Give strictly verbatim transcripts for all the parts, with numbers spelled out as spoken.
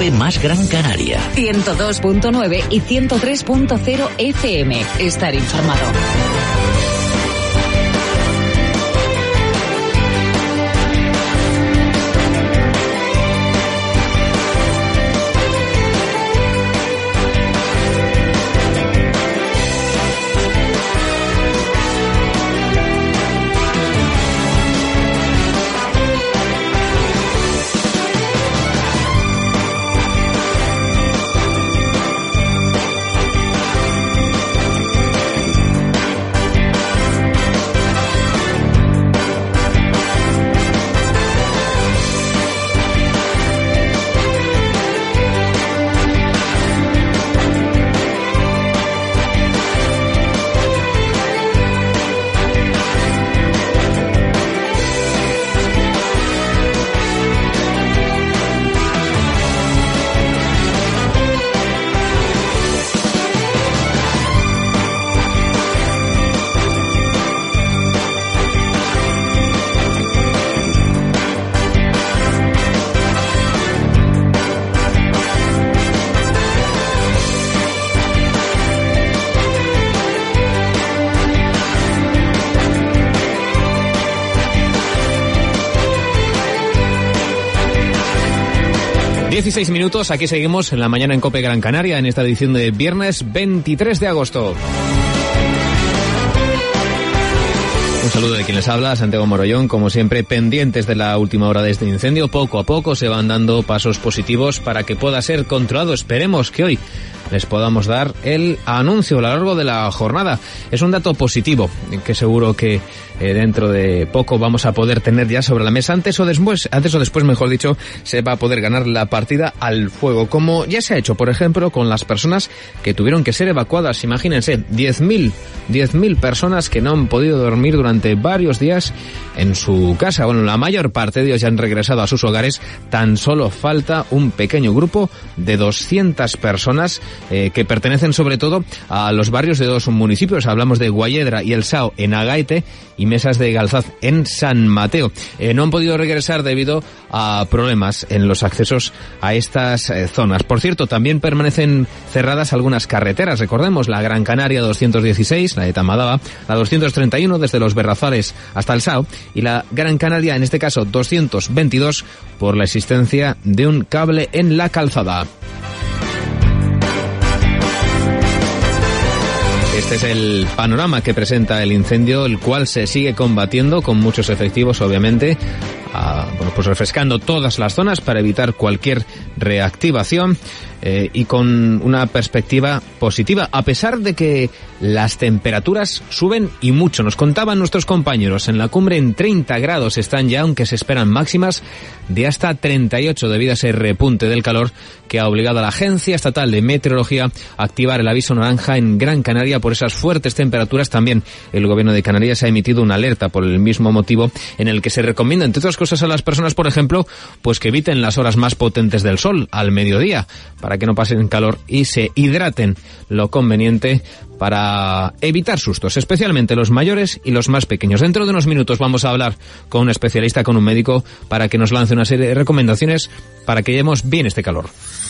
COPE más Gran Canaria. ciento dos punto nueve y ciento tres punto cero F M. Estar informado. dieciséis minutos, aquí seguimos en la mañana en COPE Gran Canaria, en esta edición de viernes veintitrés de agosto. Un saludo de quien les habla, Santiago Morollón, como siempre pendientes de la última hora de este incendio. Poco a poco se van dando pasos positivos para que pueda ser controlado. Esperemos que hoy les podamos dar el anuncio a lo largo de la jornada. Es un dato positivo que seguro que eh, dentro de poco vamos a poder tener ya sobre la mesa. Antes o después, antes o después, mejor dicho, se va a poder ganar la partida al fuego, como ya se ha hecho, por ejemplo, con las personas que tuvieron que ser evacuadas. Imagínense, diez mil personas que no han podido dormir durante varios días en su casa. Bueno, la mayor parte de ellos ya han regresado a sus hogares. Tan solo falta un pequeño grupo de doscientas personas eh, que pertenecen sobre todo a los barrios de dos municipios. Hablamos de Guayedra y El Sao en Agaete y Mesas de Galzaz en San Mateo. Eh, no han podido regresar debido a problemas en los accesos a estas eh, zonas. Por cierto, también permanecen cerradas algunas carreteras. Recordemos la Gran Canaria doscientos dieciséis, la de Tamadaba, la doscientos treinta y uno desde Los Berrazales hasta El Sao y la Gran Canaria, en este caso doscientos veintidós, por la existencia de un cable en la calzada. Este es el panorama que presenta el incendio, el cual se sigue combatiendo con muchos efectivos, obviamente, a, bueno, pues refrescando todas las zonas para evitar cualquier reactivación eh, y con una perspectiva positiva, a pesar de que las temperaturas suben y mucho. Nos contaban nuestros compañeros, en la cumbre en treinta grados están ya, aunque se esperan máximas de hasta treinta y ocho debido a ese repunte del calor que ha obligado a la Agencia Estatal de Meteorología a activar el aviso naranja en Gran Canaria por esas fuertes temperaturas. También el Gobierno de Canarias ha emitido una alerta por el mismo motivo, en el que se recomienda, entre otras cosas, a las personas, por ejemplo, pues que eviten las horas más potentes del sol al mediodía, para que no pasen calor y se hidraten lo conveniente para evitar sustos, especialmente los mayores y los más pequeños. Dentro de unos minutos vamos a hablar con un especialista, con un médico, para que nos lance una serie de recomendaciones para que llevemos bien este calor.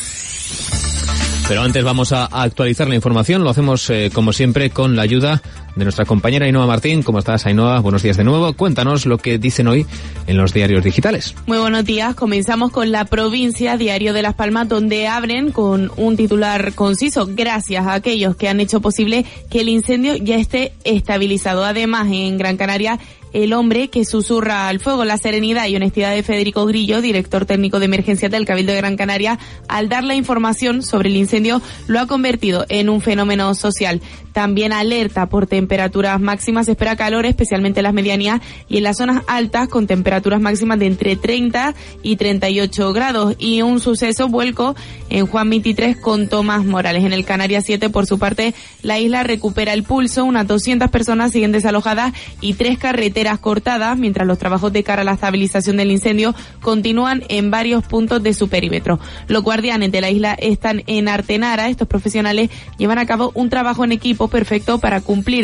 Pero antes vamos a actualizar la información. Lo hacemos, eh, como siempre, con la ayuda de nuestra compañera Ainhoa Martín. ¿Cómo estás, Ainhoa? Buenos días de nuevo. Cuéntanos lo que dicen hoy en los diarios digitales. Muy buenos días. Comenzamos con La Provincia, diario de Las Palmas, donde abren con un titular conciso: gracias a aquellos que han hecho posible que el incendio ya esté estabilizado. Además, en Gran Canaria, el hombre que susurra al fuego, la serenidad y honestidad de Federico Grillo, director técnico de emergencias del Cabildo de Gran Canaria, al dar la información sobre el incendio, lo ha convertido en un fenómeno social. También alerta por temperaturas máximas. Se espera calor, especialmente en las medianías y en las zonas altas, con temperaturas máximas de entre treinta y treinta y ocho grados. Y un suceso, vuelco en Juan veintitrés con Tomás Morales. En el Canarias siete, por su parte, la isla recupera el pulso. Unas doscientas personas siguen desalojadas y tres carreteras cortadas, mientras los trabajos de cara a la estabilización del incendio continúan en varios puntos de su perímetro. Los guardianes de la isla están en Artenara. Estos profesionales llevan a cabo un trabajo en equipo perfecto para cumplir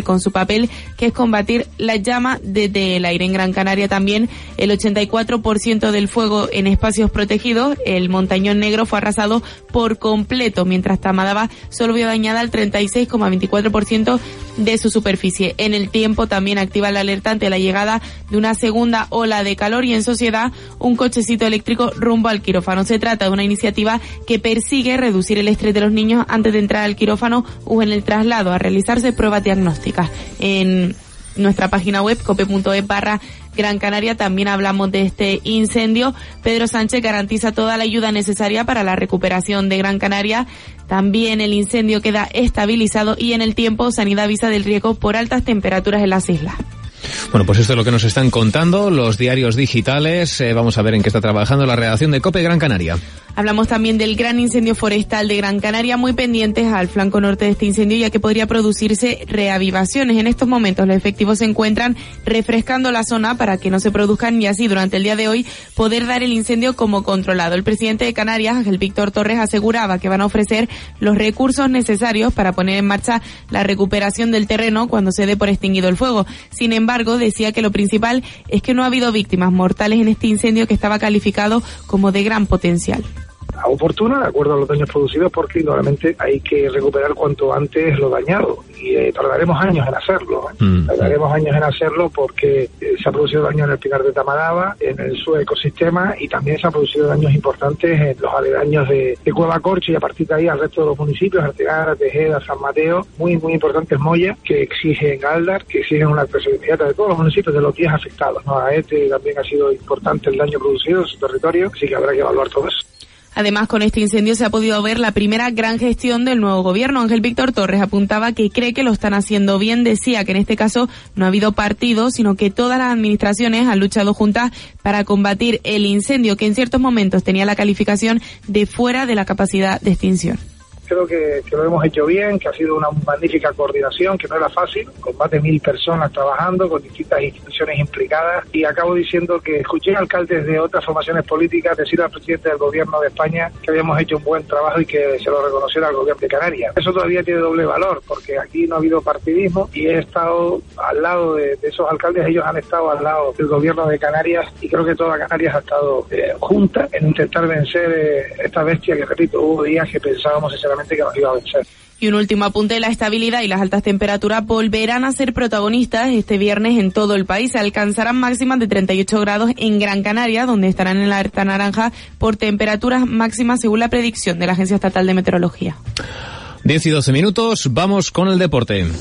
con su papel, que es combatir la llama desde el aire. En Gran Canaria también el ochenta y cuatro por ciento del fuego en espacios protegidos. El Montañón Negro fue arrasado por completo, mientras Tamadaba solo vio dañada el treinta y seis coma veinticuatro por ciento de su superficie. En el tiempo también activa la alerta ante la llegada de una segunda ola de calor y en sociedad un cochecito eléctrico rumbo al quirófano. Se trata de una iniciativa que persigue reducir el estrés de los niños antes de entrar al quirófano o en el traslado a realizarse pruebas diagnósticas. En nuestra página web cope punto es barra Gran Canaria también hablamos de este incendio. Pedro Sánchez garantiza toda la ayuda necesaria para la recuperación de Gran Canaria. También el incendio queda estabilizado y en el tiempo Sanidad avisa del riesgo por altas temperaturas en las islas. Bueno, pues esto es lo que nos están contando los diarios digitales. Eh, vamos a ver en qué está trabajando la redacción de COPE Gran Canaria. Hablamos también del gran incendio forestal de Gran Canaria, muy pendientes al flanco norte de este incendio, ya que podría producirse reavivaciones. En estos momentos los efectivos se encuentran refrescando la zona para que no se produzcan y así durante el día de hoy poder dar el incendio como controlado. El presidente de Canarias, Ángel Víctor Torres, aseguraba que van a ofrecer los recursos necesarios para poner en marcha la recuperación del terreno cuando se dé por extinguido el fuego. Sin embargo, decía que lo principal es que no ha habido víctimas mortales en este incendio que estaba calificado como de gran potencial. Oportuna, de acuerdo a los daños producidos, porque indudablemente hay que recuperar cuanto antes lo dañado y eh, tardaremos años en hacerlo. ¿eh? Mm. Tardaremos años en hacerlo porque eh, se ha producido daño en el Pinar de Tamadaba, en el su ecosistema, y también se han producido daños importantes en los aledaños de, de Cueva Corcho y a partir de ahí al resto de los municipios, Artegara, Tejeda, San Mateo, muy muy importantes Moya, que exigen Galdar, que exigen una actuación inmediata de todos los municipios de los diez afectados. ¿no? A este también ha sido importante el daño producido en su territorio, así que habrá que evaluar todo eso. Además, con este incendio se ha podido ver la primera gran gestión del nuevo gobierno. Ángel Víctor Torres apuntaba que cree que lo están haciendo bien. Decía que en este caso no ha habido partido, sino que todas las administraciones han luchado juntas para combatir el incendio, que en ciertos momentos tenía la calificación de fuera de la capacidad de extinción. Creo que, que lo hemos hecho bien, que ha sido una magnífica coordinación, que no era fácil, con más de mil personas trabajando, con distintas instituciones implicadas, y acabo diciendo que escuché a alcaldes de otras formaciones políticas decir al presidente del gobierno de España que habíamos hecho un buen trabajo y que se lo reconociera al gobierno de Canarias. Eso todavía tiene doble valor, porque aquí no ha habido partidismo y he estado al lado de, de esos alcaldes, ellos han estado al lado del gobierno de Canarias y creo que toda Canarias ha estado eh, junta en intentar vencer eh, esta bestia que, repito, hubo días que pensábamos sinceramente que nos iba a vencer. Y un último apunte: la estabilidad y las altas temperaturas volverán a ser protagonistas este viernes en todo el país. Se alcanzarán máximas de treinta y ocho grados en Gran Canaria, donde estarán en la alerta naranja por temperaturas máximas según la predicción de la Agencia Estatal de Meteorología. diez y doce minutos, vamos con el deporte. Nos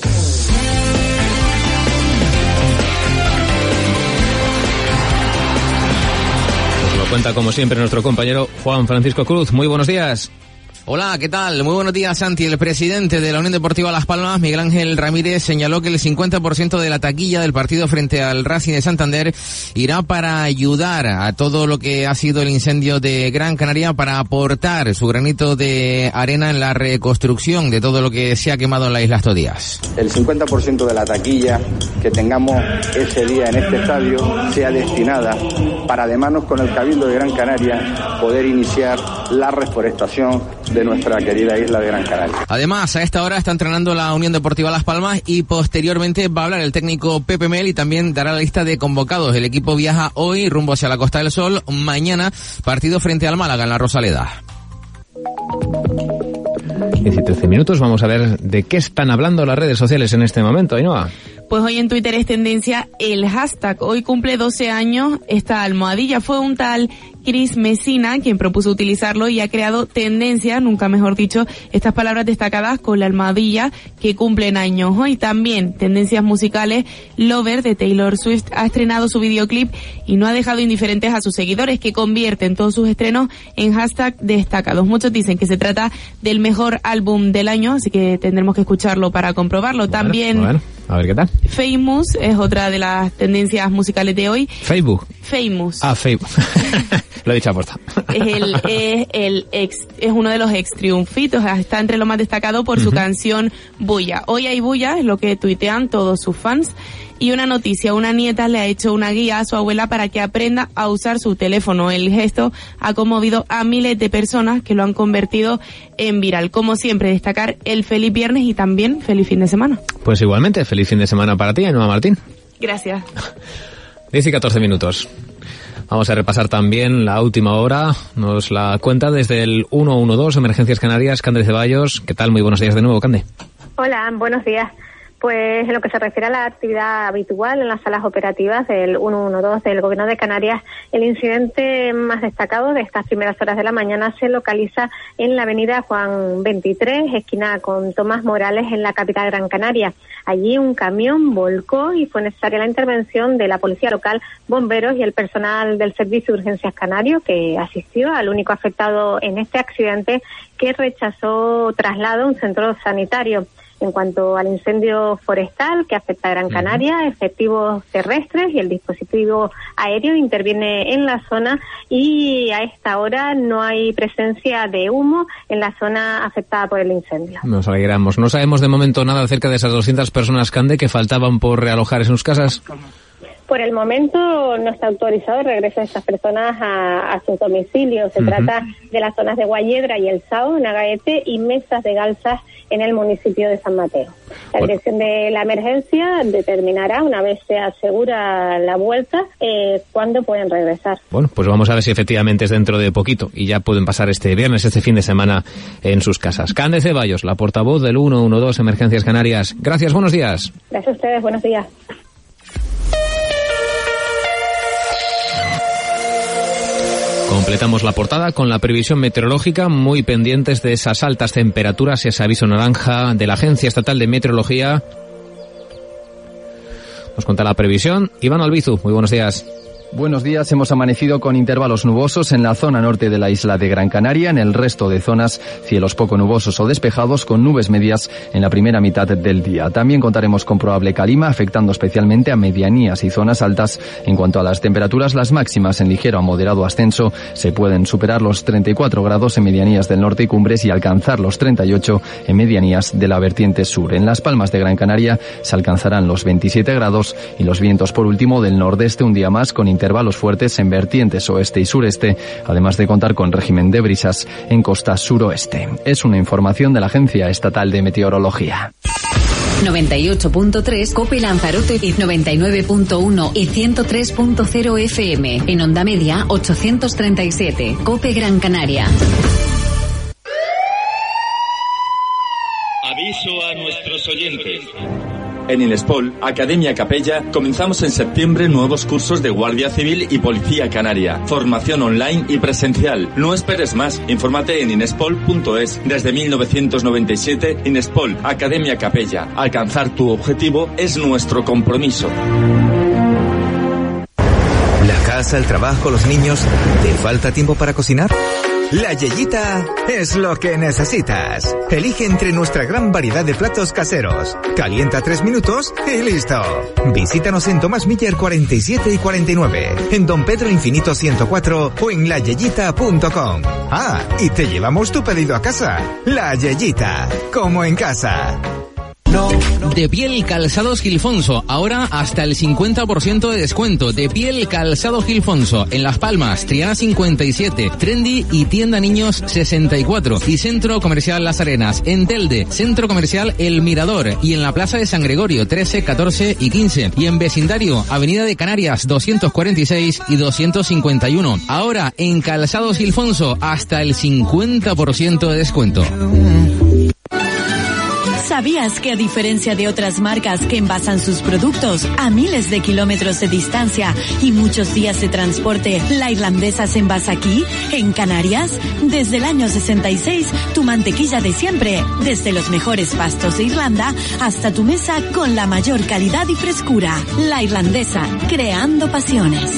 lo cuenta como siempre nuestro compañero Juan Francisco Cruz. Muy buenos días. Hola, ¿qué tal? Muy buenos días, Santi. El presidente de la Unión Deportiva Las Palmas, Miguel Ángel Ramírez, señaló que el cincuenta por ciento de la taquilla del partido frente al Racing de Santander irá para ayudar a todo lo que ha sido el incendio de Gran Canaria, para aportar su granito de arena en la reconstrucción de todo lo que se ha quemado en la isla estos días. El cincuenta por ciento de la taquilla que tengamos ese día en este estadio sea destinada para, de manos con el Cabildo de Gran Canaria, poder iniciar la reforestación de nuestra querida isla de Gran Canaria. Además, a esta hora está entrenando la Unión Deportiva Las Palmas y posteriormente va a hablar el técnico Pepe Mel y también dará la lista de convocados. El equipo viaja hoy rumbo hacia la Costa del Sol. Mañana, partido frente al Málaga en la Rosaleda. diez y trece minutos, vamos a ver de qué están hablando las redes sociales en este momento, Ainhoa. Pues hoy en Twitter es tendencia el hashtag. Hoy cumple doce años esta almohadilla. Fue un tal Chris Messina quien propuso utilizarlo y ha creado tendencia, nunca mejor dicho, estas palabras destacadas con la almohadilla que cumplen años. Hoy también tendencias musicales. Lover de Taylor Swift ha estrenado su videoclip y no ha dejado indiferentes a sus seguidores, que convierten todos sus estrenos en hashtag destacados. Muchos dicen que se trata del mejor álbum del año, así que tendremos que escucharlo para comprobarlo. Bueno, también bueno, a ver qué tal. Famous es otra de las tendencias musicales de hoy. Facebook. Famous. Ah, Facebook. Lo he dicho a posta. Es el, es el ex, es uno de los ex triunfitos, está entre lo más destacado por uh-huh. su canción Bulla. Hoy hay bulla, es lo que tuitean todos sus fans. Y una noticia, una nieta le ha hecho una guía a su abuela para que aprenda a usar su teléfono. El gesto ha conmovido a miles de personas que lo han convertido en viral. Como siempre, destacar el feliz viernes y también feliz fin de semana. Pues igualmente, feliz fin de semana para ti, Ainhoa Martín. Gracias. diez y catorce minutos. Vamos a repasar también la última hora. Nos la cuenta desde el ciento doce, Emergencias Canarias, Cande Ceballos. ¿Qué tal? Muy buenos días de nuevo, Cande. Hola, buenos días. Pues en lo que se refiere a la actividad habitual en las salas operativas del ciento doce del Gobierno de Canarias, el incidente más destacado de estas primeras horas de la mañana se localiza en la avenida Juan veintitrés, esquina con Tomás Morales, en la capital Gran Canaria. Allí un camión volcó y fue necesaria la intervención de la policía local, bomberos y el personal del Servicio de Urgencias Canario, que asistió al único afectado en este accidente, que rechazó traslado a un centro sanitario. En cuanto al incendio forestal que afecta a Gran Canaria, efectivos terrestres y el dispositivo aéreo interviene en la zona, y a esta hora no hay presencia de humo en la zona afectada por el incendio. Nos alegramos. No sabemos de momento nada acerca de esas doscientas personas, Cande, que faltaban por realojar en sus casas. Por el momento no está autorizado el regreso de estas personas a, a sus domicilios. Se uh-huh. trata de las zonas de Guayedra y El Sao, en Agaete, y Mesas de Galzas, en el municipio de San Mateo. La bueno. dirección de la emergencia determinará, una vez se asegura la vuelta, eh, cuándo pueden regresar. Bueno, pues vamos a ver si efectivamente es dentro de poquito y ya pueden pasar este viernes, este fin de semana en sus casas. Cande Ceballos, la portavoz del ciento doce Emergencias Canarias. Gracias, buenos días. Gracias a ustedes, buenos días. Completamos la portada con la previsión meteorológica, muy pendientes de esas altas temperaturas y ese aviso naranja de la Agencia Estatal de Meteorología. Nos cuenta la previsión Iván Albizu, muy buenos días. Buenos días, hemos amanecido con intervalos nubosos en la zona norte de la isla de Gran Canaria. En el resto de zonas, cielos poco nubosos o despejados con nubes medias en la primera mitad del día. También contaremos con probable calima, afectando especialmente a medianías y zonas altas. En cuanto a las temperaturas, las máximas en ligero a moderado ascenso se pueden superar los treinta y cuatro grados en medianías del norte y cumbres y alcanzar los treinta y ocho en medianías de la vertiente sur. En Las Palmas de Gran Canaria se alcanzarán los veintisiete grados y los vientos por último del nordeste un día más con intervalos fuertes en vertientes oeste y sureste, además de contar con régimen de brisas en costa suroeste. Es una información de la Agencia Estatal de Meteorología. noventa y ocho punto tres COPE Lanzarote y noventa y nueve punto uno y ciento tres punto cero F M. En onda media ochocientos treinta y siete. COPE Gran Canaria. Aviso a nuestros oyentes. En Inespol, Academia Capella, comenzamos en septiembre nuevos cursos de Guardia Civil y Policía Canaria. Formación online y presencial. No esperes más. Infórmate en inespol punto es. Desde mil novecientos noventa y siete, Inespol, Academia Capella. Alcanzar tu objetivo es nuestro compromiso. La casa, el trabajo, los niños. ¿Te falta tiempo para cocinar? La Yeyita es lo que necesitas. Elige entre nuestra gran variedad de platos caseros. Calienta tres minutos y listo. Visítanos en Tomás Miller cuarenta y siete y cuarenta y nueve, en Don Pedro Infinito ciento cuatro o en la yeyita punto com. Ah, y te llevamos tu pedido a casa. La Yeyita, como en casa. De Piel Calzados Gilfonso, ahora hasta el cincuenta por ciento de descuento. De Piel Calzado Gilfonso, en Las Palmas, Triana cincuenta y siete, Trendy y Tienda Niños sesenta y cuatro, y Centro Comercial Las Arenas, en Telde, Centro Comercial El Mirador, y en la Plaza de San Gregorio, trece, catorce y quince, y en vecindario, Avenida de Canarias, doscientos cuarenta y seis y doscientos cincuenta y uno. Ahora, en Calzados Gilfonso, hasta el cincuenta por ciento de descuento. ¿Sabías que a diferencia de otras marcas que envasan sus productos a miles de kilómetros de distancia y muchos días de transporte, La Irlandesa se envasa aquí, en Canarias? Desde el año sesenta y seis, tu mantequilla de siempre, desde los mejores pastos de Irlanda hasta tu mesa con la mayor calidad y frescura. La Irlandesa, creando pasiones.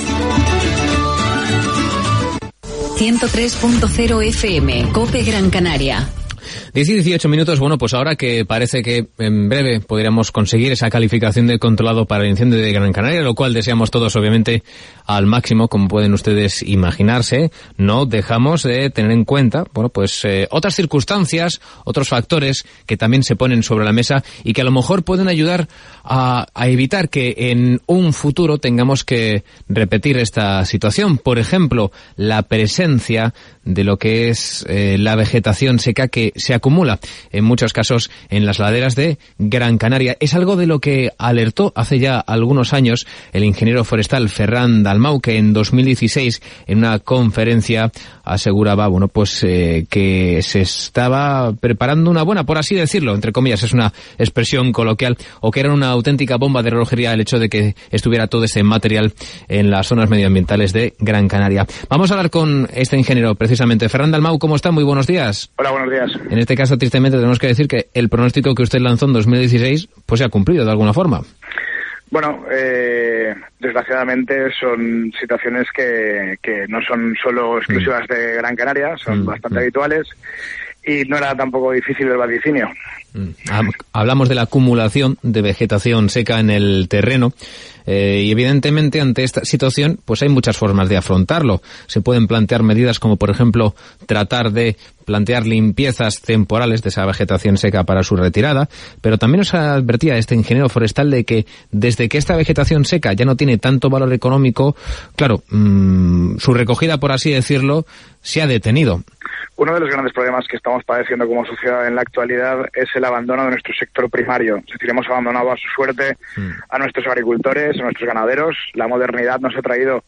ciento tres punto cero F M, COPE Gran Canaria. diez y dieciocho minutos, bueno, pues ahora que parece que en breve podríamos conseguir esa calificación de controlado para el incendio de Gran Canaria, lo cual deseamos todos, obviamente, al máximo, como pueden ustedes imaginarse, no dejamos de tener en cuenta, bueno, pues eh, otras circunstancias, otros factores que también se ponen sobre la mesa y que a lo mejor pueden ayudar a, a evitar que en un futuro tengamos que repetir esta situación. Por ejemplo, la presencia de lo que es eh, la vegetación seca que se acumula en muchos casos en las laderas de Gran Canaria. Es algo de lo que alertó hace ya algunos años el ingeniero forestal Ferran Dalmau, que en dos mil dieciséis en una conferencia aseguraba, bueno, pues eh, que se estaba preparando una buena, por así decirlo, entre comillas, es una expresión coloquial, o que era una auténtica bomba de relojería el hecho de que estuviera todo ese material en las zonas medioambientales de Gran Canaria. Vamos a hablar con este ingeniero precisamente. Ferran Dalmau, ¿cómo está? Muy buenos días. Hola, buenos días. En este caso, tristemente, tenemos que decir que el pronóstico que usted lanzó en dos mil dieciséis pues se ha cumplido de alguna forma. Bueno, eh, desgraciadamente son situaciones que, que no son solo exclusivas mm. de Gran Canaria, son mm. bastante mm. habituales y no era tampoco difícil el vaticinio. Hablamos de la acumulación de vegetación seca en el terreno eh, y evidentemente ante esta situación pues hay muchas formas de afrontarlo. Se pueden plantear medidas como por ejemplo tratar de plantear limpiezas temporales de esa vegetación seca para su retirada, pero también nos advertía este ingeniero forestal de que desde que esta vegetación seca ya no tiene tanto valor económico, claro, mmm, su recogida, por así decirlo, se ha detenido. Uno de los grandes problemas que estamos padeciendo como sociedad en la actualidad es el abandono de nuestro sector primario. Es decir, hemos abandonado a su suerte mm. a nuestros agricultores, a nuestros ganaderos. La modernidad nos ha traído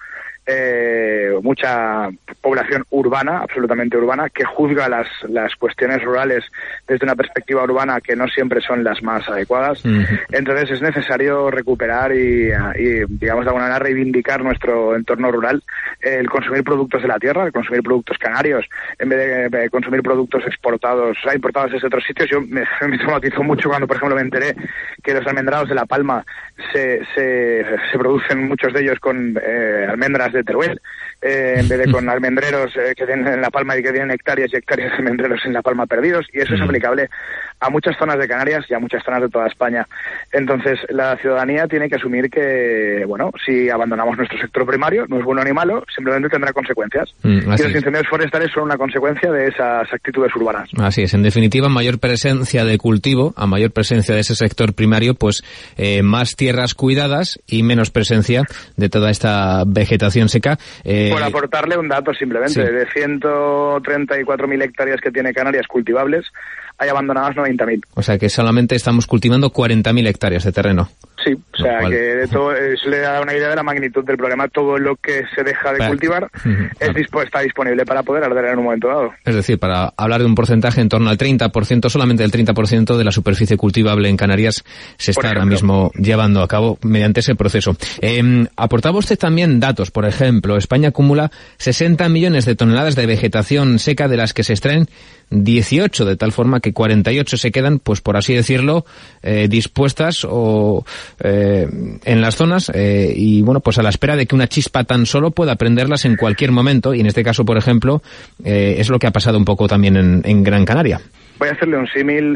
eh, mucha población urbana, absolutamente urbana, que juzga las, las cuestiones rurales desde una perspectiva urbana que no siempre son las más adecuadas. Mm. Entonces es necesario recuperar y, y, digamos, de alguna manera reivindicar nuestro entorno rural, el consumir productos de la tierra, el consumir productos canarios, en vez de de consumir productos exportados, o sea, importados desde otros sitios. Yo me, me traumatizó mucho cuando, por ejemplo, me enteré que los almendrados de La Palma se, se, se producen muchos de ellos con eh, almendras de Teruel, eh, en vez de con almendreros eh, que tienen en La Palma y que tienen hectáreas y hectáreas de almendreros en La Palma perdidos, y eso es aplicable a muchas zonas de Canarias y a muchas zonas de toda España. Entonces, la ciudadanía tiene que asumir que, bueno, si abandonamos nuestro sector primario, no es bueno ni malo, simplemente tendrá consecuencias. Mm, y los incendios forestales son una consecuencia de esas actitudes urbanas. Así es, en definitiva, mayor presencia de cultivo, a mayor presencia de ese sector primario, pues eh, más tierras cuidadas y menos presencia de toda esta vegetación seca. Eh... Por aportarle un dato simplemente, sí. De ciento treinta y cuatro mil hectáreas que tiene Canarias cultivables, hay abandonadas noventa mil. O sea que solamente estamos cultivando cuarenta mil hectáreas de terreno. Sí, o sea que de todo, eso le da una idea de la magnitud del problema. Todo lo que se deja de para... cultivar uh-huh. es disp- está disponible para poder arder en un momento dado. Es decir, para hablar de un porcentaje en torno al treinta por ciento, solamente el treinta por ciento de la superficie cultivable en Canarias se está ahora mismo llevando a cabo mediante ese proceso. Eh, aportaba usted también datos. Por ejemplo, España acumula sesenta millones de toneladas de vegetación seca, de las que se extraen dieciocho, de tal forma que cuarenta y ocho se quedan, pues por así decirlo, eh, dispuestas o eh, en las zonas eh, y bueno, pues a la espera de que una chispa tan solo pueda prenderlas en cualquier momento, y en este caso, por ejemplo, eh, es lo que ha pasado un poco también en, en Gran Canaria. Voy a hacerle un símil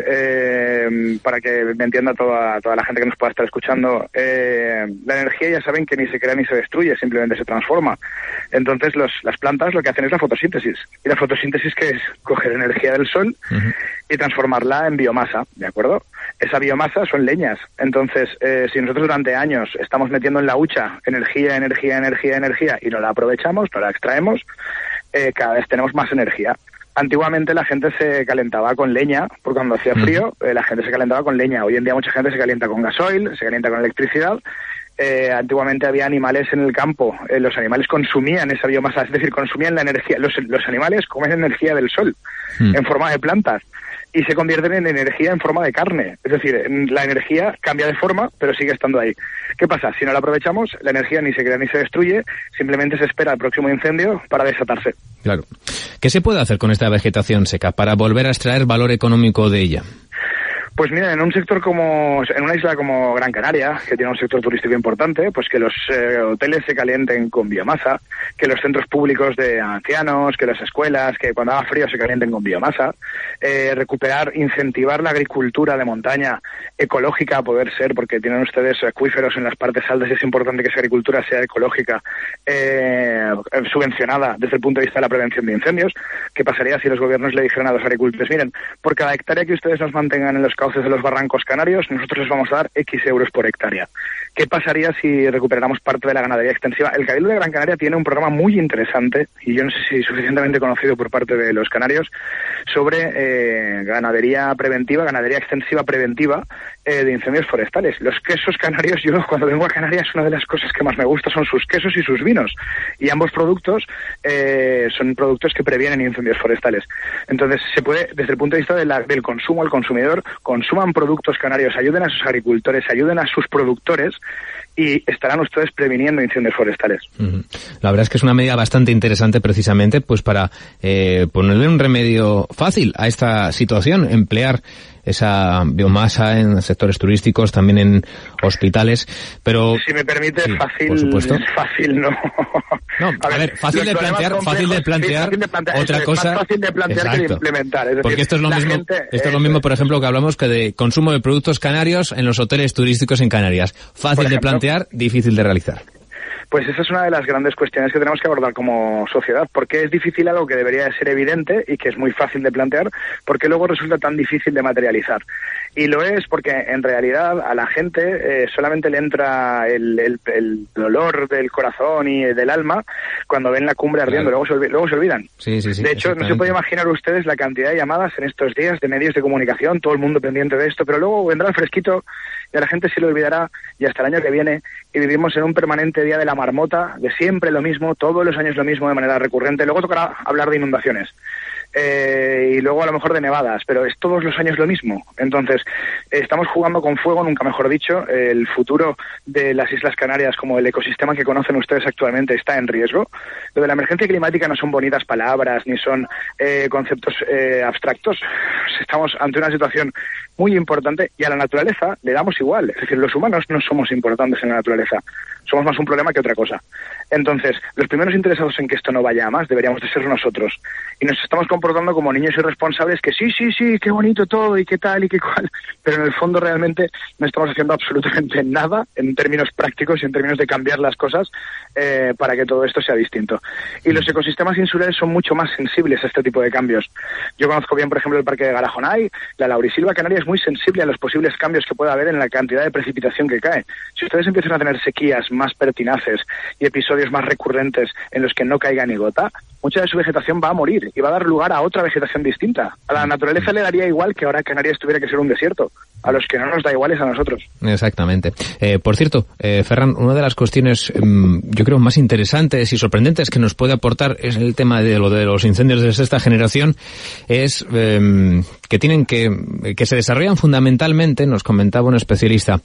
eh, para que me entienda toda, toda la gente que nos pueda estar escuchando. Eh, la energía, ya saben que ni se crea ni se destruye, simplemente se transforma. Entonces los, las plantas lo que hacen es la fotosíntesis. Y la fotosíntesis, que es coger energía del sol uh-huh. y transformarla en biomasa, ¿de acuerdo? Esa biomasa son leñas. Entonces, eh, si nosotros durante años estamos metiendo en la hucha energía, energía, energía, energía y no la aprovechamos, no la extraemos, eh, cada vez tenemos más energía. Antiguamente la gente se calentaba con leña, porque cuando hacía frío, eh, la gente se calentaba con leña. Hoy en día mucha gente se calienta con gasoil, se calienta con electricidad. Eh, antiguamente había animales en el campo, eh, los animales consumían esa biomasa, es decir, consumían la energía. Los, los animales comen energía del sol, mm. en forma de plantas, y se convierten en energía en forma de carne. Es decir, la energía cambia de forma, pero sigue estando ahí. ¿Qué pasa? Si no la aprovechamos, la energía ni se crea ni se destruye, simplemente se espera el próximo incendio para desatarse. Claro. ¿Qué se puede hacer con esta vegetación seca para volver a extraer valor económico de ella? Pues mira, en un sector como, en una isla como Gran Canaria, que tiene un sector turístico importante, pues que los eh, hoteles se calienten con biomasa, que los centros públicos de ancianos, que las escuelas, que cuando haga frío se calienten con biomasa, eh, recuperar, incentivar la agricultura de montaña ecológica a poder ser, porque tienen ustedes acuíferos en las partes altas y es importante que esa agricultura sea ecológica, eh, subvencionada desde el punto de vista de la prevención de incendios. ¿Qué pasaría si los gobiernos le dijeran a los agricultores, miren, por cada hectárea que ustedes nos mantengan en los cauces de los barrancos canarios, nosotros les vamos a dar X euros por hectárea? ¿Qué pasaría si recuperáramos parte de la ganadería extensiva? El Cabildo de Gran Canaria tiene un programa muy interesante, y yo no sé si suficientemente conocido por parte de los canarios, sobre eh, ganadería preventiva, ganadería extensiva preventiva eh, de incendios forestales. Los quesos canarios, yo cuando vengo a Canarias, una de las cosas que más me gusta son sus quesos y sus vinos, y ambos productos eh, son productos que previenen incendios forestales. Entonces, se puede, desde el punto de vista de la, del consumo, el consumidor, consuman productos canarios, ayuden a sus agricultores, ayuden a sus productores, y estarán ustedes previniendo incendios forestales. Uh-huh. La verdad es que es una medida bastante interesante precisamente pues para eh, ponerle un remedio fácil a esta situación, emplear esa biomasa en sectores turísticos, también en hospitales, pero... Si me permite, sí, fácil, por supuesto. fácil no. No, a, a ver, ver, fácil de plantear, fácil de plantear, sí, fácil de plantear otra es cosa... más fácil de plantear exacto, que de implementar. Es decir, porque esto es lo mismo, gente, esto es lo mismo, por ejemplo, que hablamos que de consumo de productos canarios en los hoteles turísticos en Canarias. Fácil de plantear, difícil de realizar. Pues esa es una de las grandes cuestiones que tenemos que abordar como sociedad. ¿Por qué es difícil algo que debería de ser evidente y que es muy fácil de plantear? ¿Por qué luego resulta tan difícil de materializar? Y lo es porque en realidad a la gente eh, solamente le entra el, el, el dolor del corazón y del alma cuando ven la cumbre ardiendo, claro. luego, se, luego se olvidan. Sí, sí, sí, de hecho, no se puede imaginar ustedes la cantidad de llamadas en estos días de medios de comunicación, todo el mundo pendiente de esto, pero luego vendrá el fresquito y a la gente se le olvidará, y hasta el año que viene, y vivimos en un permanente día de la marmota, de siempre lo mismo, todos los años lo mismo de manera recurrente. Luego tocará hablar de inundaciones. Eh, y luego a lo mejor de nevadas, pero es todos los años lo mismo. Entonces, eh, estamos jugando con fuego, nunca mejor dicho. Eh, el futuro de las Islas Canarias como el ecosistema que conocen ustedes actualmente está en riesgo. Lo de la emergencia climática no son bonitas palabras, ni son eh, conceptos eh, abstractos. Estamos ante una situación muy importante y a la naturaleza le damos igual. Es decir, los humanos no somos importantes en la naturaleza. Somos más un problema que otra cosa. Entonces, los primeros interesados en que esto no vaya a más deberíamos de ser nosotros. Y nos estamos comportando como niños irresponsables que sí, sí, sí, qué bonito todo y qué tal y qué cual, pero en el fondo realmente no estamos haciendo absolutamente nada en términos prácticos y en términos de cambiar las cosas eh, para que todo esto sea distinto. Y los ecosistemas insulares son mucho más sensibles a este tipo de cambios. Yo conozco bien, por ejemplo, el Parque de Garajonay. La Laurisilva Canaria es muy sensible a los posibles cambios que pueda haber en la cantidad de precipitación que cae. Si ustedes empiezan a tener sequías más pertinaces y episodios más recurrentes en los que no caiga ni gota, mucha de su vegetación va a morir y va a dar lugar a otra vegetación distinta. A la naturaleza le daría igual que ahora Canarias tuviera que ser un desierto. A los que no nos da igual es a nosotros. Exactamente. Eh, por cierto, eh, Ferran, una de las cuestiones eh, yo creo más interesantes y sorprendentes que nos puede aportar es el tema de lo de los incendios de sexta generación, es eh, que tienen que que se desarrollan fundamentalmente, nos comentaba un especialista,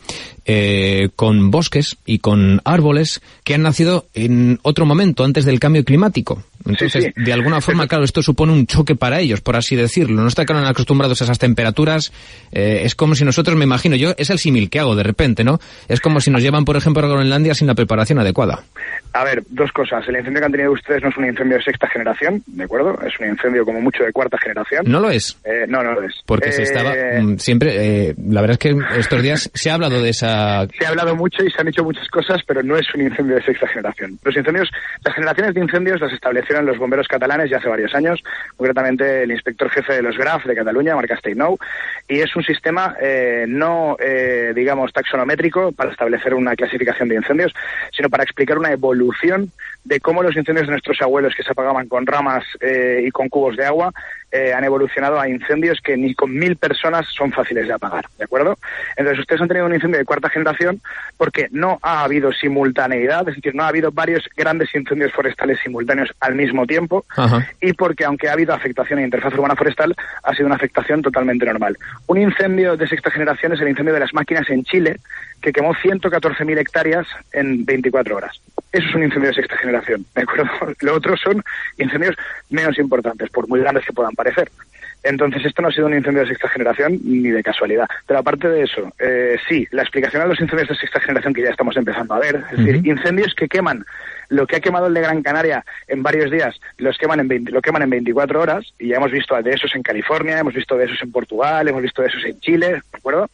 eh, con bosques y con árboles que han nacido en otro momento antes del cambio climático. Entonces, sí, sí. de alguna forma, claro, esto supone un choque para ellos, por así decirlo. No están acostumbrados a esas temperaturas. Eh, es como si nosotros, me imagino, yo es el símil que hago de repente, ¿no? Es como si nos llevan, por ejemplo, a Groenlandia sin la preparación adecuada. A ver, dos cosas. El incendio que han tenido ustedes no es un incendio de sexta generación, ¿de acuerdo? Es un incendio como mucho de cuarta generación. ¿No lo es? Eh, no, no lo es. Porque eh... se estaba siempre, eh, la verdad es que estos días se ha hablado de esa... Se ha hablado mucho y se han hecho muchas cosas, pero no es un incendio de sexta generación. Los incendios, las generaciones de incendios las establecieron los bomberos catalanes ya hace varios años, concretamente el inspector jefe de los Graf de Cataluña, Marc Castellnou, y es un sistema eh, no, eh, digamos, taxonométrico para establecer una clasificación de incendios, sino para explicar una evolución de cómo los incendios de nuestros abuelos que se apagaban con ramas eh, y con cubos de agua eh, han evolucionado a incendios que ni con mil personas son fáciles de apagar, ¿de acuerdo? Entonces ustedes han tenido un incendio de cuarta generación porque no ha habido simultaneidad, es decir, no ha habido varios grandes incendios forestales simultáneos al mismo tiempo. Ajá. Y porque aunque ha habido afectación en interfaz urbana forestal, ha sido una afectación totalmente normal. Un incendio de sexta generación es el incendio de las máquinas en Chile, que quemó ciento catorce mil hectáreas en veinticuatro horas. Eso es un incendio de sexta generación, ¿de acuerdo? Lo otro son incendios menos importantes, por muy grandes que puedan parecer. Entonces, esto no ha sido un incendio de sexta generación ni de casualidad. Pero aparte de eso, eh, sí, la explicación a los incendios de sexta generación que ya estamos empezando a ver, es uh-huh. decir, incendios que queman lo que ha quemado el de Gran Canaria en varios días, los queman en veinte, lo queman en veinticuatro horas, y ya hemos visto de esos en California, hemos visto de esos en Portugal, hemos visto de esos en Chile, ¿de acuerdo?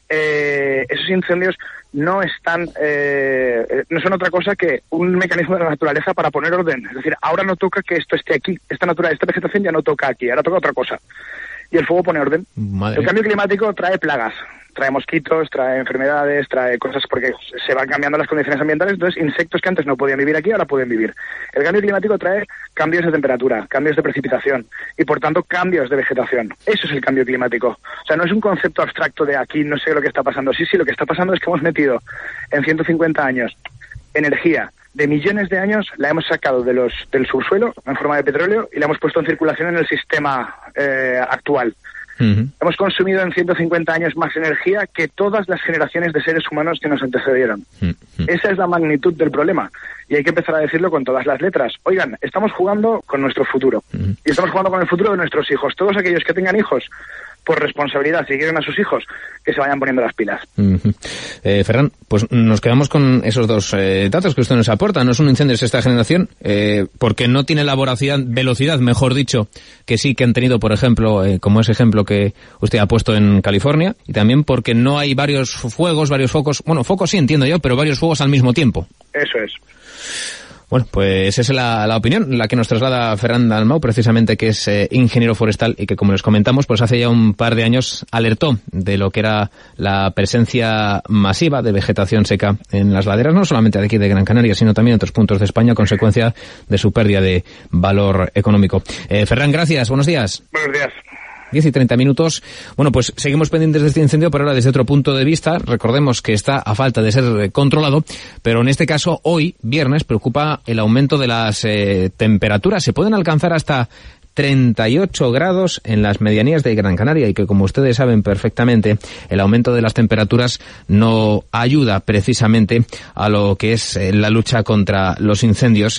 Eh, esos incendios no están, eh, no son otra cosa que un mecanismo de la naturaleza para poner orden. Es decir, ahora no toca que esto esté aquí, esta naturaleza, esta vegetación ya no toca aquí, ahora toca otra cosa. Y el fuego pone orden. Madre. El cambio climático trae plagas, trae mosquitos, trae enfermedades, trae cosas porque se van cambiando las condiciones ambientales, entonces insectos que antes no podían vivir aquí ahora pueden vivir. El cambio climático trae cambios de temperatura, cambios de precipitación y por tanto cambios de vegetación. Eso es el cambio climático. O sea, no es un concepto abstracto de aquí no sé lo que está pasando. Sí, sí, lo que está pasando es que hemos metido en ciento cincuenta años energía de millones de años, la hemos sacado de los del subsuelo en forma de petróleo y la hemos puesto en circulación en el sistema eh, actual. Uh-huh. Hemos consumido en ciento cincuenta años más energía que todas las generaciones de seres humanos que nos antecedieron. Uh-huh. Esa es la magnitud del problema y hay que empezar a decirlo con todas las letras. Oigan, estamos jugando con nuestro futuro uh-huh. y estamos jugando con el futuro de nuestros hijos. Todos aquellos que tengan hijos, por responsabilidad, si quieren a sus hijos, que se vayan poniendo las pilas. Uh-huh. Eh, Ferran, pues nos quedamos con esos dos eh, datos que usted nos aporta. No es un incendio de sexta generación, eh, porque no tiene la voracidad, velocidad, mejor dicho, que sí que han tenido, por ejemplo, eh, como ese ejemplo que usted ha puesto en California, y también porque no hay varios fuegos, varios focos, bueno, focos sí entiendo yo, pero varios fuegos al mismo tiempo. Eso es. Bueno, pues esa es la, la opinión, la que nos traslada Ferran Dalmau, precisamente, que es eh, ingeniero forestal y que, como les comentamos, pues hace ya un par de años alertó de lo que era la presencia masiva de vegetación seca en las laderas, no solamente de aquí de Gran Canaria, sino también en otros puntos de España, a consecuencia de su pérdida de valor económico. Eh, Ferran, gracias, buenos días. Buenos días. diez y treinta minutos. Bueno, pues seguimos pendientes de este incendio, pero ahora desde otro punto de vista. Recordemos que está a falta de ser controlado, pero en este caso, hoy, viernes, preocupa el aumento de las eh, temperaturas. Se pueden alcanzar hasta treinta y ocho grados en las medianías de Gran Canaria y que, como ustedes saben perfectamente, el aumento de las temperaturas no ayuda precisamente a lo que es la lucha contra los incendios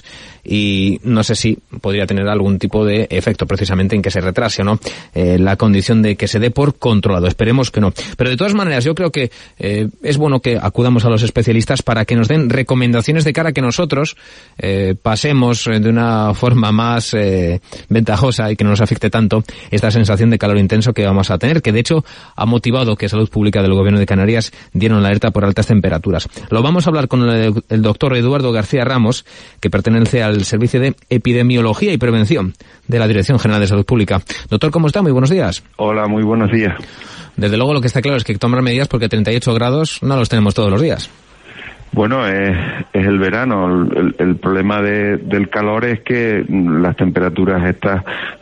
y no sé si podría tener algún tipo de efecto precisamente en que se retrase o no eh, la condición de que se dé por controlado. Esperemos que no. Pero de todas maneras yo creo que eh, es bueno que acudamos a los especialistas para que nos den recomendaciones de cara a que nosotros eh, pasemos de una forma más eh, ventajosa y que no nos afecte tanto esta sensación de calor intenso que vamos a tener, que de hecho ha motivado que Salud Pública del Gobierno de Canarias dieron la alerta por altas temperaturas. Lo vamos a hablar con el, el doctor Eduardo García Ramos, que pertenece al Servicio de Epidemiología y Prevención de la Dirección General de Salud Pública. Doctor, ¿cómo está? Muy buenos días. Hola, muy buenos días. Desde luego lo que está claro es que hay que tomar medidas porque treinta y ocho grados no los tenemos todos los días. Bueno, es, es el verano. El, el problema de, del calor es que las temperaturas estas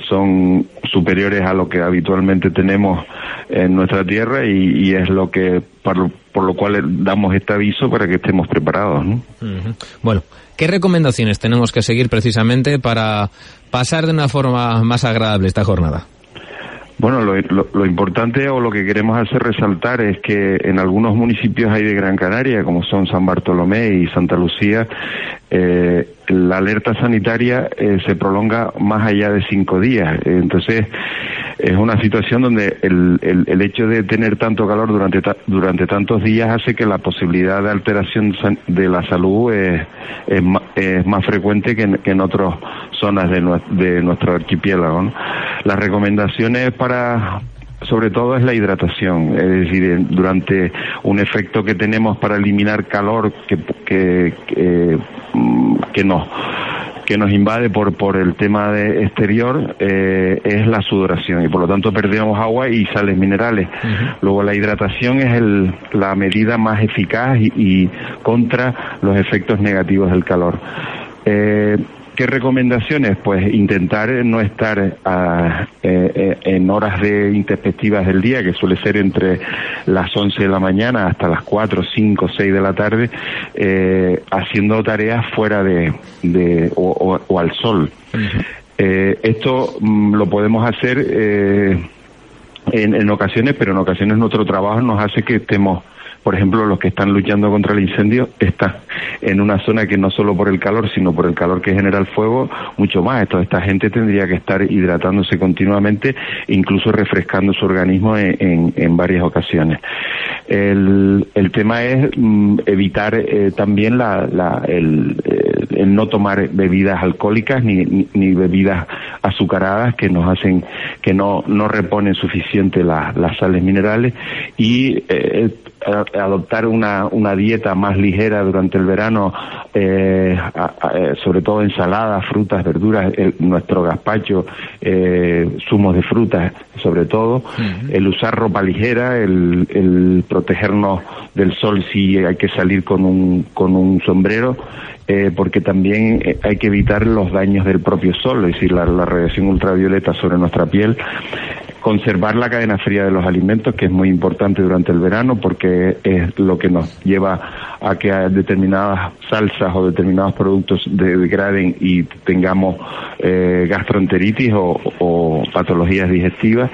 son superiores a lo que habitualmente tenemos en nuestra tierra y, y es lo que por, por lo cual damos este aviso para que estemos preparados, ¿no? Uh-huh. Bueno, ¿qué recomendaciones tenemos que seguir precisamente para pasar de una forma más agradable esta jornada? Bueno, lo, lo, lo importante o lo que queremos hacer resaltar es que en algunos municipios hay de Gran Canaria, como son San Bartolomé y Santa Lucía, eh, la alerta sanitaria eh, se prolonga más allá de cinco días. Entonces, es una situación donde el, el, el hecho de tener tanto calor durante ta, durante tantos días hace que la posibilidad de alteración de la salud es, es, es más frecuente que en, que en otras zonas de, de nuestro archipiélago, ¿no? Las recomendaciones para sobre todo es la hidratación, es decir, durante un efecto que tenemos para eliminar calor que que que, que nos que nos invade por por el tema de exterior eh, es la sudoración y por lo tanto perdemos agua y sales minerales. Uh-huh. Luego la hidratación es el, la medida más eficaz y, y contra los efectos negativos del calor. Eh, ¿Qué recomendaciones? Pues intentar no estar a, eh, en horas de introspectivas del día, que suele ser entre las once de la mañana hasta las cuatro, cinco, seis de la tarde, eh, haciendo tareas fuera de, de o, o, o al sol. Uh-huh. Eh, esto mm, lo podemos hacer eh, en, en ocasiones, pero en ocasiones nuestro trabajo nos hace que estemos por ejemplo, los que están luchando contra el incendio están en una zona que no solo por el calor, sino por el calor que genera el fuego, mucho más. Esto, esta gente tendría que estar hidratándose continuamente, incluso refrescando su organismo en, en, en varias ocasiones. El, el tema es mm, evitar eh, también la, la, el, el, el no tomar bebidas alcohólicas ni, ni, ni bebidas azucaradas que nos hacen, que no, no reponen suficiente la, las sales minerales, y eh, adoptar una, una dieta más ligera durante el verano, eh, a, a, sobre todo ensaladas, frutas, verduras, el, nuestro gazpacho, eh, zumos de frutas, sobre todo, uh-huh. el usar ropa ligera, el, el protegernos del sol si hay que salir con un, con un sombrero, eh, porque también hay que evitar los daños del propio sol, es decir, la, la radiación ultravioleta sobre nuestra piel. Conservar la cadena fría de los alimentos, que es muy importante durante el verano, porque es lo que nos lleva a que determinadas salsas o determinados productos degraden y tengamos eh, gastroenteritis o, o patologías digestivas.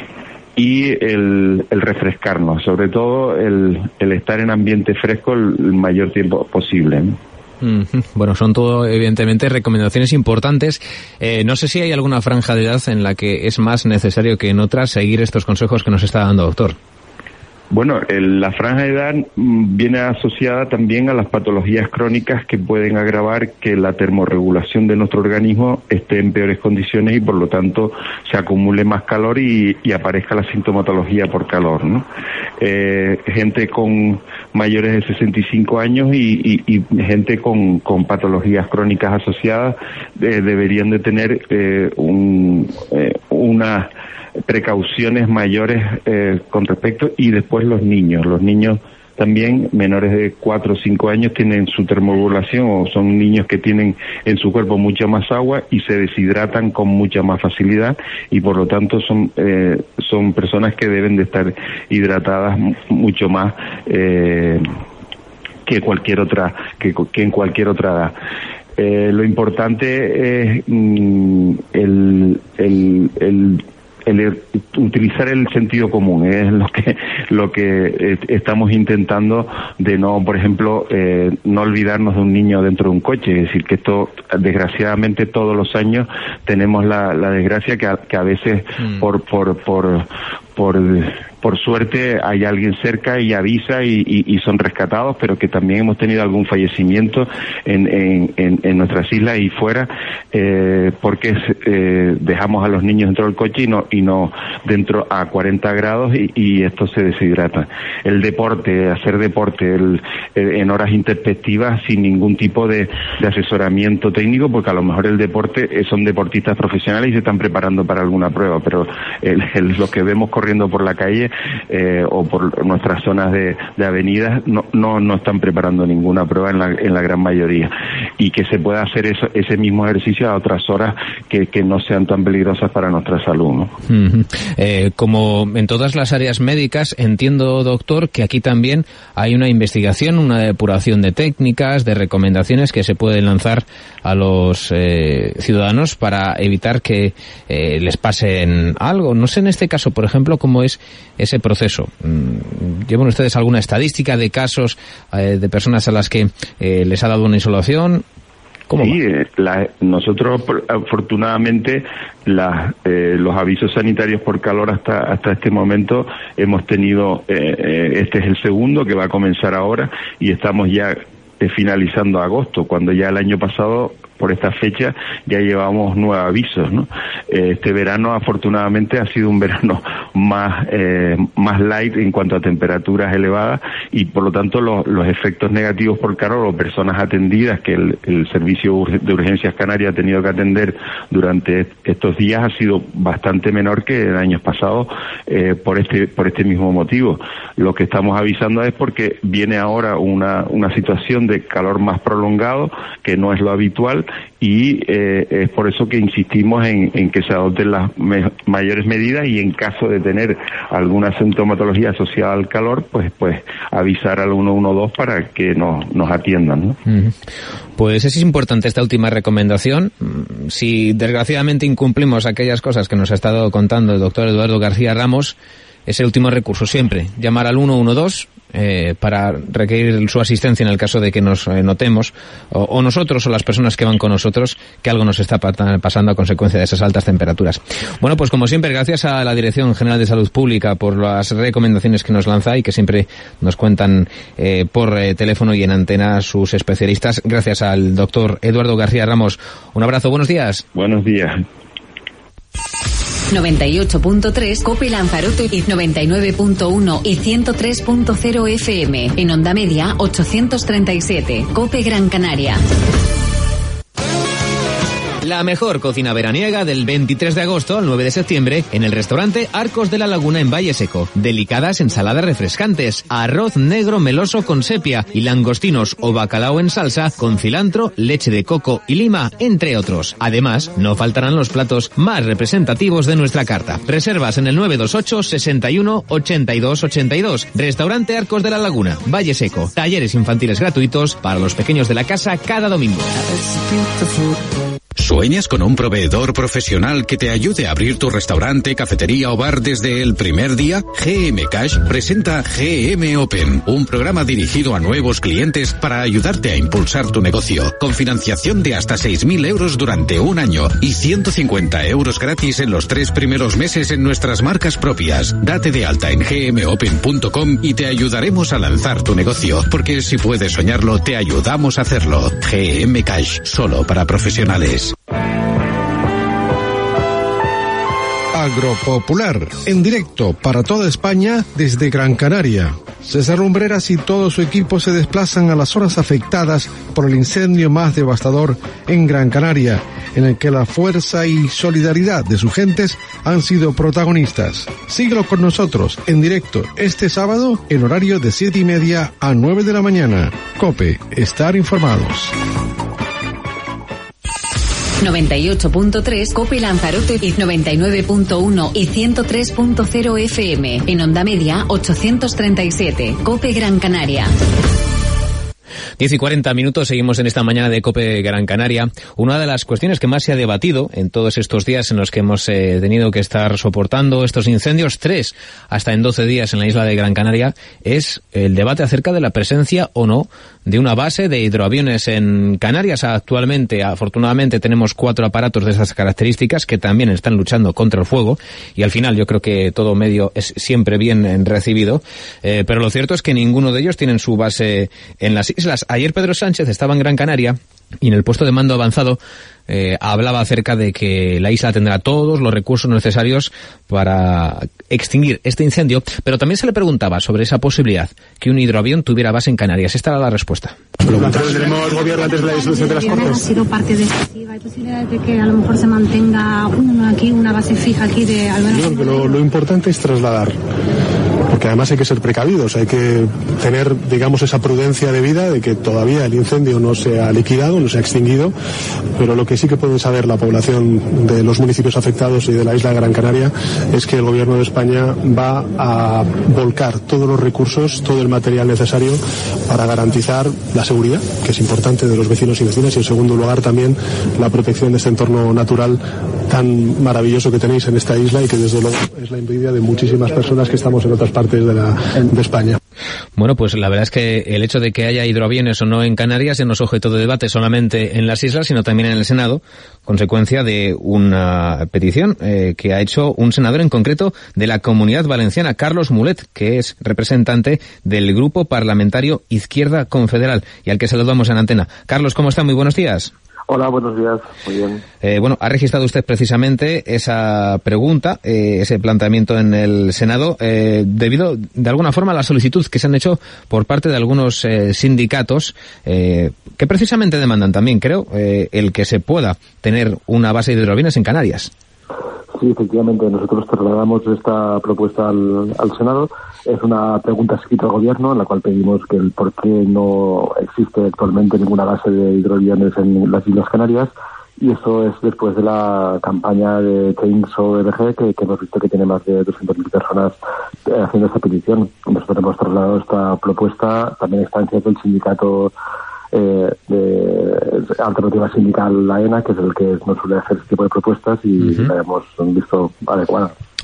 Y el, el refrescarnos, sobre todo el, el estar en ambiente fresco el, el mayor tiempo posible, ¿no? Bueno, son todo, evidentemente, recomendaciones importantes. Eh, no sé si hay alguna franja de edad en la que es más necesario que en otras seguir estos consejos que nos está dando, doctor. Bueno, el, la franja de edad mm, viene asociada también a las patologías crónicas que pueden agravar que la termorregulación de nuestro organismo esté en peores condiciones y por lo tanto se acumule más calor y, y aparezca la sintomatología por calor, ¿no? Eh, gente con mayores de sesenta y cinco años y, y, y gente con, con patologías crónicas asociadas eh, deberían de tener eh, un, eh, una precauciones mayores eh, con respecto, y después los niños. Los niños también menores de cuatro o cinco años tienen su termorregulación, o son niños que tienen en su cuerpo mucha más agua y se deshidratan con mucha más facilidad, y por lo tanto son eh, son personas que deben de estar hidratadas mucho más eh, que cualquier otra que, que en cualquier otra edad. Eh, lo importante es mm, el el el El utilizar el sentido común es lo que lo que eh, estamos intentando, de no, por ejemplo, eh, no olvidarnos de un niño dentro de un coche. Es decir, que esto, desgraciadamente, todos los años tenemos la, la desgracia que a, que a veces mm. por por por por por suerte hay alguien cerca y avisa y, y, y son rescatados, pero que también hemos tenido algún fallecimiento en, en, en, en nuestras islas y fuera, eh, porque eh, dejamos a los niños dentro del coche y no y no dentro a cuarenta grados y, y esto se deshidrata. El deporte, hacer deporte el, el, en horas intempestivas sin ningún tipo de, de asesoramiento técnico, porque a lo mejor el deporte eh, son deportistas profesionales y se están preparando para alguna prueba, pero el, el, lo que vemos corriendo por la calle Eh, o por nuestras zonas de, de avenidas no, no no están preparando ninguna prueba en la, en la gran mayoría, y que se pueda hacer eso, ese mismo ejercicio a otras horas que, que no sean tan peligrosas para nuestra salud, ¿no? Uh-huh. Eh, como en todas las áreas médicas, entiendo, doctor, que aquí también hay una investigación, una depuración de técnicas, de recomendaciones que se pueden lanzar a los eh, ciudadanos para evitar que eh, les pasen algo. No sé en este caso, por ejemplo, cómo es ese proceso. ¿Llevan ustedes alguna estadística de casos eh, de personas a las que eh, les ha dado una insolación? ¿Cómo sí, eh, la, nosotros afortunadamente la, eh, los avisos sanitarios por calor hasta hasta este momento hemos tenido, eh, eh, este es el segundo que va a comenzar ahora, y estamos ya eh, finalizando agosto, cuando ya el año pasado por esta fecha ya llevamos nueve avisos, ¿no? Este verano afortunadamente ha sido un verano más eh, más light en cuanto a temperaturas elevadas, y por lo tanto los, los efectos negativos por calor o personas atendidas que el, el servicio de urgencias Canarias ha tenido que atender durante estos días ha sido bastante menor que en años pasados, eh, por este por este mismo motivo. Lo que estamos avisando es porque viene ahora una una situación de calor más prolongado, que no es lo habitual, y eh, es por eso que insistimos en, en que se adopten las me- mayores medidas, y en caso de tener alguna sintomatología asociada al calor, pues pues avisar al uno uno dos para que nos, nos atiendan, ¿no? Uh-huh. Pues es importante esta última recomendación. Si desgraciadamente incumplimos aquellas cosas que nos ha estado contando el doctor Eduardo García Ramos, es el último recurso siempre, llamar al uno uno dos eh, para requerir su asistencia en el caso de que nos eh, notemos, o, o nosotros o las personas que van con nosotros, que algo nos está pasando a consecuencia de esas altas temperaturas. Bueno, pues como siempre, gracias a la Dirección General de Salud Pública por las recomendaciones que nos lanza y que siempre nos cuentan eh, por eh, teléfono y en antena sus especialistas. Gracias al doctor Eduardo García Ramos. Un abrazo, buenos días. Buenos días. noventa y ocho punto tres COPE Lanzarote y noventa y nueve punto uno y ciento tres punto cero F M. En onda media ochocientos treinta y siete. COPE Gran Canaria. La mejor cocina veraniega del veintitrés de agosto al nueve de septiembre en el restaurante Arcos de la Laguna en Valle Seco. Delicadas ensaladas refrescantes, arroz negro meloso con sepia y langostinos o bacalao en salsa con cilantro, leche de coco y lima, entre otros. Además, no faltarán los platos más representativos de nuestra carta. Reservas en el nueve dos ocho, sesenta y uno, ochenta y dos ochenta y dos. Restaurante Arcos de la Laguna, Valle Seco. Talleres infantiles gratuitos para los pequeños de la casa cada domingo. ¿Sueñas con un proveedor profesional que te ayude a abrir tu restaurante, cafetería o bar desde el primer día? G M Cash presenta G M Open, un programa dirigido a nuevos clientes para ayudarte a impulsar tu negocio, con financiación de hasta seis mil euros durante un año y ciento cincuenta euros gratis en los tres primeros meses en nuestras marcas propias. Date de alta en g m open punto com y te ayudaremos a lanzar tu negocio, porque si puedes soñarlo, te ayudamos a hacerlo. G M Cash, solo para profesionales. Agropopular, en directo para toda España desde Gran Canaria. César Lumbreras y todo su equipo se desplazan a las zonas afectadas por el incendio más devastador en Gran Canaria, en el que la fuerza y solidaridad de sus gentes han sido protagonistas. Síguelo con nosotros en directo este sábado en horario de siete y media a nueve de la mañana. COPE, estar informados. noventa y ocho punto tres COPE Lanzarote y noventa y nueve punto uno y ciento tres punto cero F M. En onda media ochocientos treinta y siete. COPE Gran Canaria. diez y cuarenta minutos, seguimos en esta mañana de COPE Gran Canaria. Una de las cuestiones que más se ha debatido en todos estos días en los que hemos eh, tenido que estar soportando estos incendios, tres hasta en doce días en la isla de Gran Canaria, es el debate acerca de la presencia o no de una base de hidroaviones en Canarias. Actualmente, afortunadamente, tenemos cuatro aparatos de esas características que también están luchando contra el fuego, y al final yo creo que todo medio es siempre bien recibido, eh, pero lo cierto es que ninguno de ellos tienen su base en las islas. Ayer Pedro Sánchez estaba en Gran Canaria y en el puesto de mando avanzado eh, hablaba acerca de que la isla tendrá todos los recursos necesarios para extinguir este incendio, pero también se le preguntaba sobre esa posibilidad que un hidroavión tuviera base en Canarias. Esta era la respuesta. ¿Lo mantendremos gobierno antes de la disolución de las Cortes? Ha sido parte decisiva. ¿Hay posibilidades de que a lo mejor se mantenga uno aquí, una base fija aquí de al menos? Yo creo que lo, lo importante es trasladar, porque además hay que ser precavidos, hay que tener, digamos, esa prudencia debida de que todavía el incendio no se ha liquidado, no se ha extinguido, pero lo que sí que pueden saber la población de los municipios afectados y de la isla de Gran Canaria es que el gobierno de España va a volcar todos los recursos, todo el material necesario para garantizar la seguridad, que es importante, de los vecinos y vecinas, y en segundo lugar también la protección de este entorno natural tan maravilloso que tenéis en esta isla y que desde luego es la envidia de muchísimas personas que estamos en otras partes de, la, de España. Bueno, pues la verdad es que el hecho de que haya hidroaviones o no en Canarias ya no es objeto de debate solamente en las islas, sino también en el Senado, consecuencia de una petición eh, que ha hecho un senador en concreto de la Comunidad Valenciana, Carlos Mulet, que es representante del Grupo Parlamentario Izquierda Confederal y al que saludamos en antena. Carlos, ¿cómo está? Muy buenos días. Hola, buenos días. Muy bien. Eh, bueno, ha registrado usted precisamente esa pregunta, eh, ese planteamiento en el Senado, eh, debido de alguna forma a la solicitud que se han hecho por parte de algunos eh, sindicatos, eh, que precisamente demandan también, creo, eh, el que se pueda tener una base de hidroaviones en Canarias. Sí, efectivamente, nosotros trasladamos esta propuesta al, al Senado. Es una pregunta escrita al Gobierno en la cual pedimos que el por qué no existe actualmente ninguna base de hidroaviones en las Islas Canarias, y eso es después de la campaña de Change O R G que, que hemos visto que tiene más de doscientas mil personas eh, haciendo esta petición. Nosotros hemos trasladado esta propuesta, también está en cierto el sindicato Eh, de Alternativa Sindical, la E N A, que es el que nos suele hacer este tipo de propuestas, y uh-huh. la hemos visto adecuada.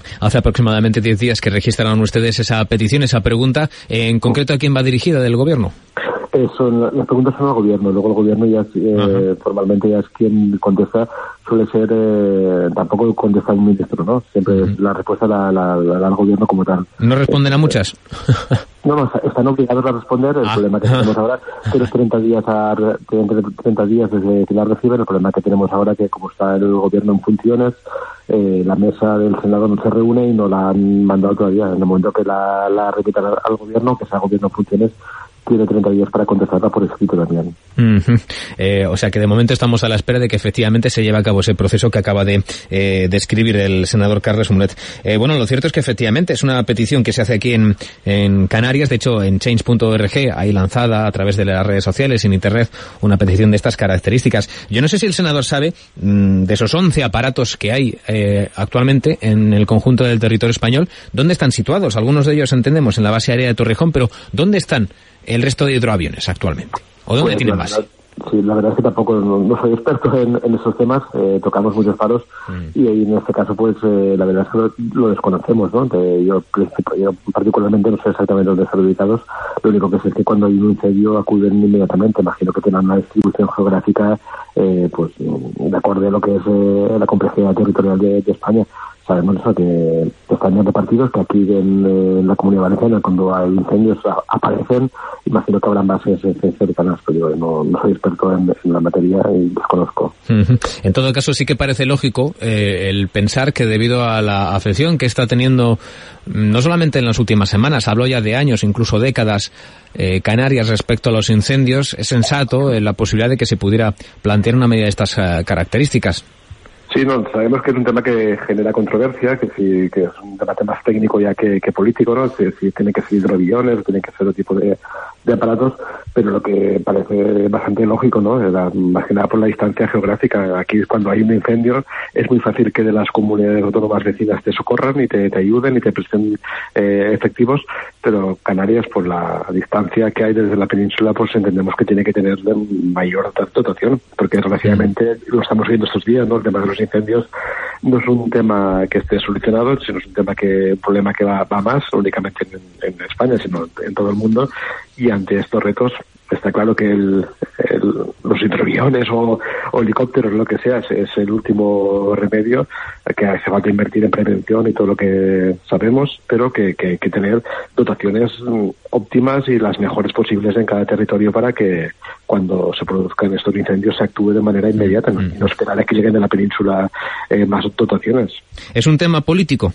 Hace aproximadamente diez días que registraron ustedes esa petición, esa pregunta. En concreto, ¿a quién va dirigida del Gobierno? Eso, las preguntas son al Gobierno, luego el Gobierno ya es, eh, formalmente ya es quien contesta. Suele ser, eh, tampoco contesta un ministro, ¿no? Siempre uh-huh. la respuesta la, la, la da el Gobierno como tal. ¿No responden a muchas? No, no, están obligados a responder. El ah. problema que tenemos ahora es que los treinta días, a, treinta días desde que la reciben. El problema que tenemos ahora es que como está el Gobierno en funciones, eh, la mesa del Senado no se reúne y no la han mandado todavía. En el momento que la, la repitan al, al Gobierno, que sea Gobierno en funciones, tiene treinta días para contestarla por escrito también. Uh-huh. Eh, o sea que de momento estamos a la espera de que efectivamente se lleve a cabo ese proceso que acaba de eh, describir el senador Carles Mulet. Eh, bueno, lo cierto es que efectivamente es una petición que se hace aquí en, en Canarias. De hecho, en change punto org hay lanzada a través de las redes sociales, en internet, una petición de estas características. Yo no sé si el senador sabe mmm, de esos once aparatos que hay eh, actualmente en el conjunto del territorio español, ¿dónde están situados? Algunos de ellos entendemos en la base aérea de Torrejón, pero ¿dónde están el resto de hidroaviones actualmente? ¿O dónde pues, tienen base? Verdad, sí, la verdad es que tampoco no, no soy experto en, en esos temas, eh, tocamos muchos faros mm. y en este caso pues eh, la verdad es que lo, lo desconocemos, ¿no? De, yo, yo particularmente no sé exactamente dónde están ubicados, lo único que sé es que cuando hay un incendio acuden inmediatamente. Imagino que tengan una distribución geográfica eh, pues de acuerdo a lo que es eh, la complejidad territorial de, de España. Sabemos eso, que están bien repartidos, que aquí en, en la Comunidad Valenciana cuando hay incendios a, aparecen. Imagino que habrán bases cercanas, pero yo no, no soy experto en, en la materia y desconozco. Uh-huh. En todo caso, sí que parece lógico eh, el pensar que debido a la afección que está teniendo, no solamente en las últimas semanas, hablo ya de años, incluso décadas, eh, Canarias respecto a los incendios, es sensato eh, la posibilidad de que se pudiera plantear una medida de estas uh, características. Sí, no, sabemos que es un tema que genera controversia, que sí, que es un debate más técnico ya que, que político, ¿no? Si, si tiene que ser hidroaviones, tiene que ser otro tipo de, de aparatos, pero lo que parece bastante lógico, ¿no? Era, más que nada por la distancia geográfica. Aquí cuando hay un incendio es muy fácil que de las comunidades autónomas vecinas te socorran y te, te ayuden y te presten eh, efectivos, pero Canarias, por la distancia que hay desde la península, pues entendemos que tiene que tener mayor dotación, porque relativamente lo estamos viendo estos días, ¿no? El tema de los incendios no es un tema que esté solucionado, sino es un tema que, un problema que va, va más, no únicamente en, en España, sino en todo el mundo, y ante estos retos está claro que el, el, los hidroaviones o, o helicópteros, lo que sea, es, es el último remedio, que hace falta invertir en prevención y todo lo que sabemos, pero que, que, que tener dotaciones óptimas y las mejores posibles en cada territorio para que cuando se produzcan estos incendios se actúe de manera inmediata, ¿no? Y no esperar a que lleguen de la península eh, más dotaciones. ¿Es un tema político?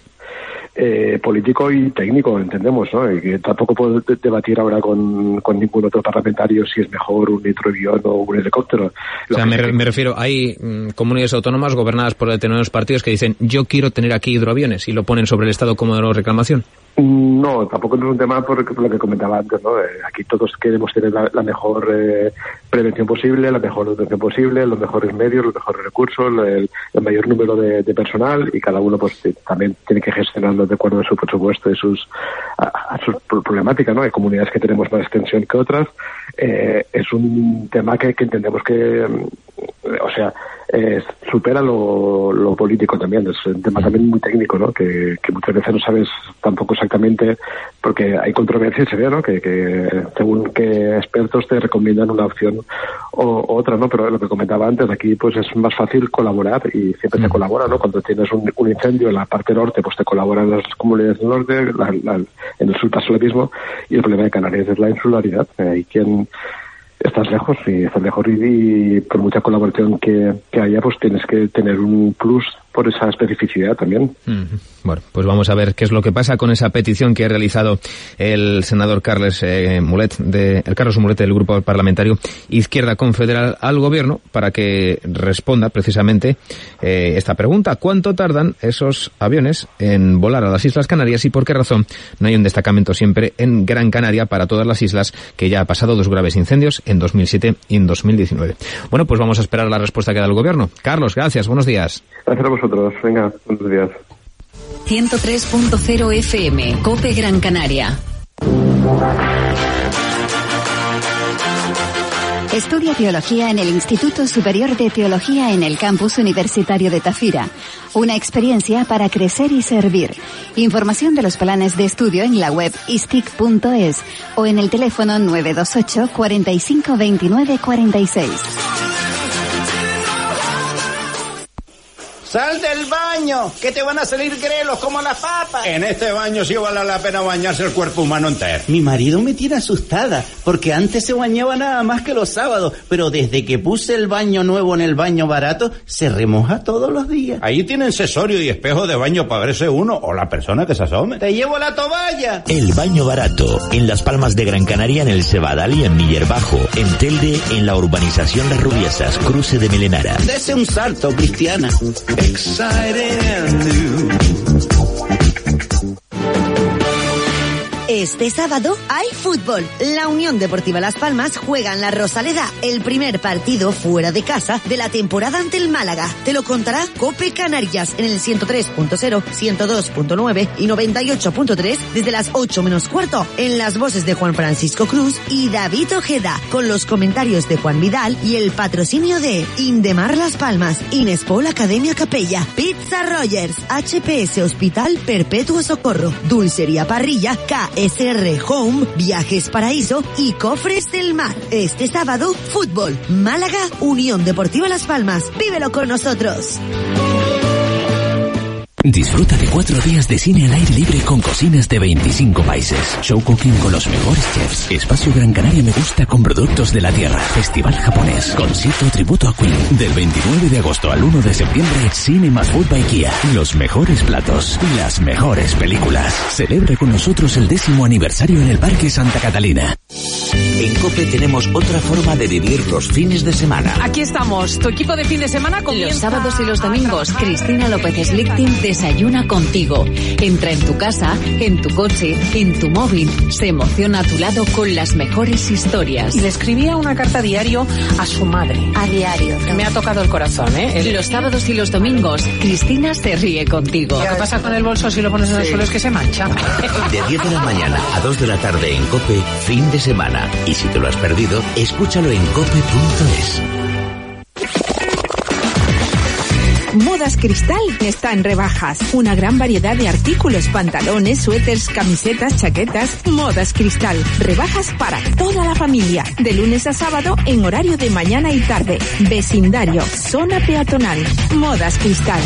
Eh, político y técnico, entendemos, ¿no? Y que tampoco puedo debatir ahora con, con ningún otro parlamentario si es mejor un hidroavión o un helicóptero. Lo o sea, me, me refiero, hay mm, comunidades autónomas gobernadas por determinados partidos que dicen yo quiero tener aquí hidroaviones y lo ponen sobre el Estado como de reclamación. No, tampoco es un tema por, por lo que comentaba antes, ¿no? Eh, aquí todos queremos tener la, la mejor eh, prevención posible, la mejor dotación posible, los mejores medios, los mejores recursos, el, el mayor número de, de personal, y cada uno pues también tiene que gestionarlo de acuerdo a su presupuesto y sus, a, a sus problemáticas, ¿no? Hay comunidades que tenemos más extensión que otras. Eh, es un tema que, que entendemos que, o sea, eh, supera lo, lo político también. Es un tema también muy técnico, ¿no? Que, que muchas veces no sabes tampoco exactamente, porque hay controversia y se ve, ¿no? Que, que según qué expertos te recomiendan una opción o, o otra, ¿no? Pero lo que comentaba antes, aquí pues es más fácil colaborar y siempre se colabora, ¿no? Cuando tienes un, un incendio en la parte norte, pues te colaboran las comunidades del norte, la, la, en el sur pasa lo mismo, y el problema de Canarias es la insularidad. Hay quien estás lejos y estás lejos y, y por mucha colaboración que, que haya, pues tienes que tener un plus por esa especificidad también. Mm-hmm. Bueno, pues vamos a ver qué es lo que pasa con esa petición que ha realizado el senador Carles eh, Mulet, de, el Carlos Mulet del Grupo Parlamentario Izquierda Confederal al Gobierno, para que responda precisamente eh, esta pregunta: ¿cuánto tardan esos aviones en volar a las Islas Canarias y por qué razón no hay un destacamento siempre en Gran Canaria para todas las islas, que ya ha pasado dos graves incendios en dos mil siete y en dos mil diecinueve? Bueno, pues vamos a esperar la respuesta que da el Gobierno. Carlos, gracias, buenos días. Gracias a vosotros. Venga, buenos días. ciento tres punto cero F M, COPE Gran Canaria. Estudia Teología en el Instituto Superior de Teología en el Campus Universitario de Tafira. Una experiencia para crecer y servir. Información de los planes de estudio en la web istic punto es o en el teléfono nueve dos ocho, cuarenta y cinco, veintinueve, cuarenta y seis. ¡Sal del baño! ¡Que te van a salir grelos como las papas! En este baño sí vale la pena bañarse el cuerpo humano entero. Mi marido me tiene asustada, porque antes se bañaba nada más que los sábados, pero desde que puse el baño nuevo en el baño barato, se remoja todos los días. Ahí tienen cesorio y espejo de baño para verse uno o la persona que se asome. ¡Te llevo la toalla! El baño barato, en Las Palmas de Gran Canaria, en el Cebadal y en Miller Bajo. En Telde, en la urbanización Las Rubiesas, cruce de Melenara. Dese un salto, Cristiana. Exciting and new. Este sábado hay fútbol. La Unión Deportiva Las Palmas juega en la Rosaleda el primer partido fuera de casa de la temporada ante el Málaga. Te lo contará Cope Canarias en el ciento tres punto cero, ciento dos punto nueve y noventa y ocho punto tres desde las ocho menos cuarto, en las voces de Juan Francisco Cruz y David Ojeda, con los comentarios de Juan Vidal y el patrocinio de Indemar Las Palmas, Inespol Academia Capella, Pizza Rogers, H P S Hospital Perpetuo Socorro, Dulcería Parrilla, K S R Home, Viajes Paraíso y Cofres del Mar. Este sábado, fútbol, Málaga, Unión Deportiva Las Palmas. Vívelo con nosotros. Disfruta de cuatro días de cine al aire libre con cocinas de veinticinco países. Show cooking con los mejores chefs. Espacio Gran Canaria Me Gusta con productos de la tierra. Festival japonés. Concierto tributo a Queen. Del veintinueve de agosto al uno de septiembre, Cinema Food by Kia. Los mejores platos. Las mejores películas. Celebre con nosotros el décimo aniversario en el Parque Santa Catalina. En COPE tenemos otra forma de vivir los fines de semana. Aquí estamos. Tu equipo de fin de semana comienza... Los sábados y los domingos, Cristina López Slichting desayuna contigo. Entra en tu casa, en tu coche, en tu móvil. Se emociona a tu lado con las mejores historias. Y le escribía una carta a diario a su madre. A diario. Me ha tocado el corazón, ¿eh? El... Los sábados y los domingos, Cristina se ríe contigo. Lo que pasa con el bolso si lo pones en el sí. suelo es que se mancha. De diez de la mañana a dos de la tarde en COPE, fin de semana. Y si te lo has perdido, escúchalo en cope punto es. Modas Cristal está en rebajas. Una gran variedad de artículos, pantalones, suéteres, camisetas, chaquetas. Modas Cristal. Rebajas para toda la familia. De lunes a sábado en horario de mañana y tarde. Vecindario, zona peatonal. Modas Cristal.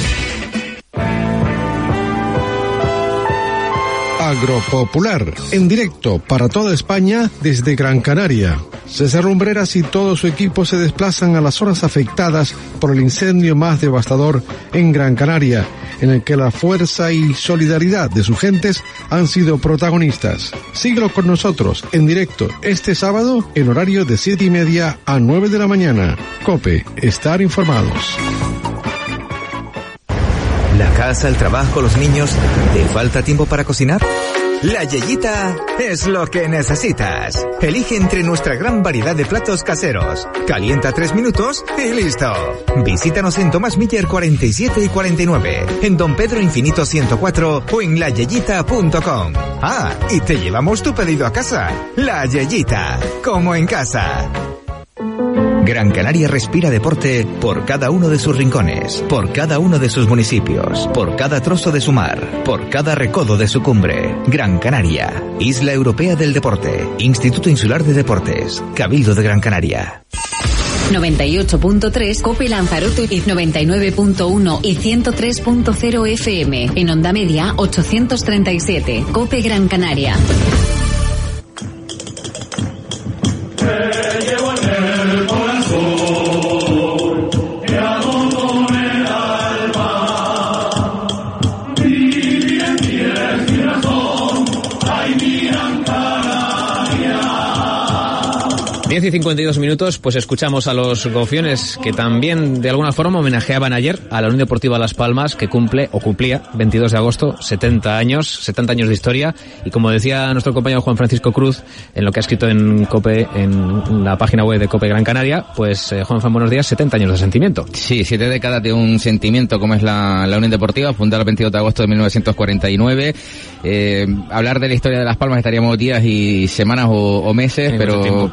Agropopular, en directo para toda España desde Gran Canaria. César Lumbreras y todo su equipo se desplazan a las zonas afectadas por el incendio más devastador en Gran Canaria, en el que la fuerza y solidaridad de sus gentes han sido protagonistas. Síguelo con nosotros en directo este sábado en horario de siete y media a nueve de la mañana. COPE, estar informados. La casa, el trabajo, los niños. ¿Te falta tiempo para cocinar? La Yeyita es lo que necesitas. Elige entre nuestra gran variedad de platos caseros. Calienta tres minutos y listo. Visítanos en Tomás Miller cuarenta y siete y cuarenta y nueve, en Don Pedro Infinito ciento cuatro o en la yeyita punto com. Ah, y te llevamos tu pedido a casa. La Yeyita, como en casa. Gran Canaria respira deporte por cada uno de sus rincones, por cada uno de sus municipios, por cada trozo de su mar, por cada recodo de su cumbre. Gran Canaria, Isla Europea del Deporte, Instituto Insular de Deportes, Cabildo de Gran Canaria. noventa y ocho punto tres Cope Lanzarote y noventa y nueve punto uno y ciento tres punto cero F M. En onda media ochocientos treinta y siete. Cope Gran Canaria. diez y cincuenta y dos minutos, pues escuchamos a los gofiones que también de alguna forma homenajeaban ayer a la Unión Deportiva Las Palmas, que cumple o cumplía veintidós de agosto setenta años, setenta años de historia, y como decía nuestro compañero Juan Francisco Cruz en lo que ha escrito en COPE, en la página web de COPE Gran Canaria, pues eh, Juan Juan, buenos días, setenta años de sentimiento. Sí, siete décadas de un sentimiento como es la, la Unión Deportiva, fundada el veintidós de agosto de mil novecientos cuarenta y nueve. Eh, hablar de la historia de Las Palmas estaríamos días y semanas o, o meses, sí, pero para resumir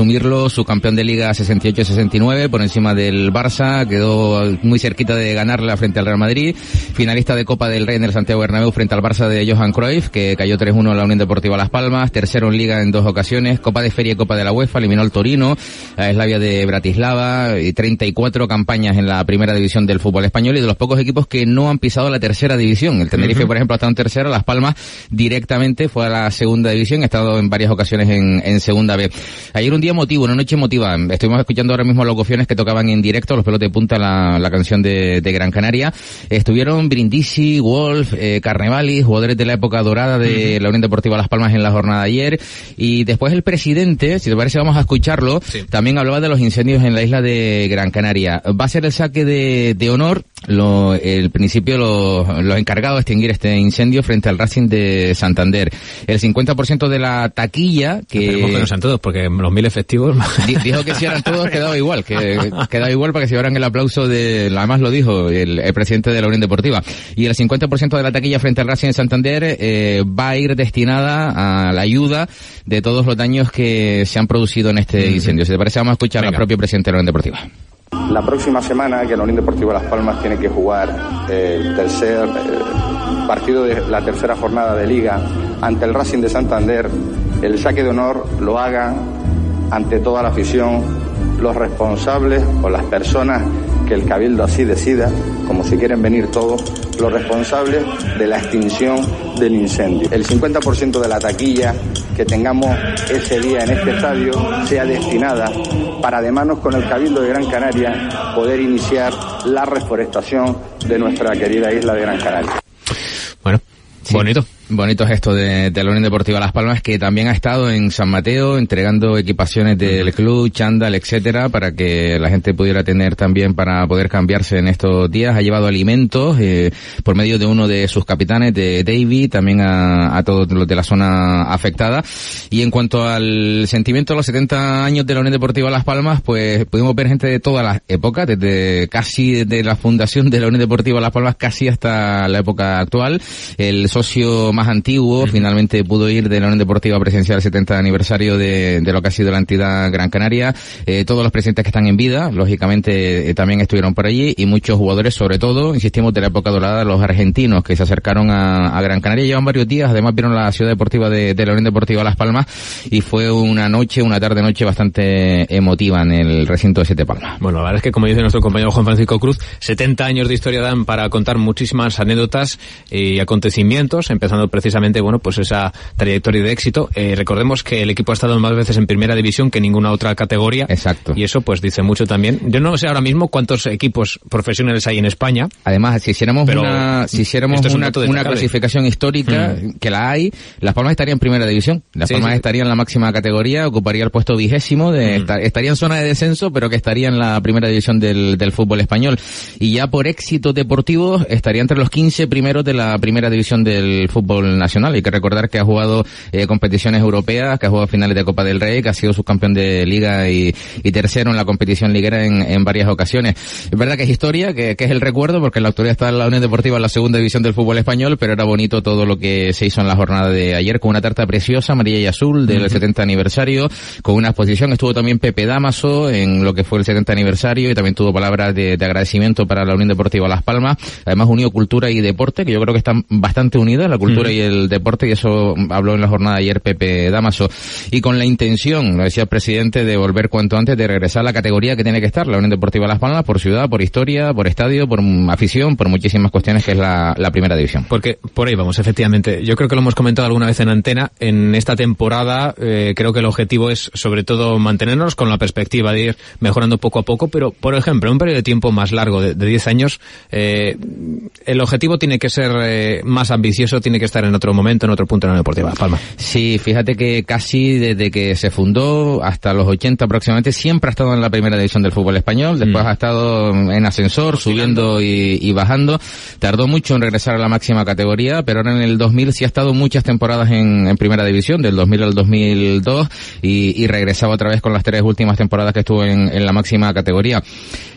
resumirlo, su campeón de Liga sesenta y ocho sesenta y nueve, por encima del Barça, quedó muy cerquita de ganarla frente al Real Madrid, finalista de Copa del Rey en el Santiago Bernabéu frente al Barça de Johan Cruyff, que cayó tres uno en la Unión Deportiva Las Palmas, tercero en Liga en dos ocasiones, Copa de Feria y Copa de la UEFA, eliminó al Torino, a Slavia de Bratislava, y treinta y cuatro campañas en la primera división del fútbol español, y de los pocos equipos que no han pisado la tercera división. El Tenerife, uh-huh. por ejemplo, ha estado en tercera, Las Palmas directamente fue a la segunda división, ha estado en varias ocasiones en, en segunda B. Ayer un día emotivo, una noche emotiva. Estuvimos escuchando ahora mismo locuciones que tocaban en directo, los pelos de punta, la, la canción de, de Gran Canaria. Estuvieron Brindisi, Wolf, eh, Carnevali, jugadores de la época dorada de uh-huh. la Unión Deportiva Las Palmas en la jornada de ayer. Y después el presidente, si te parece vamos a escucharlo, sí. también hablaba de los incendios en la isla de Gran Canaria. Va a ser el saque de, de honor, lo, el principio los, los encargados de extinguir este incendio frente al Racing de Santander. El cincuenta por ciento de la taquilla que... Esperemos que no sean todos, porque los mil efectivos... Dijo que si eran todos quedaba igual, que quedaba igual para que se llevaran el aplauso de... Además lo dijo el, el presidente de la Unión Deportiva. Y el cincuenta por ciento de la taquilla frente al Racing de Santander eh, va a ir destinada a la ayuda de todos los daños que se han producido en este incendio. Si te parece, vamos a escuchar Venga. al propio presidente de la Unión Deportiva. La próxima semana que la Unión Deportiva Las Palmas tiene que jugar el tercer eh, partido de la tercera jornada de Liga ante el Racing de Santander, el saque de honor lo hagan ante toda la afición, los responsables o las personas que el Cabildo así decida, como si quieren venir todos, los responsables de la extinción del incendio. El cincuenta por ciento de la taquilla que tengamos ese día en este estadio sea destinada para, de manos con el Cabildo de Gran Canaria, poder iniciar la reforestación de nuestra querida isla de Gran Canaria. Bueno, sí. bonito. Bonito gesto de, de la Unión Deportiva Las Palmas, que también ha estado en San Mateo entregando equipaciones del club, chándal, etcétera, para que la gente pudiera tener también para poder cambiarse en estos días. Ha llevado alimentos eh, por medio de uno de sus capitanes, de David, también a, a todos los de la zona afectada. Y en cuanto al sentimiento de los setenta años de la Unión Deportiva Las Palmas, pues pudimos ver gente de todas las épocas, desde casi desde la fundación de la Unión Deportiva Las Palmas casi hasta la época actual. El socio más antiguo, uh-huh. finalmente pudo ir de la Unión Deportiva a presenciar el setenta aniversario de, de lo que ha sido la entidad Gran Canaria. Eh, todos los presidentes que están en vida, lógicamente, eh, también estuvieron por allí, y muchos jugadores, sobre todo, insistimos, de la época dorada, los argentinos que se acercaron a, a Gran Canaria. Llevan varios días, además vieron la ciudad deportiva de, de la Unión Deportiva Las Palmas, y fue una noche, una tarde-noche bastante emotiva en el recinto de Siete Palmas. Bueno, la verdad es que, como dice nuestro compañero Juan Francisco Cruz, setenta años de historia dan para contar muchísimas anécdotas y acontecimientos, empezando precisamente, bueno, pues esa trayectoria de éxito. Eh, recordemos que el equipo ha estado más veces en primera división que en ninguna otra categoría. Exacto. Y eso pues dice mucho también. Yo no sé ahora mismo cuántos equipos profesionales hay en España. Además, si hiciéramos una, si hiciéramos es una, un una clasificación histórica, mm. que la hay, Las Palmas estaría en primera división. Las sí, Palmas sí. estaría en la máxima categoría, ocuparía el puesto vigésimo, de, mm. estar, estaría en zona de descenso, pero que estaría en la primera división del, del fútbol español. Y ya por éxitos deportivos estaría entre los quince primeros de la primera división del fútbol nacional. Hay que recordar que ha jugado eh, competiciones europeas, que ha jugado finales de Copa del Rey, que ha sido subcampeón de Liga y, y tercero en la competición liguera en, en varias ocasiones. Es verdad que es historia, que, que es el recuerdo, porque en la actualidad está la Unión Deportiva en la segunda división del fútbol español, pero era bonito todo lo que se hizo en la jornada de ayer, con una tarta preciosa, amarilla y azul, del uh-huh. setenta aniversario, con una exposición. Estuvo también Pepe Damaso en lo que fue el setenta aniversario, y también tuvo palabras de, de agradecimiento para la Unión Deportiva Las Palmas. Además unió cultura y deporte, que yo creo que están bastante unidas, la cultura uh-huh. y el deporte, y eso habló en la jornada de ayer Pepe Damaso, y con la intención, lo decía el presidente, de volver cuanto antes, de regresar a la categoría que tiene que estar la Unión Deportiva Las Palmas, por ciudad, por historia, por estadio, por afición, por muchísimas cuestiones, que es la, la primera división. Porque por ahí vamos, efectivamente. Yo creo que lo hemos comentado alguna vez en antena. En esta temporada eh, creo que el objetivo es sobre todo mantenernos con la perspectiva de ir mejorando poco a poco, pero por ejemplo, en un periodo de tiempo más largo, de diez años, eh, el objetivo tiene que ser eh, más ambicioso, tiene que estar en otro momento, en otro punto en la Unión Deportiva Las Palmas. Sí, fíjate que casi desde que se fundó hasta los ochenta aproximadamente siempre ha estado en la primera división del fútbol español, después mm. ha estado en ascensor, subiendo y, y bajando. Tardó mucho en regresar a la máxima categoría, pero ahora en el dos mil sí ha estado muchas temporadas en, en primera división, del dos mil al dos mil dos, y, y regresaba otra vez con las tres últimas temporadas que estuvo en, en la máxima categoría.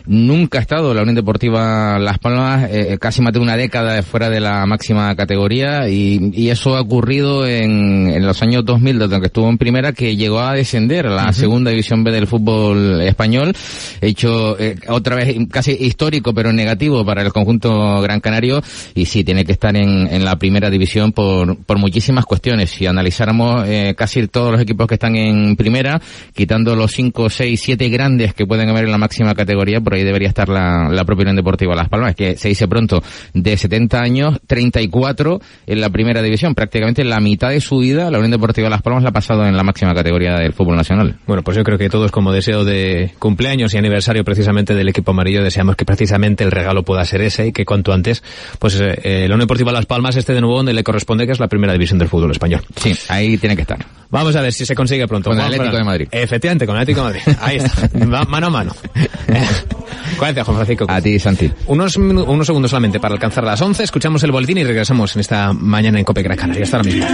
nunca ha estado la Unión Deportiva Las Palmas eh, casi más de una década fuera de la máxima categoría y, y eso ha ocurrido en, en los años dos mil, desde que estuvo en primera, que llegó a descender a la uh-huh. segunda división B del fútbol español, hecho eh, otra vez casi histórico pero negativo para el conjunto gran canario, y sí, tiene que estar en, en la primera división por, por muchísimas cuestiones. Si analizáramos eh, casi todos los equipos que están en primera, quitando los cinco, seis, siete grandes que pueden haber en la máxima categoría, por ahí debería estar la, la propia Unión Deportiva Las Palmas, que se dice pronto, de setenta años, treinta y cuatro en la primera división. Prácticamente la mitad de su vida la Unión Deportiva Las Palmas la ha pasado en la máxima categoría del fútbol nacional. Bueno, pues yo creo que todos, como deseo de cumpleaños y aniversario precisamente del equipo amarillo, deseamos que precisamente el regalo pueda ser ese y que cuanto antes, pues eh, la Unión Deportiva Las Palmas esté de nuevo donde le corresponde, que es la primera división del fútbol español. Sí, ahí tiene que estar. Vamos a ver si se consigue pronto. Con el Vamos Atlético para... de Madrid. Efectivamente, con el Atlético de Madrid. Ahí está. Va, mano a mano. Gracias, Juan Francisco. A ti, Santi. Unos, unos segundos solamente para alcanzar las once. Escuchamos el boletín y regresamos en esta mañana en COPE Gran Canaria. Hasta ahora mismo.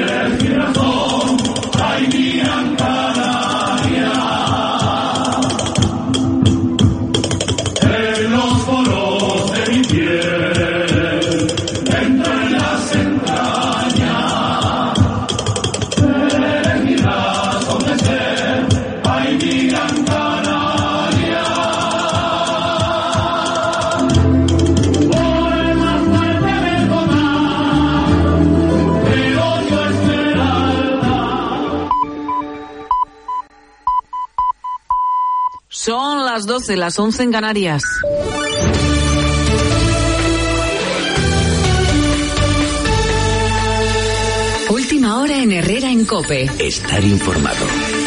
Son las doce, las once en Canarias. Última hora en Herrera en COPE. Estar informado.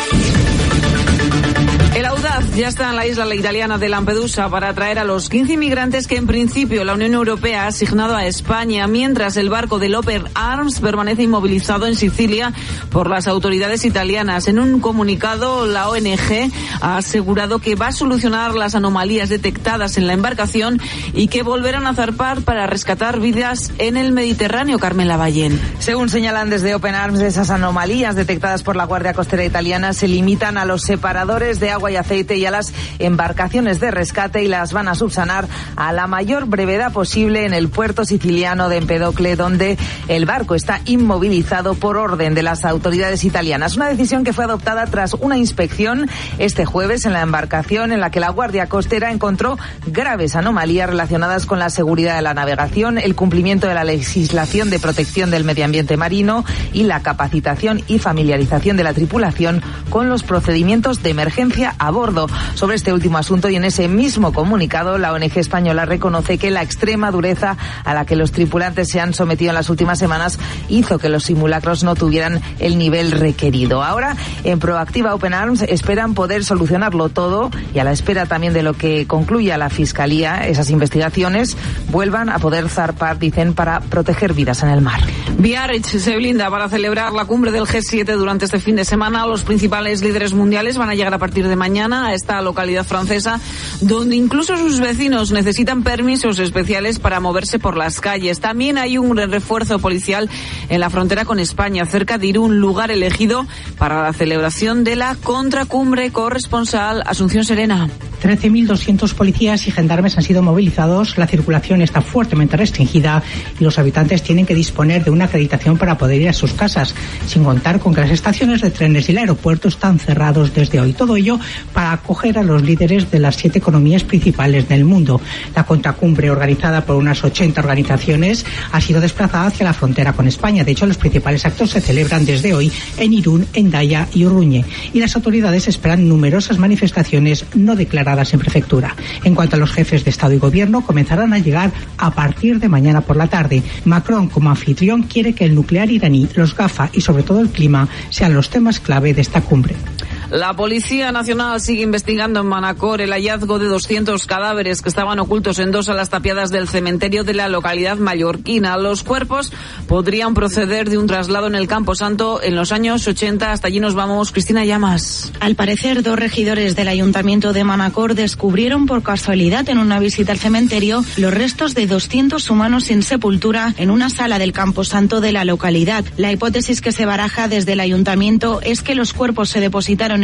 El Audaz ya está en la isla italiana de Lampedusa para atraer a los quince inmigrantes que en principio la Unión Europea ha asignado a España, mientras el barco del Open Arms permanece inmovilizado en Sicilia por las autoridades italianas. En un comunicado, la O N G ha asegurado que va a solucionar las anomalías detectadas en la embarcación y que volverán a zarpar para rescatar vidas en el Mediterráneo. Carmen Lavallén. Según señalan desde Open Arms, esas anomalías detectadas por la Guardia Costera italiana se limitan a los separadores de agua y aceite y a las embarcaciones de rescate, y las van a subsanar a la mayor brevedad posible en el puerto siciliano de Empedocle, donde el barco está inmovilizado por orden de las autoridades italianas. Una decisión que fue adoptada tras una inspección este jueves en la embarcación, en la que la Guardia Costera encontró graves anomalías relacionadas con la seguridad de la navegación, el cumplimiento de la legislación de protección del medio ambiente marino y la capacitación y familiarización de la tripulación con los procedimientos de emergencia a bordo. Sobre este último asunto y en ese mismo comunicado, la O N G española reconoce que la extrema dureza a la que los tripulantes se han sometido en las últimas semanas hizo que los simulacros no tuvieran el nivel requerido. Ahora, en Proactiva Open Arms, esperan poder solucionarlo todo, y a la espera también de lo que concluya la Fiscalía, esas investigaciones vuelvan a poder zarpar, dicen, para proteger vidas en el mar. Biarritz se blinda para celebrar la cumbre del G siete durante este fin de semana. Los principales líderes mundiales van a llegar a partir de mañana a esta localidad francesa, donde incluso sus vecinos necesitan permisos especiales para moverse por las calles. También hay un refuerzo policial en la frontera con España, cerca de Irún, lugar elegido para la celebración de la contracumbre. Corresponsal Asunción Serena. trece mil doscientos policías y gendarmes han sido movilizados, la circulación está fuertemente restringida y los habitantes tienen que disponer de una acreditación para poder ir a sus casas, sin contar con que las estaciones de trenes y el aeropuerto están cerrados desde hoy. Todo ello para acoger a los líderes de las siete economías principales del mundo. La contracumbre, organizada por unas ochenta organizaciones, ha sido desplazada hacia la frontera con España. De hecho, los principales actos se celebran desde hoy en Irún, Hendaya y Urruñe, y las autoridades esperan numerosas manifestaciones no declaradas en prefectura. En cuanto a los jefes de Estado y Gobierno, comenzarán a llegar a partir de mañana por la tarde. Macron, como anfitrión, quiere que el nuclear iraní, los GAFA y sobre todo el clima sean los temas clave de esta cumbre. La Policía Nacional sigue investigando en Manacor el hallazgo de doscientos cadáveres que estaban ocultos en dos alas tapiadas del cementerio de la localidad mallorquina. Los cuerpos podrían proceder de un traslado en el Campo Santo en los años ochenta. Hasta allí nos vamos. Cristina Llamas. Al parecer, dos regidores del Ayuntamiento de Manacor descubrieron por casualidad en una visita al cementerio los restos de doscientos humanos sin sepultura en una sala del Campo Santo de la localidad. La hipótesis que se baraja desde el Ayuntamiento es que los cuerpos se depositaron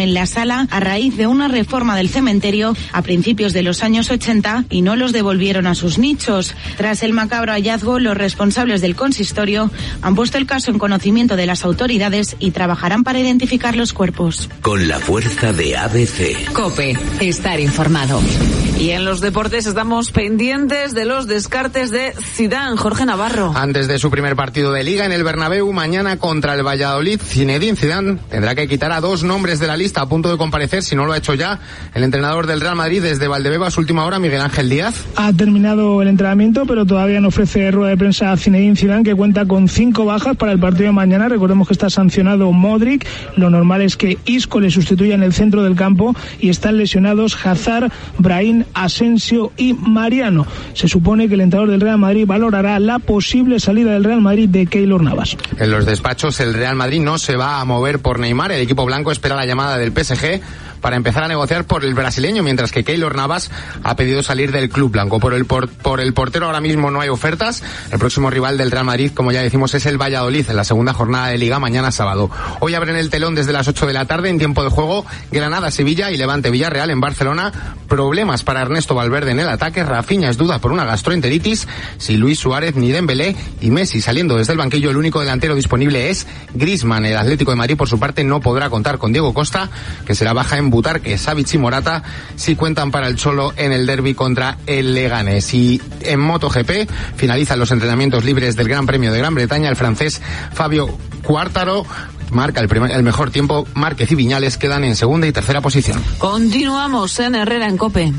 en la sala a raíz de una reforma del cementerio a principios de los años ochenta y no los devolvieron a sus nichos. Tras el macabro hallazgo, los responsables del consistorio han puesto el caso en conocimiento de las autoridades y trabajarán para identificar los cuerpos. Con la fuerza de A B C. COPE, estar informado. Y en los deportes estamos pendientes de los descartes de Zidane. Jorge Navarro. Antes de su primer partido de Liga en el Bernabéu, mañana contra el Valladolid, Zinedine Zidane tendrá que quitar a dos nombres de la lista a punto de comparecer, si no lo ha hecho ya, el entrenador del Real Madrid desde Valdebeba a su última hora, Miguel Ángel Díaz. Ha terminado el entrenamiento, pero todavía no ofrece rueda de prensa a Zinedine Zidane, que cuenta con cinco bajas para el partido de mañana. Recordemos que está sancionado Modric. Lo normal es que Isco le sustituya en el centro del campo y están lesionados Hazard, Brahim, Asensio y Mariano. Se supone que el entrenador del Real Madrid valorará la posible salida del Real Madrid de Keylor Navas. En los despachos, el Real Madrid no se va a mover por Neymar. El equipo blanco espera la llamada del P S G para empezar a negociar por el brasileño, mientras que Keylor Navas ha pedido salir del club blanco. Por el, por, por el portero ahora mismo no hay ofertas. El próximo rival del Real Madrid, como ya decimos, es el Valladolid en la segunda jornada de Liga mañana sábado. Hoy abren el telón desde las ocho de la tarde en tiempo de juego Granada-Sevilla y Levante-Villarreal en Barcelona. Problemas para Ernesto Valverde en el ataque. Rafinha es duda por una gastroenteritis. Si Luis Suárez ni Dembélé y Messi saliendo desde el banquillo, el único delantero disponible es Griezmann. El Atlético de Madrid, por su parte, no podrá contar con Diego Costa, que será baja en Butarque. Savic y Morata sí cuentan para el Cholo en el derbi contra el Leganés. Y en MotoGP finalizan los entrenamientos libres del Gran Premio de Gran Bretaña. El francés Fabio Quartararo marca el, primer, el mejor tiempo. Márquez y Viñales quedan en segunda y tercera posición. Continuamos en Herrera en COPE.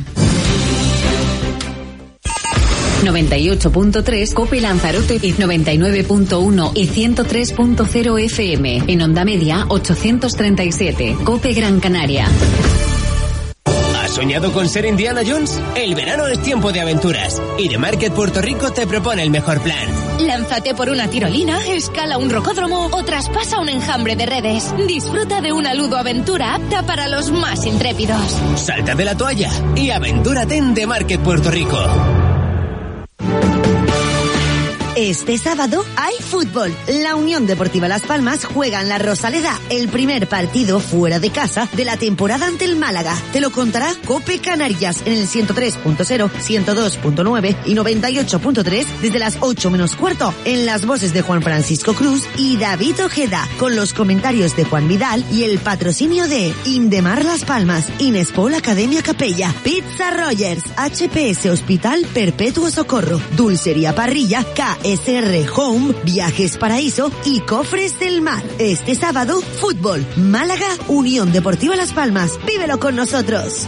noventa y ocho punto tres COPE Lanzarote y noventa y nueve punto uno y ciento tres punto cero F M. En onda media ochocientos treinta y siete. COPE Gran Canaria. ¿Has soñado con ser Indiana Jones? El verano es tiempo de aventuras y The Market Puerto Rico te propone el mejor plan. Lánzate por una tirolina, escala un rocódromo o traspasa un enjambre de redes. Disfruta de una ludoaventura apta para los más intrépidos. Salta de la toalla y aventúrate en The Market Puerto Rico. Este sábado hay fútbol. La Unión Deportiva Las Palmas juega en la Rosaleda el primer partido fuera de casa de la temporada ante el Málaga. Te lo contará COPE Canarias en el ciento tres punto cero, ciento dos punto nueve y noventa y ocho punto tres desde las ocho menos cuarto en las voces de Juan Francisco Cruz y David Ojeda, con los comentarios de Juan Vidal y el patrocinio de Indemar Las Palmas, Inespol Academia Capella, Pizza Rogers, H P S Hospital Perpetuo Socorro, Dulcería Parrilla, K S R Home, Viajes Paraíso y Cofres del Mar. Este sábado, fútbol, Málaga, Unión Deportiva Las Palmas. Vívelo con nosotros.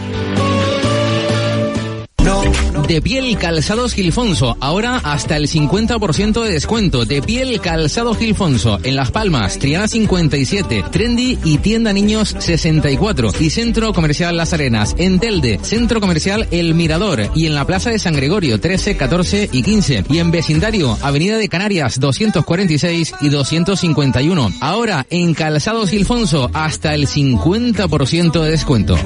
De Piel Calzados Gilfonso, ahora hasta el cincuenta por ciento de descuento. De Piel Calzados Gilfonso, en Las Palmas, Triana cincuenta y siete, Trendy y Tienda Niños sesenta y cuatro. Y Centro Comercial Las Arenas, en Telde, Centro Comercial El Mirador. Y en la Plaza de San Gregorio, trece, catorce y quince. Y en vecindario, Avenida de Canarias, doscientos cuarenta y seis y doscientos cincuenta y uno. Ahora, en Calzados Gilfonso, hasta el cincuenta por ciento de descuento.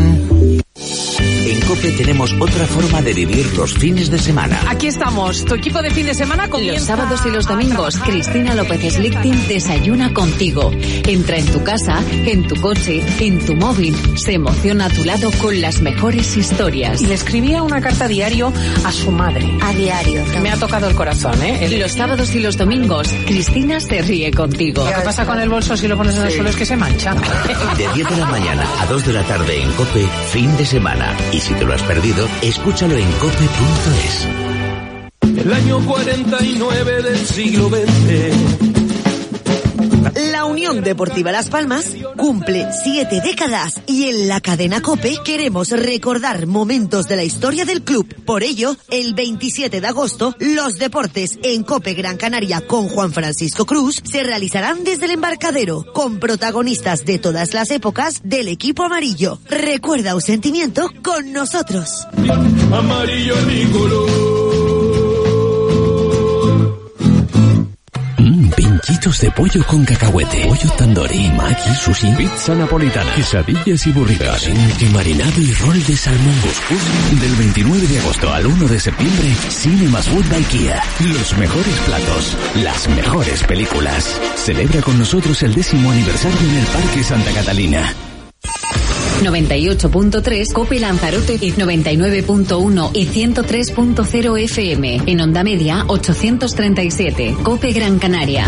En COPE tenemos otra forma de vivir los fines de semana. Aquí estamos, tu equipo de fin de semana comienza. Los sábados y los domingos, Cristina López Slichting desayuna contigo. Entra en tu casa, en tu coche, en tu móvil. Se emociona a tu lado con las mejores historias. Y le escribía una carta a diario a su madre. A diario. Me ha tocado el corazón, ¿eh? El... Los sábados y los domingos, Cristina se ríe contigo. Lo que pasa con el bolso si lo pones en el suelo es que se mancha. De diez de la mañana a dos de la tarde en COPE, fin de semana. Y si te lo has perdido, escúchalo en cope punto es. El año cuarenta y nueve del siglo veinte. La Unión Deportiva Las Palmas cumple siete décadas y en la cadena COPE queremos recordar momentos de la historia del club. Por ello, el veintisiete de agosto, los deportes en COPE Gran Canaria con Juan Francisco Cruz se realizarán desde el embarcadero, con protagonistas de todas las épocas del equipo amarillo. Recuerda un sentimiento con nosotros. Amarillo es mi color. Pinchitos de pollo con cacahuete, pollo tandoori, maki, sushi, pizza napolitana, quesadillas y burritos, ente marinado y rol de salmón couscous. Del veintinueve de agosto al uno de septiembre, Cinemas Food by Kia. Los mejores platos, las mejores películas. Celebra con nosotros el décimo aniversario en el Parque Santa Catalina. noventa y ocho punto tres, Cope Lanzarote y noventa y nueve punto uno y ciento tres punto cero F M. En Onda Media ochocientos treinta y siete, Cope Gran Canaria.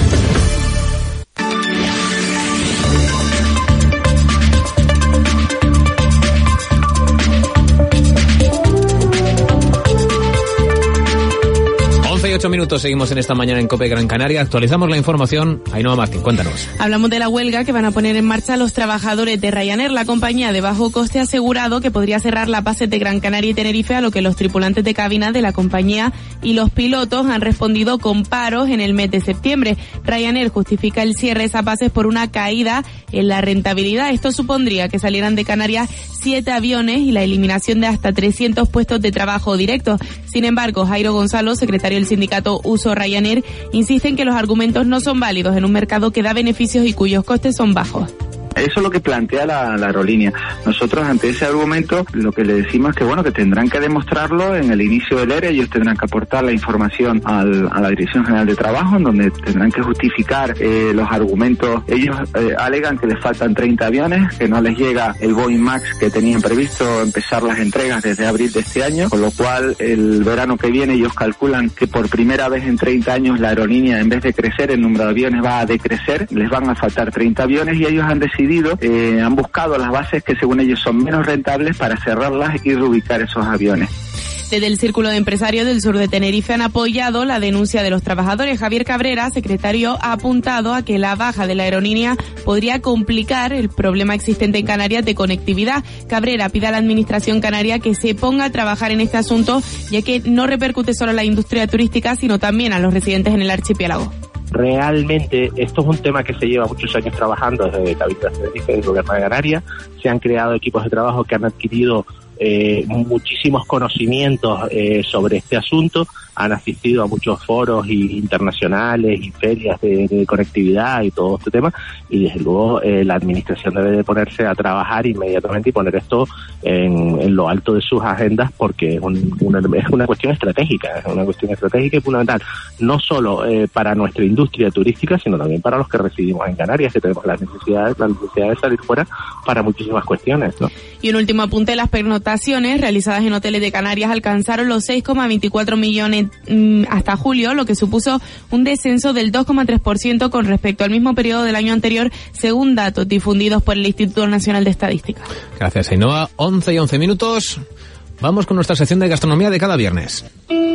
Ocho minutos, seguimos en esta mañana en COPE Gran Canaria. Actualizamos la información. Ainhoa Martín, cuéntanos. Hablamos de la huelga que van a poner en marcha los trabajadores de Ryanair. La compañía de bajo coste ha asegurado que podría cerrar las bases de Gran Canaria y Tenerife, a lo que los tripulantes de cabina de la compañía y los pilotos han respondido con paros en el mes de septiembre. Ryanair justifica el cierre de esas bases por una caída en la rentabilidad. Esto supondría que salieran de Canarias siete aviones y la eliminación de hasta trescientos puestos de trabajo directos. Sin embargo, Jairo Gonzalo, secretario del sindicato Uso Ryanair, insiste en que los argumentos no son válidos en un mercado que da beneficios y cuyos costes son bajos. Eso es lo que plantea la, la aerolínea. Nosotros, ante ese argumento, lo que le decimos es que, bueno, que tendrán que demostrarlo en el inicio del E R E. Ellos tendrán que aportar la información al, a la Dirección General de Trabajo, en donde tendrán que justificar eh, los argumentos. Ellos eh, alegan que les faltan treinta aviones, que no les llega el Boeing Max que tenían previsto empezar las entregas desde abril de este año, con lo cual el verano que viene ellos calculan que por primera vez en treinta años la aerolínea, en vez de crecer, el número de aviones va a decrecer, les van a faltar treinta aviones y ellos han decidido Eh, han buscado las bases que según ellos son menos rentables para cerrarlas y reubicar esos aviones. Desde el Círculo de Empresarios del Sur de Tenerife han apoyado la denuncia de los trabajadores. Javier Cabrera, secretario, ha apuntado a que la baja de la aerolínea podría complicar el problema existente en Canarias de conectividad. Cabrera pide a la Administración canaria que se ponga a trabajar en este asunto, ya que no repercute solo a la industria turística, sino también a los residentes en el archipiélago. Realmente esto es un tema que se lleva muchos años trabajando desde la Habitación del Gobierno de Canarias. Se han creado equipos de trabajo que han adquirido eh, muchísimos conocimientos eh, sobre este asunto, han asistido a muchos foros y internacionales y ferias de, de conectividad y todo este tema, y desde luego eh, la administración debe de ponerse a trabajar inmediatamente y poner esto en, en lo alto de sus agendas, porque es, un, una, es una cuestión estratégica, es una cuestión estratégica y fundamental, no solo eh, para nuestra industria turística, sino también para los que residimos en Canarias, que tenemos la necesidad, la necesidad de salir fuera para muchísimas cuestiones, ¿no? Y un último apunte: las pernotaciones realizadas en hoteles de Canarias alcanzaron los seis coma veinticuatro millones mmm, hasta julio, lo que supuso un descenso del dos coma tres por ciento con respecto al mismo periodo del año anterior, según datos difundidos por el Instituto Nacional de Estadística. Gracias, Ainhoa. once y once minutos. Vamos con nuestra sección de gastronomía de cada viernes.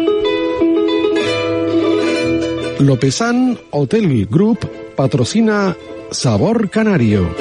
Lopezán Hotel Group patrocina Sabor Canario.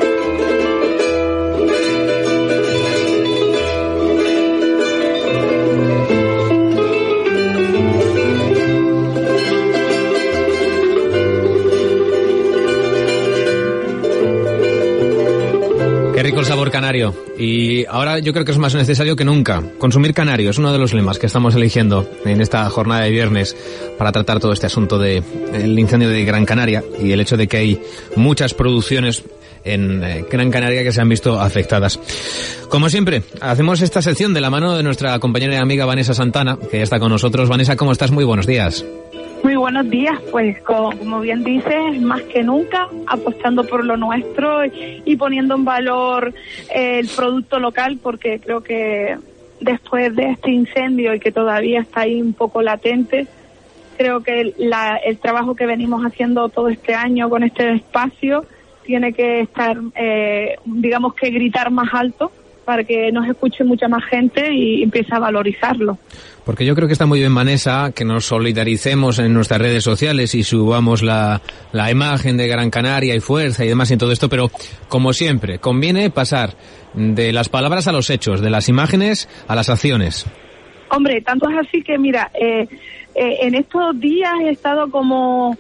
Rico el sabor canario, y ahora yo creo que es más necesario que nunca consumir canario. Es uno de los lemas que estamos eligiendo en esta jornada de viernes para tratar todo este asunto de el incendio de Gran Canaria y el hecho de que hay muchas producciones en eh, Gran Canaria que se han visto afectadas. Como siempre, hacemos esta sección de la mano de nuestra compañera y amiga Vanessa Santana, que ya está con nosotros. Vanessa, ¿cómo estás? Muy buenos días. Muy buenos días, pues como, como bien dices, más que nunca apostando por lo nuestro y poniendo en valor eh, el producto local, porque creo que después de este incendio y que todavía está ahí un poco latente, creo que la, el trabajo que venimos haciendo todo este año con este espacio tiene que estar, eh, digamos que gritar más alto para que nos escuche mucha más gente y empiece a valorizarlo. Porque yo creo que está muy bien, Vanessa, que nos solidaricemos en nuestras redes sociales y subamos la, la imagen de Gran Canaria y fuerza y demás y todo esto, pero como siempre, conviene pasar de las palabras a los hechos, de las imágenes a las acciones. Hombre, tanto es así que, mira, eh, eh, en estos días he estado como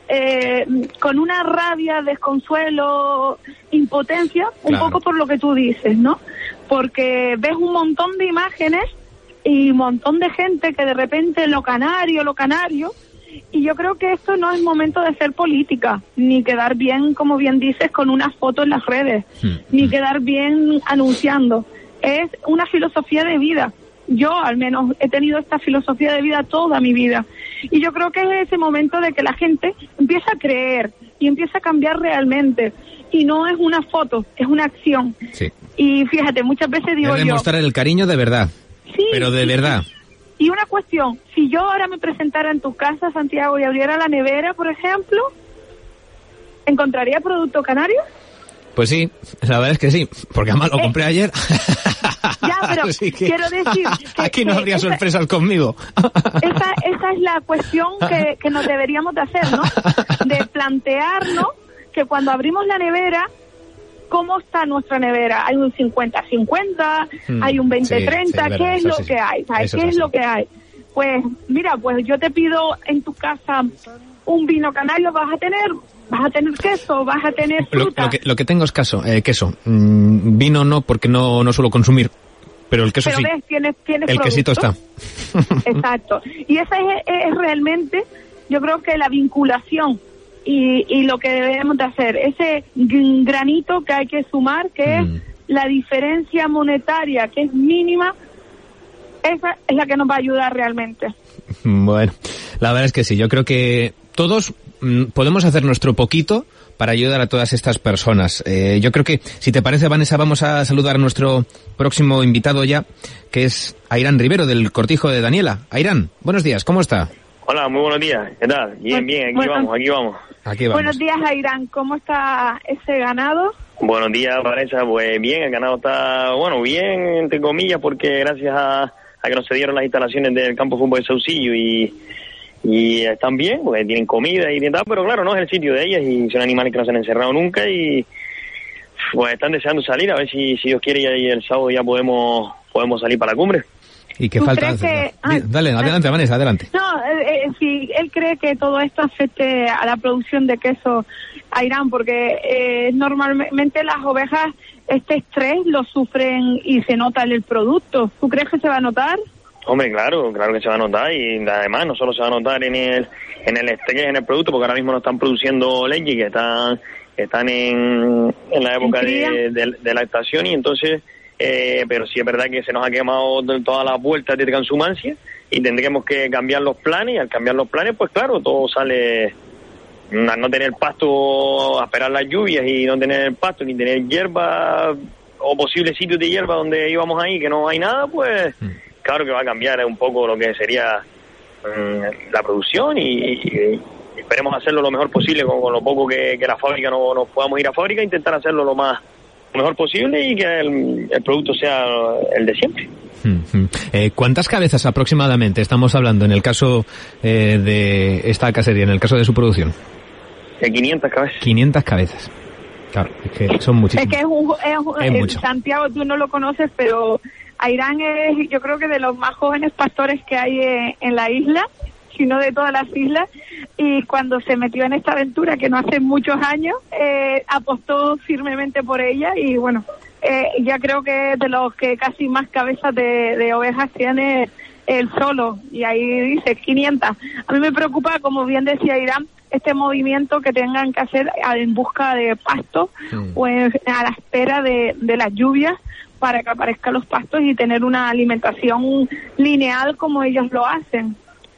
eh, con una rabia, desconsuelo, impotencia, un claro. poco por lo que tú dices, ¿no? Porque ves un montón de imágenes y un montón de gente que de repente lo canario, lo canario, y yo creo que esto no es momento de hacer política, ni quedar bien, como bien dices, con una foto en las redes, mm. ni quedar bien anunciando. Es una filosofía de vida. Yo, al menos, he tenido esta filosofía de vida toda mi vida. Y yo creo que es ese momento de que la gente empieza a creer y empieza a cambiar realmente. Y no es una foto, es una acción. Sí. Y fíjate, muchas veces digo es yo... demostrar el cariño de verdad, sí, pero de sí, verdad. Sí. Y una cuestión, si yo ahora me presentara en tu casa, Santiago, y abriera la nevera, por ejemplo, ¿encontraría producto canario? Pues sí, la verdad es que sí, porque además lo Eh, compré ayer. Ya, pero Así que quiero decir... que- aquí no que habría esa- sorpresas conmigo. Esa, esa es la cuestión que, que nos deberíamos de hacer, ¿no? De plantearnos que cuando abrimos la nevera, ¿cómo está nuestra nevera? ¿Hay un cincuenta cincuenta? Hmm, ¿Hay un veinte treinta? sí, sí, ¿Qué verdad, es eso lo sí, que hay? ¿Sabes? eso ¿Qué es es así. lo que hay? Pues mira, pues yo te pido en tu casa un vino canario, vas a tener, vas a tener queso, vas a tener Lo, fruta. lo que, lo que tengo es caso, eh, queso. Mm, vino no, porque no, no suelo consumir, pero el queso Pero sí. ves, tienes, tienes El quesito producto. está. Exacto. Y esa es, es realmente, yo creo que la vinculación y, y lo que debemos de hacer, ese g- granito que hay que sumar, que es la diferencia monetaria, que es mínima, esa es la que nos va a ayudar realmente. Bueno, la verdad es que sí, yo creo que todos mm, podemos hacer nuestro poquito para ayudar a todas estas personas. Eh, yo creo que, si te parece, Vanessa, vamos a saludar a nuestro próximo invitado ya, que es Airán Rivero, del Cortijo de Daniela. Airán, buenos días, ¿cómo está? Hola, muy buenos días. ¿Qué tal? Bien, bien, aquí Bueno. vamos, aquí vamos. Aquí vamos. Buenos días, Airán. ¿Cómo está ese ganado? Buenos días, Vanessa. Pues bien, el ganado está, bueno, bien, entre comillas, porque gracias a, a que nos cedieron las instalaciones del campo de fútbol de Saucillo y, y están bien, porque tienen comida y tal, pero claro, no es el sitio de ellas y son animales que no se han encerrado nunca y pues están deseando salir, a ver si, si Dios quiere y el sábado ya podemos, podemos salir para la cumbre. ¿Y qué ¿Tú falta? crees que- ah, Dale, adelante, Vanessa, adelante. No, eh, eh, si él cree que todo esto afecte a la producción de queso a Irán, porque eh, normalmente las ovejas este estrés lo sufren y se nota en el producto. ¿Tú crees que se va a notar? Hombre, claro, claro que se va a notar y además no solo se va a notar en el en el estrés, en el producto, porque ahora mismo no están produciendo leche, que están están en, en la época de, de, de lactación y entonces, eh, pero sí es verdad que se nos ha quemado de todas las vueltas de transhumancia y tendremos que cambiar los planes y al cambiar los planes, pues claro, todo sale, al no tener pasto, a esperar las lluvias y no tener pasto ni tener hierba o posibles sitios de hierba donde íbamos ahí que no hay nada, pues claro que va a cambiar un poco lo que sería mm, la producción y, y esperemos hacerlo lo mejor posible con, con lo poco que, que la fábrica no, no podamos ir a fábrica, intentar hacerlo lo más lo mejor posible y que el, el producto sea el de siempre. Eh, ¿Cuántas cabezas aproximadamente estamos hablando en el caso eh, de esta casería, en el caso de su producción? De quinientas cabezas. quinientas cabezas. Claro, es que son muchísimas. Es que es un, es un- Es eh, mucho. Santiago, tú no lo conoces, pero Airán es, yo creo que de los más jóvenes pastores que hay en, en la isla, sino de todas las islas, y cuando se metió en esta aventura, que no hace muchos años, eh, apostó firmemente por ella y bueno, eh, ya creo que es de los que casi más cabezas de, de ovejas tiene él solo, y ahí dice quinientas. A mí me preocupa, como bien decía Irán, este movimiento que tengan que hacer en busca de pasto o en- a la espera de, de las lluvias para que aparezcan los pastos y tener una alimentación lineal como ellos lo hacen.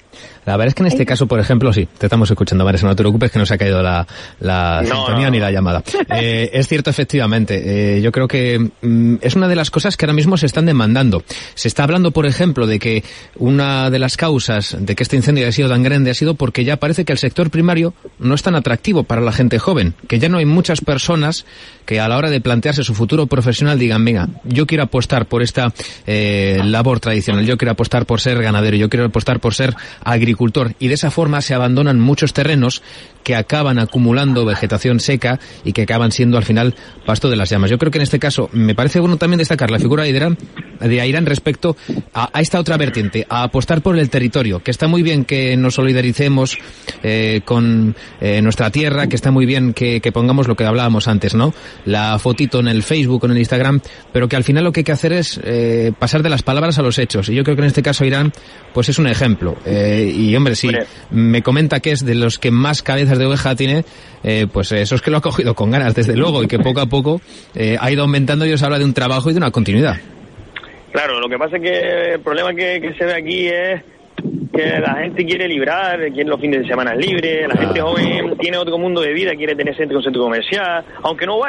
La verdad es que en este caso, por ejemplo, sí, te estamos escuchando, Vanessa, no te preocupes que no se ha caído la, la No, sintonía no, ni no. la llamada. Eh, es cierto, efectivamente, eh, yo creo que mm, es una de las cosas que ahora mismo se están demandando. Se está hablando, por ejemplo, de que una de las causas de que este incendio haya sido tan grande ha sido porque ya parece que el sector primario no es tan atractivo para la gente joven, que ya no hay muchas personas que a la hora de plantearse su futuro profesional digan, venga, yo quiero apostar por esta eh, labor tradicional, yo quiero apostar por ser ganadero, yo quiero apostar por ser agricultor, y de esa forma se abandonan muchos terrenos que acaban acumulando vegetación seca y que acaban siendo al final pasto de las llamas. Yo creo que en este caso me parece bueno también destacar la figura de Airán, de Airán respecto a, a esta otra vertiente, a apostar por el territorio, que está muy bien que nos solidaricemos eh, con eh, nuestra tierra, que está muy bien que, que pongamos lo que hablábamos antes, ¿no? La fotito en el Facebook o en el Instagram, pero que al final lo que hay que hacer es eh, pasar de las palabras a los hechos. Y yo creo que en este caso Airán pues es un ejemplo. Eh, y hombre, si me comenta que es de los que más cabezas de oveja tiene, eh, pues eso es que lo ha cogido con ganas, desde luego, y que poco a poco eh, ha ido aumentando y os habla de un trabajo y de una continuidad. Claro, lo que pasa es que el problema que, que se ve aquí es que la gente quiere librar, quiere los fines de semana libres, la gente joven tiene otro mundo de vida, quiere tener centro, centro comercial, aunque no vaya.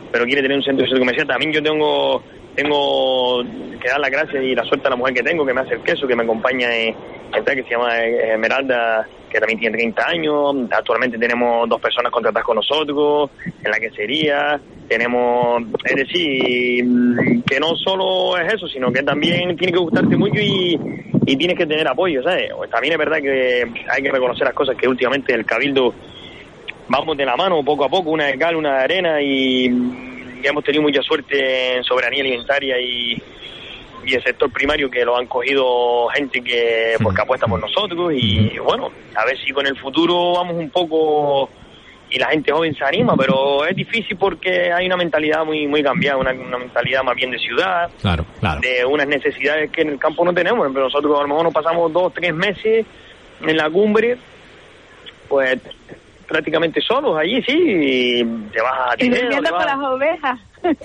pero quiere tener un centro comercial. También yo tengo tengo que dar las gracias y la suerte a la mujer que tengo, que me hace el queso, que me acompaña en, en tal, que se llama Esmeralda, que también tiene treinta años. Actualmente tenemos dos personas contratadas con nosotros en la quesería. Tenemos, es decir, que no solo es eso, sino que también tiene que gustarte mucho y, y tienes que tener apoyo, ¿sabes? También es verdad que hay que reconocer las cosas, que últimamente el Cabildo vamos de la mano poco a poco, una de cal, una de arena, y, y hemos tenido mucha suerte en soberanía alimentaria y, y el sector primario, que lo han cogido gente que, pues, que apuesta por nosotros. Y bueno, a ver si con el futuro vamos un poco y la gente joven se anima, pero es difícil porque hay una mentalidad muy muy cambiada, una, una mentalidad más bien de ciudad, claro, claro, de unas necesidades que en el campo no tenemos. Pero nosotros a lo mejor nos pasamos dos, tres meses en la cumbre, pues prácticamente solos allí, sí, y te vas a y Tineo, durmiendo vas... con las ovejas.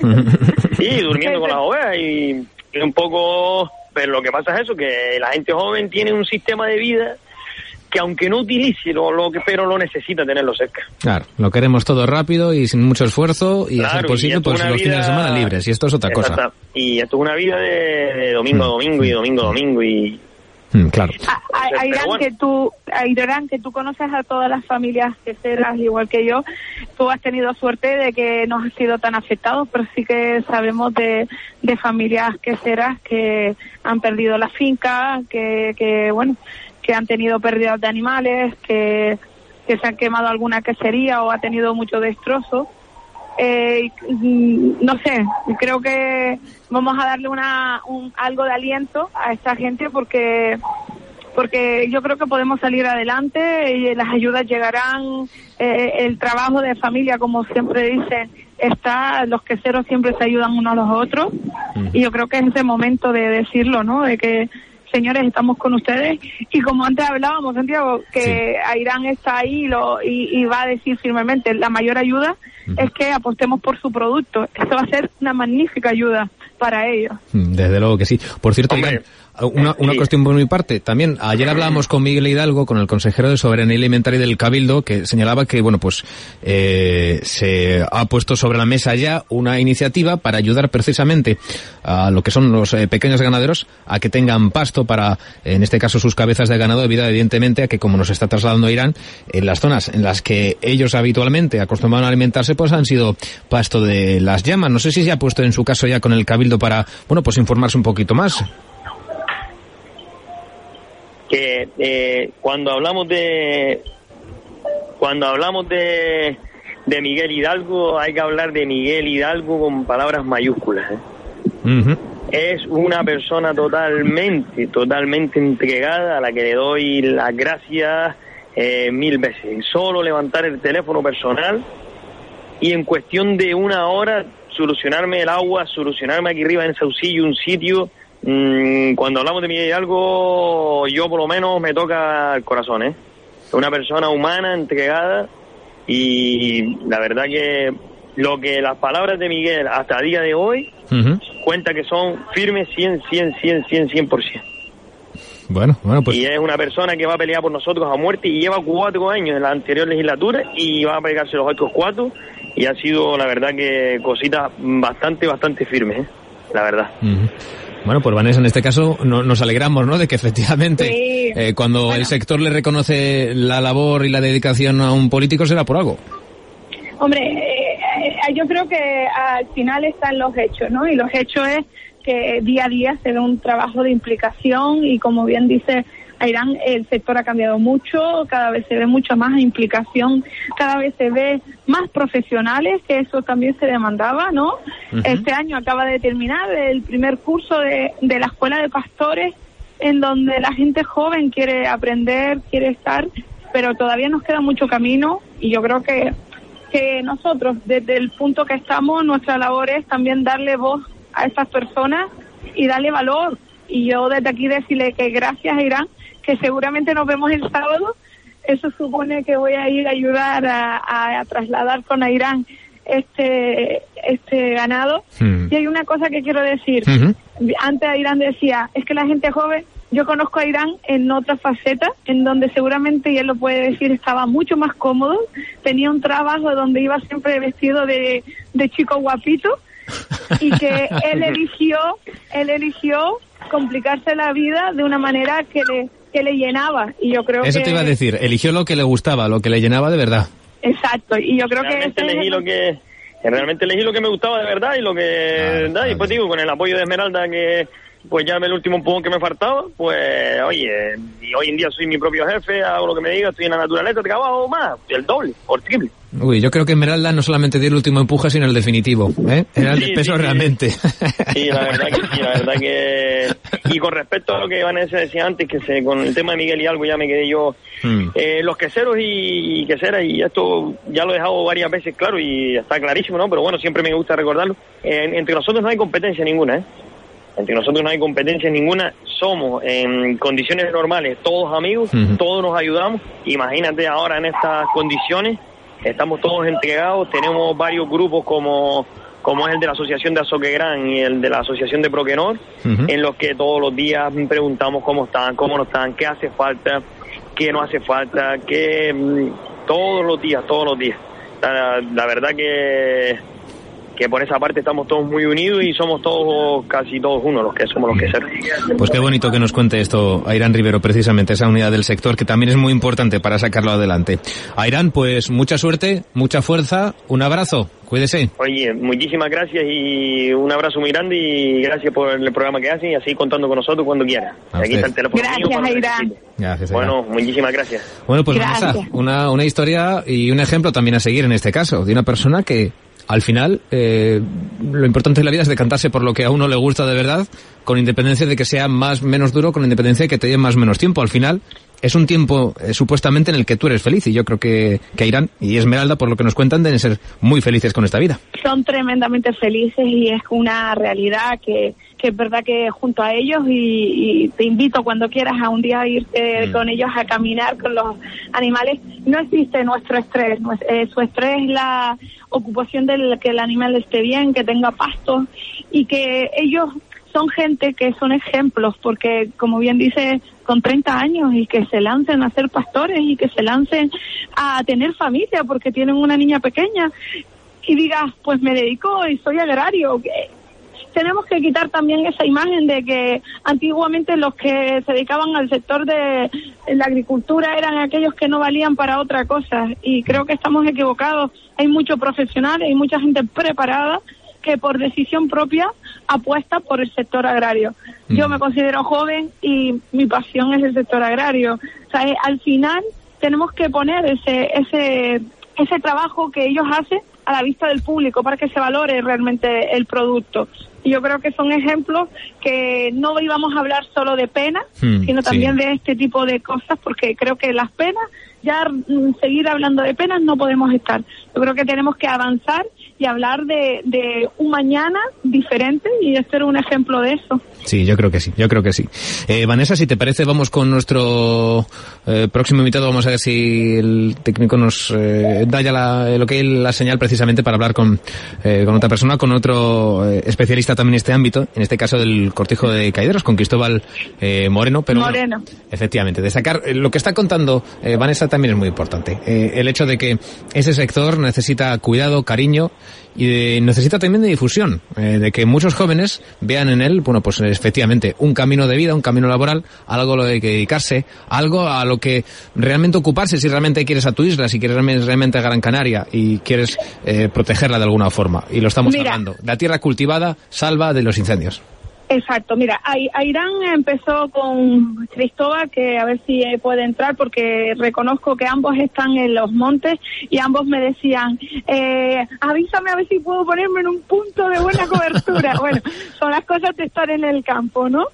Sí, durmiendo con las ovejas y, y un poco, pero lo que pasa es eso, que la gente joven tiene un sistema de vida que aunque no utilice lo, lo que, pero lo necesita tenerlo cerca. Claro, lo queremos todo rápido y sin mucho esfuerzo y claro, hacer posible pues los vida... fines de semana libres, y esto es otra Exacto. cosa. Y esto es una vida de, de domingo a domingo y domingo a domingo y... Mm, claro. Airán, bueno. que tú, Airán, que tú conoces a todas las familias queseras igual que yo, tú has tenido suerte de que no has sido tan afectado, pero sí que sabemos de, de familias queseras que han perdido la finca, que, que bueno, que han tenido pérdidas de animales, que, que se han quemado alguna quesería o ha tenido mucho destrozo. Eh, no sé, creo que vamos a darle una un, algo de aliento a esta gente porque porque yo creo que podemos salir adelante y las ayudas llegarán. Eh, el trabajo de familia, como siempre dicen, está, los queseros siempre se ayudan unos a los otros, mm. y yo creo que es ese momento de decirlo, ¿no? De que, señores, estamos con ustedes, y como antes hablábamos, Santiago, que sí. Airán está ahí lo, y, y va a decir firmemente, la mayor ayuda uh-huh. es que apostemos por su producto. Esto va a ser una magnífica ayuda para ellos. Desde luego que sí. Por cierto, Irán, una, una sí. cuestión por mi parte. También ayer hablábamos con Miguel Hidalgo, con el consejero de Soberanía Alimentaria del Cabildo, que señalaba que, bueno, pues eh, se ha puesto sobre la mesa ya una iniciativa para ayudar precisamente a lo que son los eh, pequeños ganaderos a que tengan pasto para, en este caso, sus cabezas de ganado, debido evidentemente a que, como nos está trasladando Irán, en las zonas en las que ellos habitualmente acostumbran a alimentarse, pues han sido pasto de las llamas. No sé si se ha puesto en su caso ya con el Cabildo para, bueno, pues informarse un poquito más. Que eh, cuando hablamos de cuando hablamos de de Miguel Hidalgo, hay que hablar de Miguel Hidalgo con palabras mayúsculas, ¿eh? Uh-huh. Es una persona totalmente, totalmente entregada, a la que le doy las gracias eh, mil veces. Solo levantar el teléfono personal y en cuestión de una hora solucionarme el agua, solucionarme aquí arriba en Saucillo un sitio. Mm, cuando hablamos de Miguel Hidalgo, yo por lo menos me toca el corazón, ¿eh? Es una persona humana, entregada, y la verdad que lo que las palabras de Miguel hasta el día de hoy uh-huh. cuenta que son firmes cien, cien, cien, cien, cien por ciento. Bueno, bueno, pues... Y es una persona que va a pelear por nosotros a muerte y lleva cuatro años en la anterior legislatura y va a pegarse los otros cuatro, y ha sido, la verdad, que cositas bastante, bastante firmes, ¿eh? La verdad. Uh-huh. Bueno, pues Vanessa, en este caso no, nos alegramos, ¿no?, de que efectivamente sí. eh, cuando bueno. el sector le reconoce la labor y la dedicación a un político será por algo. Hombre, eh, yo creo que al final están los hechos, ¿no? Y los hechos es que día a día se ve un trabajo de implicación y, como bien dice Airán, el sector ha cambiado mucho, cada vez se ve mucha más implicación, cada vez se ve más profesionales, que eso también se demandaba, ¿no? Uh-huh. Este año acaba de terminar el primer curso de, de la Escuela de Pastores, en donde la gente joven quiere aprender, quiere estar, pero todavía nos queda mucho camino, y yo creo que, que nosotros, desde el punto que estamos, nuestra labor es también darle voz a estas personas y darle valor. Y yo desde aquí decirle que gracias, Irán, que seguramente nos vemos el sábado. Eso supone que voy a ir a ayudar a, a, a trasladar con Irán este este ganado. Mm. Y hay una cosa que quiero decir. Uh-huh. Antes Irán decía, es que la gente joven, yo conozco a Irán en otra faceta, en donde seguramente, y él lo puede decir, estaba mucho más cómodo, tenía un trabajo donde iba siempre vestido de, de chico guapito y que él eligió, él eligió complicarse la vida de una manera que le, que le llenaba. Y yo creo Eso que... te iba a decir, eligió lo que le gustaba, lo que le llenaba de verdad. Exacto, y yo creo realmente que... elegí lo que realmente elegí lo que me gustaba de verdad y lo que... Ah, da, y pues digo, con el apoyo de Esmeralda, que pues ya el último empujón que me faltaba, pues oye, y hoy en día soy mi propio jefe, hago lo que me diga, estoy en la naturaleza, trabajo más, el doble, o el triple. Uy, yo creo que Esmeralda no solamente dio el último empuje, sino el definitivo, ¿eh? Era el de Sí, peso sí, sí. realmente. Sí, la verdad que sí, la verdad que... Y con respecto a lo que Vanessa decía antes, que se, con el tema de Miguel y algo ya me quedé yo... Hmm. Eh, los queseros y, y queseras, y esto ya lo he dejado varias veces claro y está clarísimo, ¿no? Pero bueno, siempre me gusta recordarlo. Eh, entre nosotros no hay competencia ninguna, ¿eh? Entre nosotros no hay competencia ninguna, somos en condiciones normales todos amigos, uh-huh. todos nos ayudamos. Imagínate ahora en estas condiciones, estamos todos entregados, tenemos varios grupos como, como es el de la Asociación de Azoquegrán y el de la Asociación de Proquenor, uh-huh. en los que todos los días preguntamos cómo están, cómo no están, qué hace falta, qué no hace falta, qué... todos los días, todos los días. La, la verdad que... que por esa parte estamos todos muy unidos y somos todos, casi todos uno, los que somos los que ser. Pues qué bonito que nos cuente esto Airán Rivero, precisamente, esa unidad del sector que también es muy importante para sacarlo adelante. Airán, pues mucha suerte, mucha fuerza, un abrazo, cuídese. Oye, muchísimas gracias y un abrazo muy grande y gracias por el programa que hacen y así contando con nosotros cuando quiera. Aquí está el teléfono. Gracias, Airán. Gracias, bueno, muchísimas gracias. Bueno, pues Vanessa, una, una historia y un ejemplo también a seguir en este caso, de una persona que al final, eh, lo importante en la vida es decantarse por lo que a uno le gusta de verdad, con independencia de que sea más menos duro, con independencia de que te dé más menos tiempo. Al final, es un tiempo eh, supuestamente en el que tú eres feliz, y yo creo que, que Airán y Esmeralda, por lo que nos cuentan, deben ser muy felices con esta vida. Son tremendamente felices y es una realidad que, que es verdad que junto a ellos y, y te invito cuando quieras a un día irte mm. con ellos a caminar con los animales. No existe nuestro estrés, eh, su estrés es la ocupación del que el animal esté bien, que tenga pasto y que ellos son gente que son ejemplos porque, como bien dice, con treinta años y que se lancen a ser pastores y que se lancen a tener familia porque tienen una niña pequeña y digas, pues me dedico y soy agrario. Tenemos que quitar también esa imagen de que antiguamente los que se dedicaban al sector de la agricultura eran aquellos que no valían para otra cosa y creo que estamos equivocados. Hay muchos profesionales, hay mucha gente preparada que por decisión propia apuesta por el sector agrario. Mm. Yo me considero joven y mi pasión es el sector agrario. O sea, al final tenemos que poner ese ese ese trabajo que ellos hacen a la vista del público para que se valore realmente el producto. Y yo creo que son ejemplos que no íbamos a hablar solo de penas, hmm, sino también sí. de este tipo de cosas, porque creo que las penas, ya mm, seguir hablando de penas no podemos estar. Yo creo que tenemos que avanzar y hablar de, de un mañana diferente y este era un ejemplo de eso. Sí, yo creo que sí, yo creo que sí. Eh, Vanessa, si te parece, vamos con nuestro eh, próximo invitado. Vamos a ver si el técnico nos eh, da ya la, lo que es la señal precisamente para hablar con, eh, con otra persona, con otro eh, especialista también en este ámbito, en este caso del cortijo de Caideros, con Cristóbal eh, Moreno. Pero Moreno. Bueno, efectivamente, destacar eh, lo que está contando eh, Vanessa también es muy importante. Eh, el hecho de que ese sector necesita cuidado, cariño y de, necesita también de difusión, eh, de que muchos jóvenes vean en él, bueno, pues efectivamente, un camino de vida, un camino laboral, algo a lo que dedicarse, algo a lo que realmente ocuparse si realmente quieres a tu isla, si quieres realmente a Gran Canaria y quieres eh, protegerla de alguna forma. Y lo estamos Mira. hablando. La tierra cultivada salva de los incendios. Exacto, mira, Airán empezó con Cristóbal, que a ver si puede entrar, porque reconozco que ambos están en los montes y ambos me decían, eh, avísame a ver si puedo ponerme en un punto de buena cobertura. Bueno, son las cosas de estar en el campo, ¿no?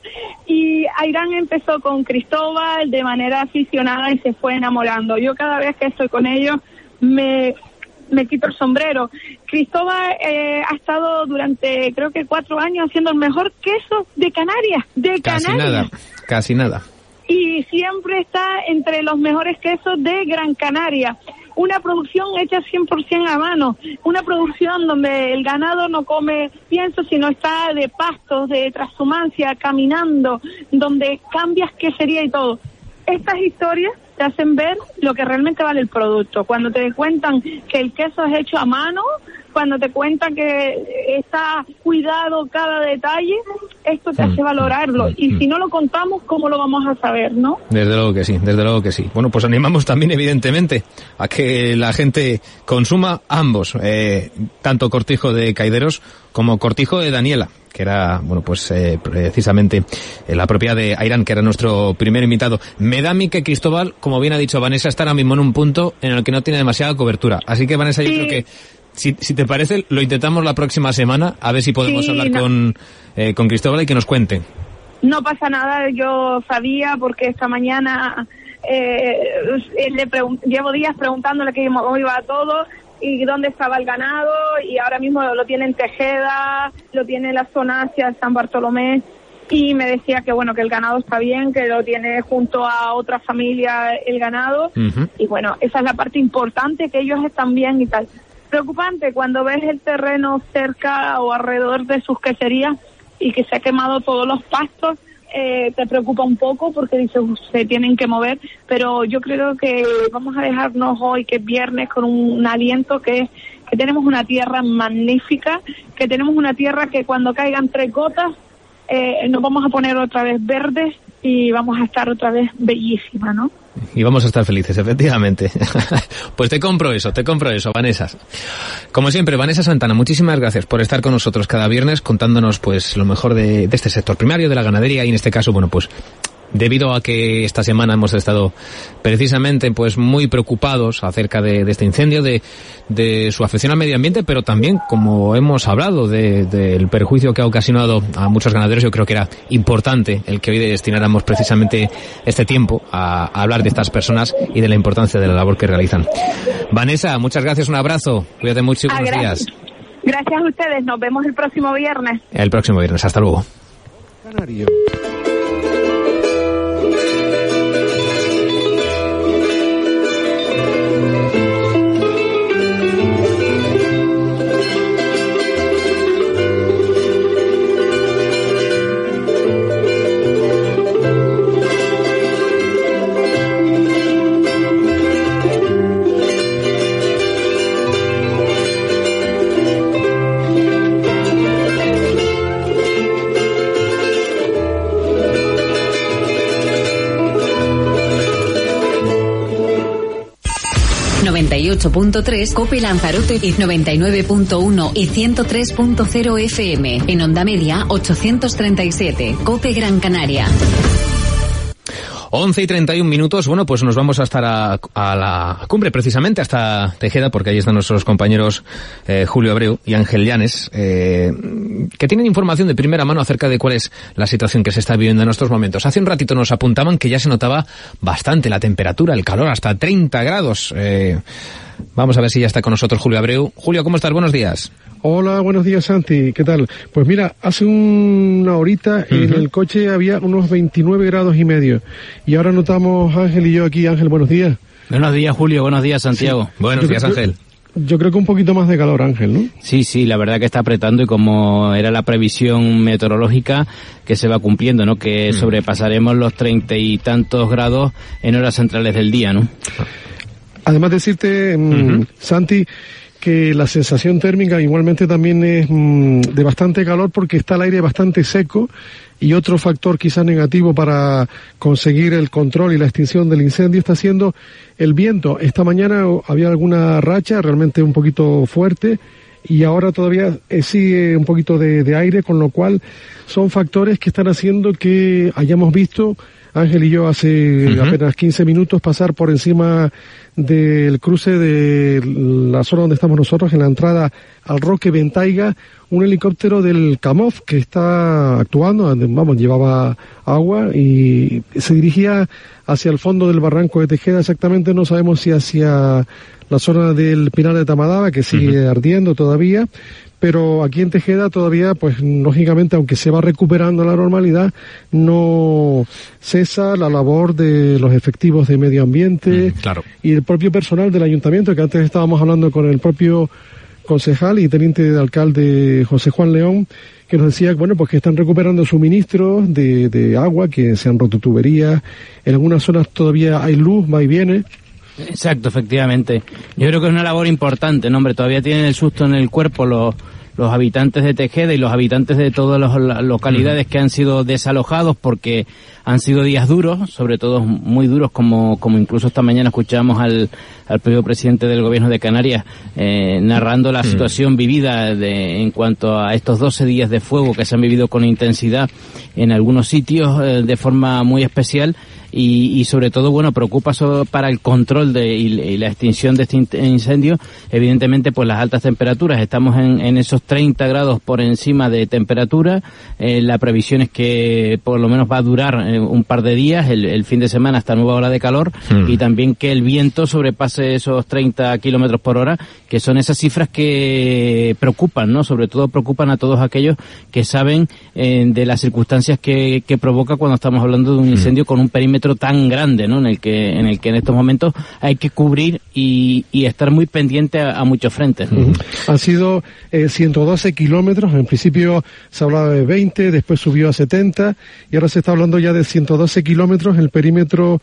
Y Airán empezó con Cristóbal de manera aficionada y se fue enamorando. Yo cada vez que estoy con ellos me... me quito el sombrero. Cristóbal eh, ha estado durante creo que cuatro años haciendo el mejor queso de Canarias, de Casi Canarias. nada, casi nada. Y siempre está entre los mejores quesos de Gran Canaria. Una producción hecha cien por ciento a mano, una producción donde el ganado no come pienso, sino está de pastos, de transhumancia, caminando, donde cambias quesería y todo. Estas historias te hacen ver lo que realmente vale el producto. Cuando te cuentan que el queso es hecho a mano, cuando te cuenta que está cuidado cada detalle, esto te hace valorarlo. Y si no lo contamos, ¿cómo lo vamos a saber, no? Desde luego que sí, desde luego que sí. Bueno, pues animamos también, evidentemente, a que la gente consuma ambos, eh, tanto cortijo de Caideros como cortijo de Daniela, que era, bueno, pues eh, precisamente eh, la propiedad de Airán, que era nuestro primer invitado. Me da a mí que Cristóbal, como bien ha dicho Vanessa, está ahora mismo en un punto en el que no tiene demasiada cobertura. Así que, Vanessa, yo sí. creo que, si, si te parece, lo intentamos la próxima semana, a ver si podemos sí, hablar no. con, eh, con Cristóbal y que nos cuente. No pasa nada, yo sabía, porque esta mañana eh, le pregun- llevo días preguntándole que cómo iba todo y dónde estaba el ganado, y ahora mismo lo tiene en Tejeda, lo tiene en la zona hacia San Bartolomé, y me decía que bueno, que el ganado está bien, que lo tiene junto a otra familia el ganado, uh-huh. y bueno, esa es la parte importante, que ellos están bien y tal. Preocupante cuando ves el terreno cerca o alrededor de sus queserías y que se ha quemado todos los pastos. Eh, te preocupa un poco porque dices, se tienen que mover, pero yo creo que vamos a dejarnos hoy, que es viernes, con un, un aliento que, que tenemos una tierra magnífica, que tenemos una tierra que cuando caigan tres gotas eh, nos vamos a poner otra vez verdes y vamos a estar otra vez bellísima, ¿no? Y vamos a estar felices, efectivamente. Pues te compro eso, te compro eso, Vanessa. Como siempre, Vanessa Santana, muchísimas gracias por estar con nosotros cada viernes contándonos pues lo mejor de, de este sector primario, de la ganadería, y en este caso, bueno, pues debido a que esta semana hemos estado precisamente pues muy preocupados acerca de, de este incendio, de, de su afección al medio ambiente, pero también, como hemos hablado, de, del perjuicio que ha ocasionado a muchos ganaderos, yo creo que era importante el que hoy destináramos precisamente este tiempo a, a hablar de estas personas y de la importancia de la labor que realizan. Vanessa, muchas gracias, un abrazo, cuídate mucho y buenos ah, días. Gracias a ustedes, nos vemos el próximo viernes. El próximo viernes, hasta luego. Canario. noventa y ocho punto tres Cope Lanzarote y noventa y nueve punto uno y ciento tres punto cero F M. En onda media ochocientos treinta y siete. Cope Gran Canaria. once y treinta y un minutos, bueno, pues nos vamos a estar a, a la cumbre, precisamente, hasta Tejeda, porque ahí están nuestros compañeros eh, Julio Abreu y Ángel Llanes, eh, que tienen información de primera mano acerca de cuál es la situación que se está viviendo en estos momentos. Hace un ratito nos apuntaban que ya se notaba bastante la temperatura, el calor, hasta treinta grados. Eh, vamos a ver si ya está con nosotros Julio Abreu. Julio, ¿cómo estás? Buenos días. Hola, buenos días, Santi. ¿Qué tal? Pues mira, hace una horita uh-huh. en el coche había unos veintinueve grados y medio. Y ahora notamos Ángel y yo aquí. Ángel, buenos días. Buenos días, Julio. Buenos días, Santiago. Sí. Buenos yo días, creo, Ángel. Yo creo que un poquito más de calor, Ángel, ¿no? Sí, sí, la verdad que está apretando, y como era la previsión meteorológica que se va cumpliendo, ¿no? Que uh-huh. sobrepasaremos los treinta y tantos grados en horas centrales del día, ¿no? Además decirte, uh-huh. Santi, que la sensación térmica igualmente también es mmm, de bastante calor, porque está el aire bastante seco, y otro factor quizás negativo para conseguir el control y la extinción del incendio está siendo el viento. Esta mañana había alguna racha realmente un poquito fuerte, y ahora todavía eh, sigue un poquito de, de aire, con lo cual son factores que están haciendo que hayamos visto, Ángel y yo, hace uh-huh. apenas quince minutos pasar por encima del cruce de la zona donde estamos nosotros, en la entrada al Roque Ventaiga, un helicóptero del CAMOF que está actuando, vamos, llevaba agua y se dirigía hacia el fondo del barranco de Tejeda, exactamente no sabemos si hacia la zona del Pinar de Tamadaba, que sigue uh-huh. ardiendo todavía, pero aquí en Tejeda todavía, pues lógicamente, aunque se va recuperando la normalidad, no cesa la labor de los efectivos de medio ambiente mm, claro. y el propio personal del ayuntamiento, que antes estábamos hablando con el propio concejal y teniente de alcalde José Juan León, que nos decía, bueno, pues que están recuperando suministros de, de agua, que se han roto tuberías, en algunas zonas todavía hay luz, va y viene, Exacto, efectivamente. Yo creo que es una labor importante, ¿no? Hombre, todavía tienen el susto en el cuerpo los los habitantes de Tejeda y los habitantes de todas las localidades que han sido desalojados porque han sido días duros, sobre todo muy duros, como como incluso esta mañana escuchamos al, al propio presidente del gobierno de Canarias eh, narrando la situación vivida de, en cuanto a estos doce días de fuego que se han vivido con intensidad en algunos sitios eh, de forma muy especial. Y, y sobre todo, bueno, preocupa sobre, para el control de, y, y la extinción de este incendio, evidentemente, pues las altas temperaturas. Estamos en, en esos treinta grados por encima de temperatura. Eh, la previsión es que por lo menos va a durar eh, un par de días, el, el fin de semana hasta nueva ola de calor, mm. y también que el viento sobrepase esos treinta kilómetros por hora, que son esas cifras que preocupan, ¿no? Sobre todo preocupan a todos aquellos que saben eh, de las circunstancias que, que provoca cuando estamos hablando de un incendio mm. con un perímetro tan grande, ¿no? En el que en el que en estos momentos hay que cubrir y, y estar muy pendiente a, a muchos frentes, ¿no? Uh-huh. Han sido eh, ciento doce kilómetros, en principio se hablaba de veinte, después subió a setenta y ahora se está hablando ya de ciento doce kilómetros el perímetro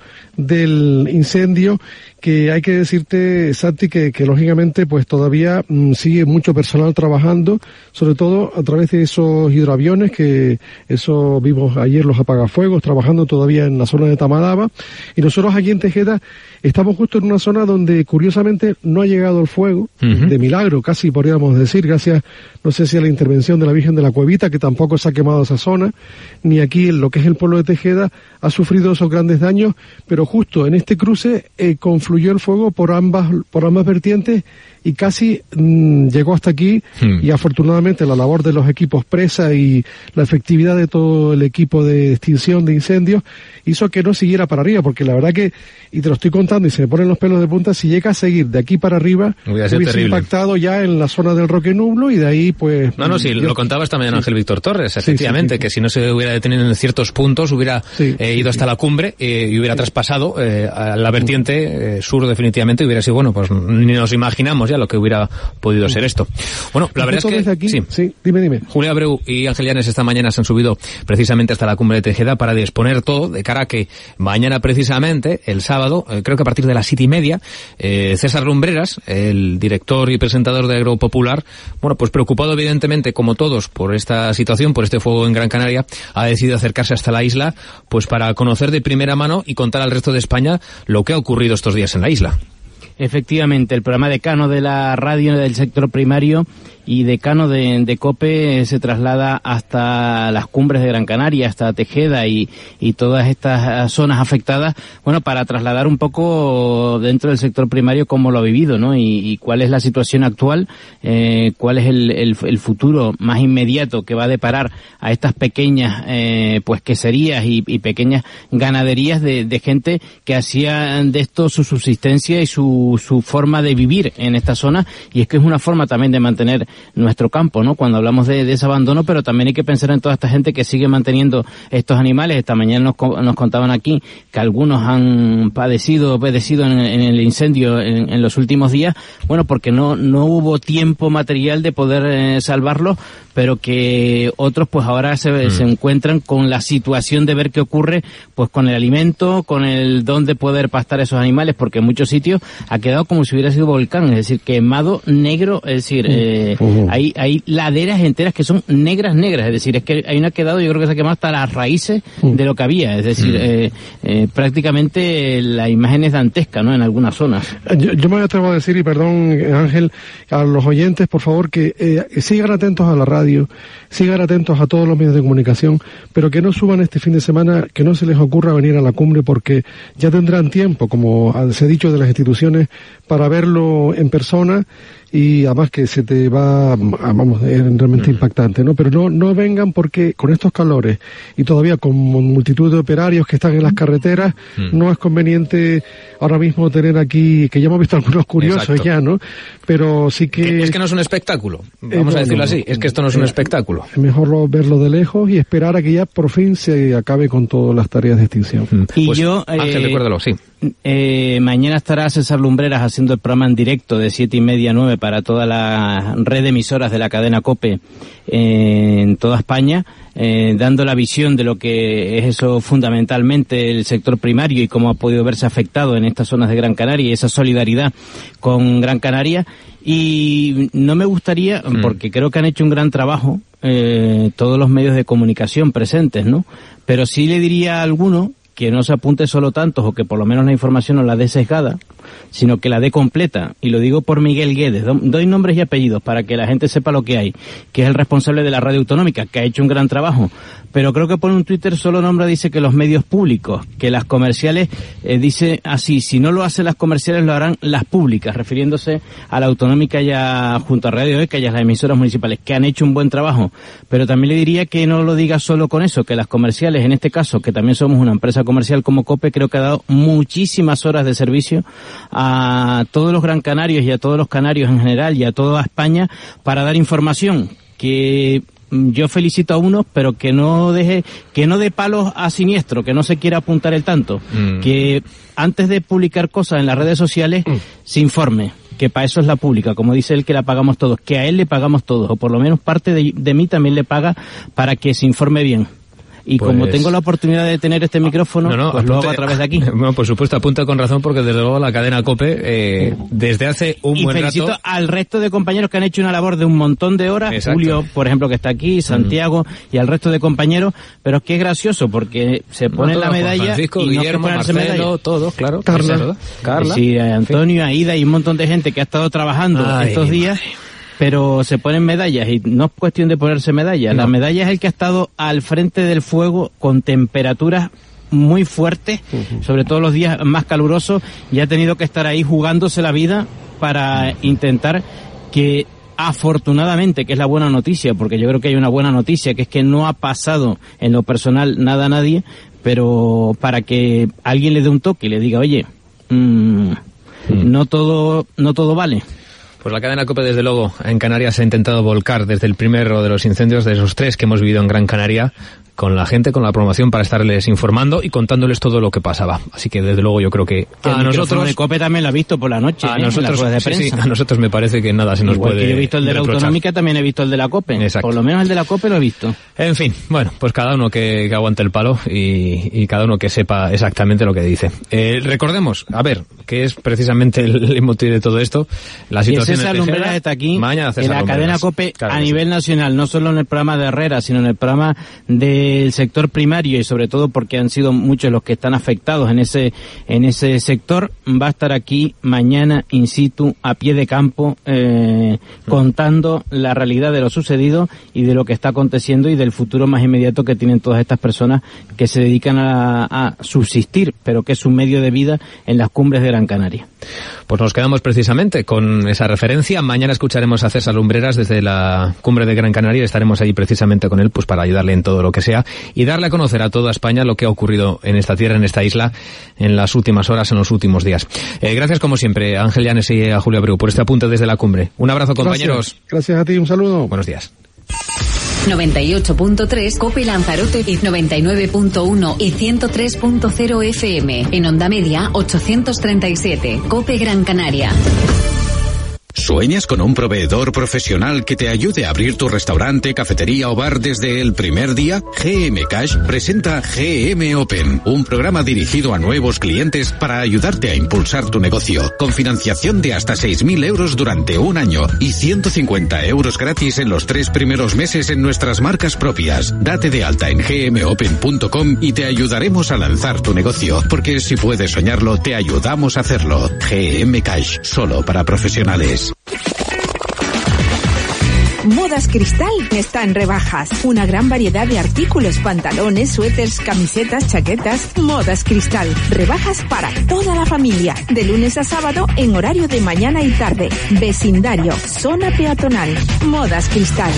del incendio, que hay que decirte, Santi, que, que lógicamente pues todavía mmm, sigue mucho personal trabajando, sobre todo a través de esos hidroaviones, que eso vimos ayer, los apagafuegos, trabajando todavía en la zona de Tamadaba, y nosotros aquí en Tejeda estamos justo en una zona donde curiosamente no ha llegado el fuego, uh-huh. de milagro casi podríamos decir, gracias, no sé si a la intervención de la Virgen de la Cuevita, que tampoco se ha quemado esa zona, ni aquí en lo que es el pueblo de Tejeda ha sufrido esos grandes daños, pero justo en este cruce eh, confluyó el fuego por ambas, por ambas vertientes y casi mmm, llegó hasta aquí, hmm. y afortunadamente la labor de los equipos presa y la efectividad de todo el equipo de extinción de incendios hizo que no siguiera para arriba, porque la verdad que, y te lo estoy contando y se me ponen los pelos de punta, si llega a seguir de aquí para arriba hubiese impactado ya en la zona del Roque Nublo y de ahí pues... No, no, sí, yo... lo contaba esta mañana sí. Ángel Víctor Torres, efectivamente, sí, sí, sí. que si no se hubiera detenido en ciertos puntos hubiera sí, eh, ido sí, hasta sí. la cumbre eh, y hubiera sí. traspasado eh, a la vertiente eh, sur definitivamente, hubiera sido, bueno, pues ni nos imaginamos ya lo que hubiera podido ser esto. Bueno, la verdad es que... Aquí, sí. sí, dime, dime. Julia Abreu y Ángel Llanes esta mañana se han subido precisamente hasta la cumbre de Tejeda para disponer todo de cara a que mañana precisamente, el sábado, eh, creo que a partir de las siete y media, eh, César Lumbreras, el director y presentador de Agropopular, bueno, pues preocupado evidentemente como todos por esta situación, por este fuego en Gran Canaria, ha decidido acercarse hasta la isla, pues para conocer de primera mano y contar al resto de España lo que ha ocurrido estos días en la isla. Efectivamente, el programa decano de la radio del sector primario y decano de, de COPE se traslada hasta las cumbres de Gran Canaria, hasta Tejeda y, y todas estas zonas afectadas, bueno, para trasladar un poco dentro del sector primario cómo lo ha vivido, ¿no? Y, y cuál es la situación actual, eh, cuál es el, el, el futuro más inmediato que va a deparar a estas pequeñas, eh, pues queserías y, y pequeñas ganaderías de, de gente que hacían de esto su subsistencia y su, su forma de vivir en esta zona, y es que es una forma también de mantener nuestro campo, ¿no? Cuando hablamos de, de ese abandono, pero también hay que pensar en toda esta gente que sigue manteniendo estos animales. Esta mañana nos, nos contaban aquí que algunos han padecido, padecido en, en el incendio en, en los últimos días, bueno, porque no, no hubo tiempo material de poder eh, salvarlos, pero que otros pues ahora se, mm. se encuentran con la situación de ver qué ocurre pues con el alimento, con el dónde poder pastar esos animales, porque en muchos sitios ha quedado como si hubiera sido volcán, es decir, quemado negro, es decir, eh, uh-huh. hay, hay laderas enteras que son negras, negras, es decir, es que hay una quedado, yo creo que se ha quemado hasta las raíces uh-huh. de lo que había, es decir, uh-huh. eh, eh, prácticamente la imagen es dantesca, ¿no? En algunas zonas. Yo, yo me atrevo a decir, y perdón Ángel, a los oyentes, por favor, que eh, sigan atentos a la radio, sigan atentos a todos los medios de comunicación, pero que no suban este fin de semana, que no se les ocurra venir a la cumbre, porque ya tendrán tiempo, como se ha dicho de las instituciones, para verlo en persona, y además que se te va, vamos, es realmente impactante, ¿no? Pero no, no vengan porque con estos calores y todavía con multitud de operarios que están en las carreteras, mm. no es conveniente ahora mismo tener aquí, que ya hemos visto algunos curiosos Exacto. ya, ¿no? Pero sí que... Es que no es un espectáculo, vamos eh, a decirlo no, así, es que esto no es un eh, espectáculo. Es mejor verlo de lejos y esperar a que ya por fin se acabe con todas las tareas de extinción. Mm. Y pues, yo... Ángel, eh, recuérdalo, sí. Eh, mañana estará César Lumbreras haciendo el programa en directo de siete y media a nueve enorme para toda la red de emisoras de la cadena COPE eh, en toda España, eh, dando la visión de lo que es eso fundamentalmente el sector primario y cómo ha podido verse afectado en estas zonas de Gran Canaria y esa solidaridad con Gran Canaria. Y no me gustaría, mm. porque creo que han hecho un gran trabajo eh, todos los medios de comunicación presentes, ¿no? Pero sí le diría a alguno que no se apunte solo tantos, o que por lo menos la información no la dé sesgada, sino que la dé completa. Y lo digo por Miguel Guedes. Doy nombres y apellidos para que la gente sepa lo que hay, que es el responsable de la radio autonómica, que ha hecho un gran trabajo. Pero creo que pone un Twitter, solo nombra, dice que los medios públicos, que las comerciales, eh, dice así, si no lo hacen las comerciales, lo harán las públicas, refiriéndose a la autonómica ya junto a Radio ECA y a las emisoras municipales, que han hecho un buen trabajo. Pero también le diría que no lo diga solo con eso, que las comerciales, en este caso, que también somos una empresa comercial como COPE, creo que ha dado muchísimas horas de servicio a todos los gran canarios y a todos los canarios en general y a toda España para dar información que yo felicito a unos, pero que no deje, que no dé palos a siniestro, que no se quiera apuntar el tanto, mm. que antes de publicar cosas en las redes sociales mm. se informe, que para eso es la pública, como dice él, que la pagamos todos, que a él le pagamos todos, o por lo menos parte de, de mí también le paga para que se informe bien. Y pues, como tengo la oportunidad de tener este micrófono, no, no, pues apunte, lo hago a través de aquí. Bueno, por supuesto, apunta con razón, porque desde luego la cadena COPE, eh, desde hace un y buen felicito rato... al resto de compañeros que han hecho una labor de un montón de horas. Exacto. Julio, por ejemplo, que está aquí, Santiago, mm. y al resto de compañeros, pero es que es gracioso, porque se pone no, la medalla Francisco, y Guillermo, no Marcelo, medalla. todos, claro. Carla. Carla. Sí, Antonio, Aida y un montón de gente que ha estado trabajando Ay, estos días... Madre. Pero se ponen medallas, y no es cuestión de ponerse medallas. No. La medalla es el que ha estado al frente del fuego con temperaturas muy fuertes, uh-huh. sobre todo los días más calurosos, y ha tenido que estar ahí jugándose la vida para intentar que, afortunadamente, que es la buena noticia, porque yo creo que hay una buena noticia, que es que no ha pasado en lo personal nada a nadie, pero para que alguien le dé un toque y le diga, oye, mmm, mm. no todo, no todo vale. Pues la cadena COPE, desde luego, en Canarias ha intentado volcar desde el primero de los incendios, de esos tres que hemos vivido en Gran Canaria, con la gente, con la promoción, para estarles informando y contándoles todo lo que pasaba. Así que, desde luego, yo creo que, que a nosotros... de COPE también lo ha visto por la noche, a ¿eh? nosotros, en las de prensa. Sí, sí, a nosotros me parece que nada se nos Igual puede que yo he visto el de reprochar. La autonómica, también he visto el de la COPE. Exacto. Por lo menos el de la COPE lo he visto. En fin, bueno, pues cada uno que, que aguante el palo y, y cada uno que sepa exactamente lo que dice. Eh, recordemos, a ver, que es precisamente el motivo de todo esto, la situación... Y César Lumbreras está aquí, mañana en la cadena COPE, claro, a nivel sí. nacional, no solo en el programa de Herrera, sino en el programa del sector primario, y sobre todo porque han sido muchos los que están afectados en ese en ese sector. Va a estar aquí mañana in situ, a pie de campo, eh, mm. contando la realidad de lo sucedido y de lo que está aconteciendo y del futuro más inmediato que tienen todas estas personas que se dedican a, a subsistir, pero que es un medio de vida en las cumbres de Gran Canaria. Pues nos quedamos precisamente con esa referencia. Mañana escucharemos a César Lumbreras desde la cumbre de Gran Canaria y estaremos ahí precisamente con él, pues para ayudarle en todo lo que sea y darle a conocer a toda España lo que ha ocurrido en esta tierra, en esta isla, en las últimas horas, en los últimos días. Eh, gracias, como siempre, a Ángel Llanes y a Julio Abreu por este apunte desde la cumbre. Un abrazo, compañeros. Gracias, gracias a ti, un saludo. Buenos días. noventa y ocho punto tres COPE Lanzarote y noventa y nueve punto uno y ciento tres punto cero F M. En onda media ochocientos treinta y siete. COPE Gran Canaria. ¿Sueñas con un proveedor profesional que te ayude a abrir tu restaurante, cafetería o bar desde el primer día? G M Cash presenta G M Open, un programa dirigido a nuevos clientes para ayudarte a impulsar tu negocio, con financiación de hasta seis mil euros durante un año y ciento cincuenta euros gratis en los tres primeros meses en nuestras marcas propias. Date de alta en g m open punto com y te ayudaremos a lanzar tu negocio, porque si puedes soñarlo, te ayudamos a hacerlo. G M Cash, solo para profesionales. Modas Cristal está en rebajas. Una gran variedad de artículos, pantalones, suéteres, camisetas, chaquetas. Modas Cristal. Rebajas para toda la familia. De lunes a sábado en horario de mañana y tarde. Vecindario, zona peatonal. Modas Cristal.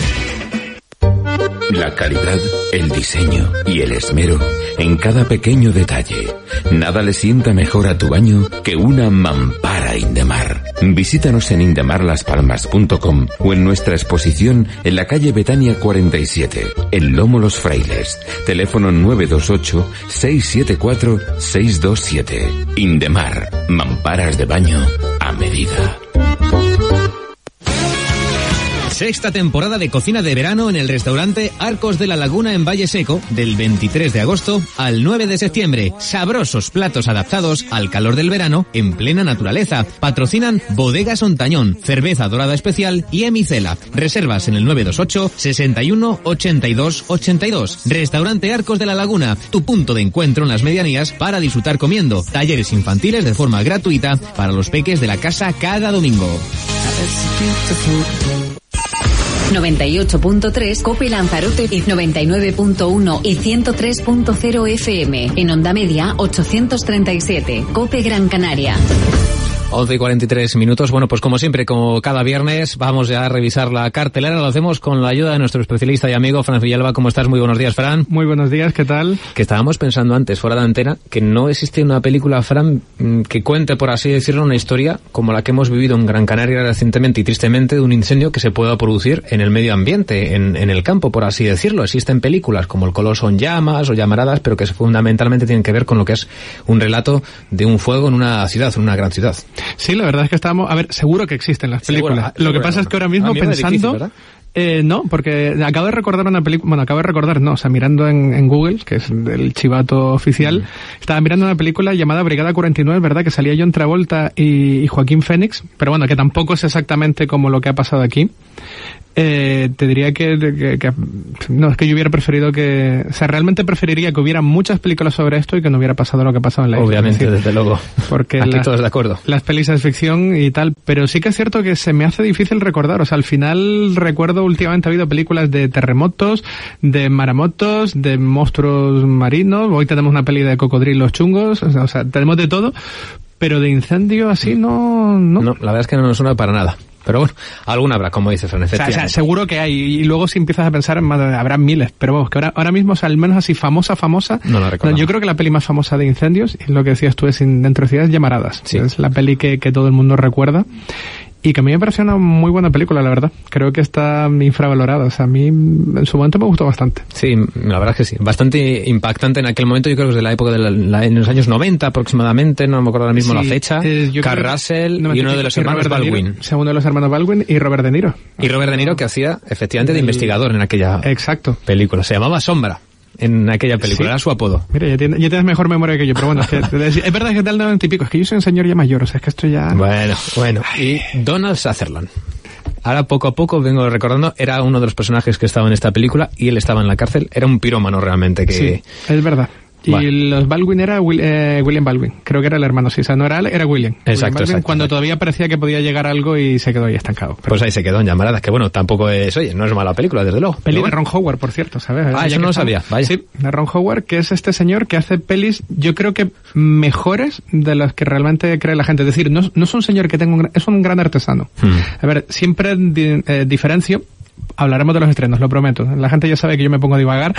La calidad, el diseño y el esmero en cada pequeño detalle. Nada le sienta mejor a tu baño que una mampara Indemar. Visítanos en indemar las palmas punto com o en nuestra exposición en la calle Betania cuarenta y siete, en Lomo Los Frailes. Teléfono nueve dos ocho, seis siete cuatro, seis dos siete. Indemar, mamparas de baño a medida. Sexta temporada de cocina de verano en el restaurante Arcos de la Laguna en Valle Seco, del veintitrés de agosto al nueve de septiembre. Sabrosos platos adaptados al calor del verano en plena naturaleza. Patrocinan Bodegas Ontañón, Cerveza Dorada Especial y Emicela. Reservas en el nueve dos ocho, sesenta y uno, ochenta y dos, ochenta y dos. Restaurante Arcos de la Laguna, tu punto de encuentro en las medianías para disfrutar comiendo. Talleres infantiles de forma gratuita para los peques de la casa cada domingo. noventa y ocho punto tres Cope Lanzarote y noventa y nueve punto uno y ciento tres punto cero F M. En onda media ochocientos treinta y siete. Cope Gran Canaria. once y cuarenta y tres minutos. Bueno, pues como siempre, como cada viernes, vamos ya a revisar la cartelera. Lo hacemos con la ayuda de nuestro especialista y amigo, Fran Villalba. ¿Cómo estás? Muy buenos días, Fran. Muy buenos días, ¿qué tal? Que estábamos pensando antes, fuera de antena, que no existe una película, Fran, que cuente, por así decirlo, una historia como la que hemos vivido en Gran Canaria recientemente y tristemente, de un incendio que se pueda producir en el medio ambiente, en, en el campo, por así decirlo. Existen películas como El Coloso en llamas o Llamaradas, pero que fundamentalmente tienen que ver con lo que es un relato de un fuego en una ciudad, en una gran ciudad. Sí, la verdad es que estábamos... A ver, seguro que existen las películas. Seguro, Lo que pasa no, es que ahora mismo pensando... Difícil, eh, no, porque acabo de recordar una película... Bueno, acabo de recordar, no, o sea, mirando en, en Google, que es el chivato oficial, mm. estaba mirando una película llamada Brigada cuarenta y nueve, ¿verdad? Que salía John Travolta y, y Joaquín Phoenix, pero bueno, que tampoco es exactamente como lo que ha pasado aquí. Eh, te diría que, que, que no, es que yo hubiera preferido que, o sea, realmente preferiría que hubiera muchas películas sobre esto y que no hubiera pasado lo que ha pasado en la isla. Obviamente, es decir, desde luego. Porque aquí la, todos de acuerdo. Las pelis de ficción y tal, pero sí que es cierto que se me hace difícil recordar, o sea, al final recuerdo últimamente ha habido películas de terremotos, de maremotos, de monstruos marinos, hoy tenemos una peli de cocodrilos chungos, o sea, o sea tenemos de todo, pero de incendio así no, no. No, la verdad es que no nos suena para nada. Pero bueno, alguna habrá, como dice Fran, efectivamente. O sea, o sea, seguro que hay, y luego si empiezas a pensar, habrá miles, pero vamos, que ahora, ahora mismo, o sea, al menos así famosa, famosa, no la recuerdo. Yo creo que la peli más famosa de incendios, y lo que decías tú, es Dentro de Ciudades, Llamaradas. Sí. Es la peli que, que todo el mundo recuerda. Y que a mí me pareció una muy buena película, la verdad. Creo que está infravalorada. O sea, a mí en su momento me gustó bastante. Sí, la verdad es que sí. Bastante impactante en aquel momento. Yo creo que es de la época de la, la, en los años noventa aproximadamente. No me acuerdo ahora mismo sí, la fecha. Eh, Carl Russell y uno de los hermanos Baldwin. O sea, uno de los hermanos Baldwin y Robert De Niro. Y Robert De Niro que hacía efectivamente de investigador en aquella Exacto. película. Se llamaba Sombra. En aquella película, sí. Era su apodo. Mira, ya tienes, ya tienes mejor memoria que yo, pero bueno, es, que, es verdad que tal noventa y pico, es que yo soy un señor ya mayor, o sea, es que esto ya... Bueno, bueno. Y Donald Sutherland. Ahora poco a poco vengo recordando, era uno de los personajes que estaba en esta película y él estaba en la cárcel, era un pirómano realmente que... Sí, es verdad. Y bueno. Los Baldwin era Will, eh, William Baldwin, creo que era el hermano, sí, o sea, no era él, era William. Exacto, William Baldwin, exacto. Cuando todavía parecía que podía llegar algo y se quedó ahí estancado. Pero... Pues ahí se quedó en Llamaradas, que bueno, tampoco es, oye, no es mala película, desde luego. Peli bueno. de Ron Howard, por cierto, ¿sabes? Ah, eso no lo sabía, vaya. Sí, de Ron Howard, que es este señor que hace pelis, yo creo que mejores de las que realmente cree la gente. Es decir, no, no es un señor que tenga un, es un gran artesano. Hmm. A ver, siempre di, eh, diferencio. Hablaremos de los estrenos, lo prometo. La gente ya sabe que yo me pongo a divagar.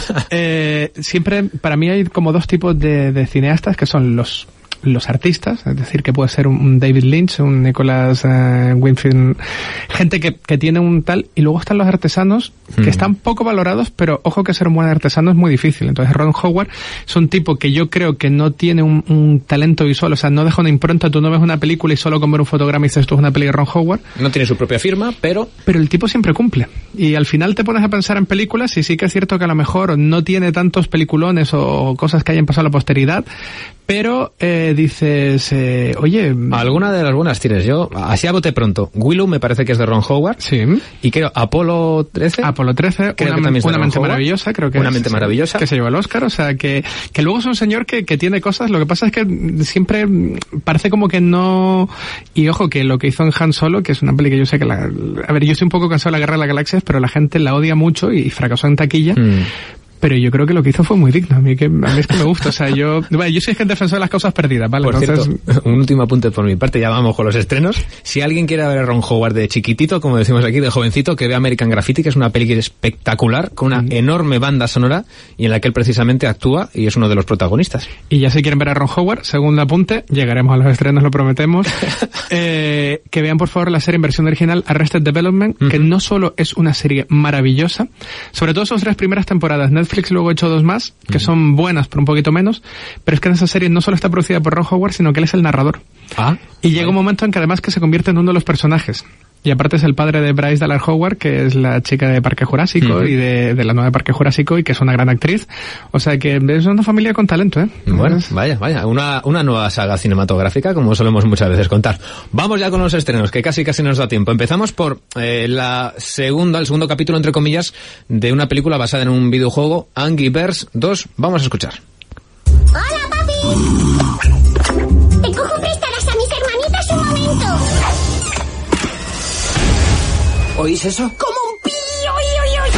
eh, siempre, para mí hay como dos tipos de, de cineastas, que son los los artistas, es decir, que puede ser un David Lynch, un Nicholas uh, Winfield, gente que, que tiene un tal, y luego están los artesanos, que mm. están poco valorados, pero ojo que ser un buen artesano es muy difícil. Entonces Ron Howard es un tipo que yo creo que no tiene un, un talento visual, o sea, no deja una impronta, tú no ves una película y solo con ver un fotograma y dices esto es una peli de Ron Howard. No tiene su propia firma, pero... Pero el tipo siempre cumple. Y al final te pones a pensar en películas y sí que es cierto que a lo mejor no tiene tantos peliculones o cosas que hayan pasado a la posteridad, pero eh, dices, eh, oye... Alguna de las buenas tienes. Yo, así a bote pronto. Willow me parece que es de Ron Howard. Sí. Y creo, Apolo trece. Apolo trece, creo una, que una mente Howard. Maravillosa, creo que Una es, mente maravillosa. Que se llevó el Oscar, o sea, que, que luego es un señor que, que tiene cosas, lo que pasa es que siempre parece como que no... Y ojo, que lo que hizo en Han Solo, que es una peli que yo sé que la... A ver, yo estoy un poco cansado de la Guerra de las Galaxias, pero la gente la odia mucho y fracasó en taquilla. Mm. Pero yo creo que lo que hizo fue muy digno. A mí, que, a mí es que me gusta. O sea, yo, bueno, yo soy gente defensor de las causas perdidas, ¿vale? Por Entonces... cierto, un último apunte por mi parte, ya vamos con los estrenos. Si alguien quiere ver a Ron Howard de chiquitito, como decimos aquí, de jovencito, que vea American Graffiti, que es una película espectacular, con una mm. enorme banda sonora, y en la que él precisamente actúa y es uno de los protagonistas. Y ya si quieren ver a Ron Howard, segundo apunte, llegaremos a los estrenos, lo prometemos, eh, que vean por favor la serie en versión original Arrested Development, mm-hmm. que no solo es una serie maravillosa, sobre todo sus tres primeras temporadas. Netflix luego ha hecho dos más, que son buenas, pero un poquito menos, pero es que en esa serie no solo está producida por Ron Howard, sino que él es el narrador. Ah, y llega un momento en que además que se convierte en uno de los personajes. Y aparte es el padre de Bryce Dallas Howard, que es la chica de Parque Jurásico uh-huh. y de, de la nueva Parque Jurásico, y que es una gran actriz. O sea que es una familia con talento, ¿eh? Bueno, vaya, vaya. Una, una nueva saga cinematográfica, como solemos muchas veces contar. Vamos ya con los estrenos, que casi casi nos da tiempo. Empezamos por eh, la segunda, el segundo capítulo, entre comillas, de una película basada en un videojuego, Angry Birds dos. Vamos a escuchar. ¡Hola, papi! Te cojo prestadas a mis hermanitas un momento. ¿Oís eso? ¡Como un pillo! ¡Oy, oy,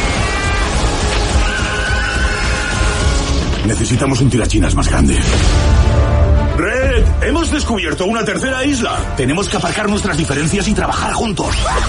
oy! Necesitamos un tirachinas más grande. ¡Red! ¡Hemos descubierto una tercera isla! Tenemos que aparcar nuestras diferencias y trabajar juntos.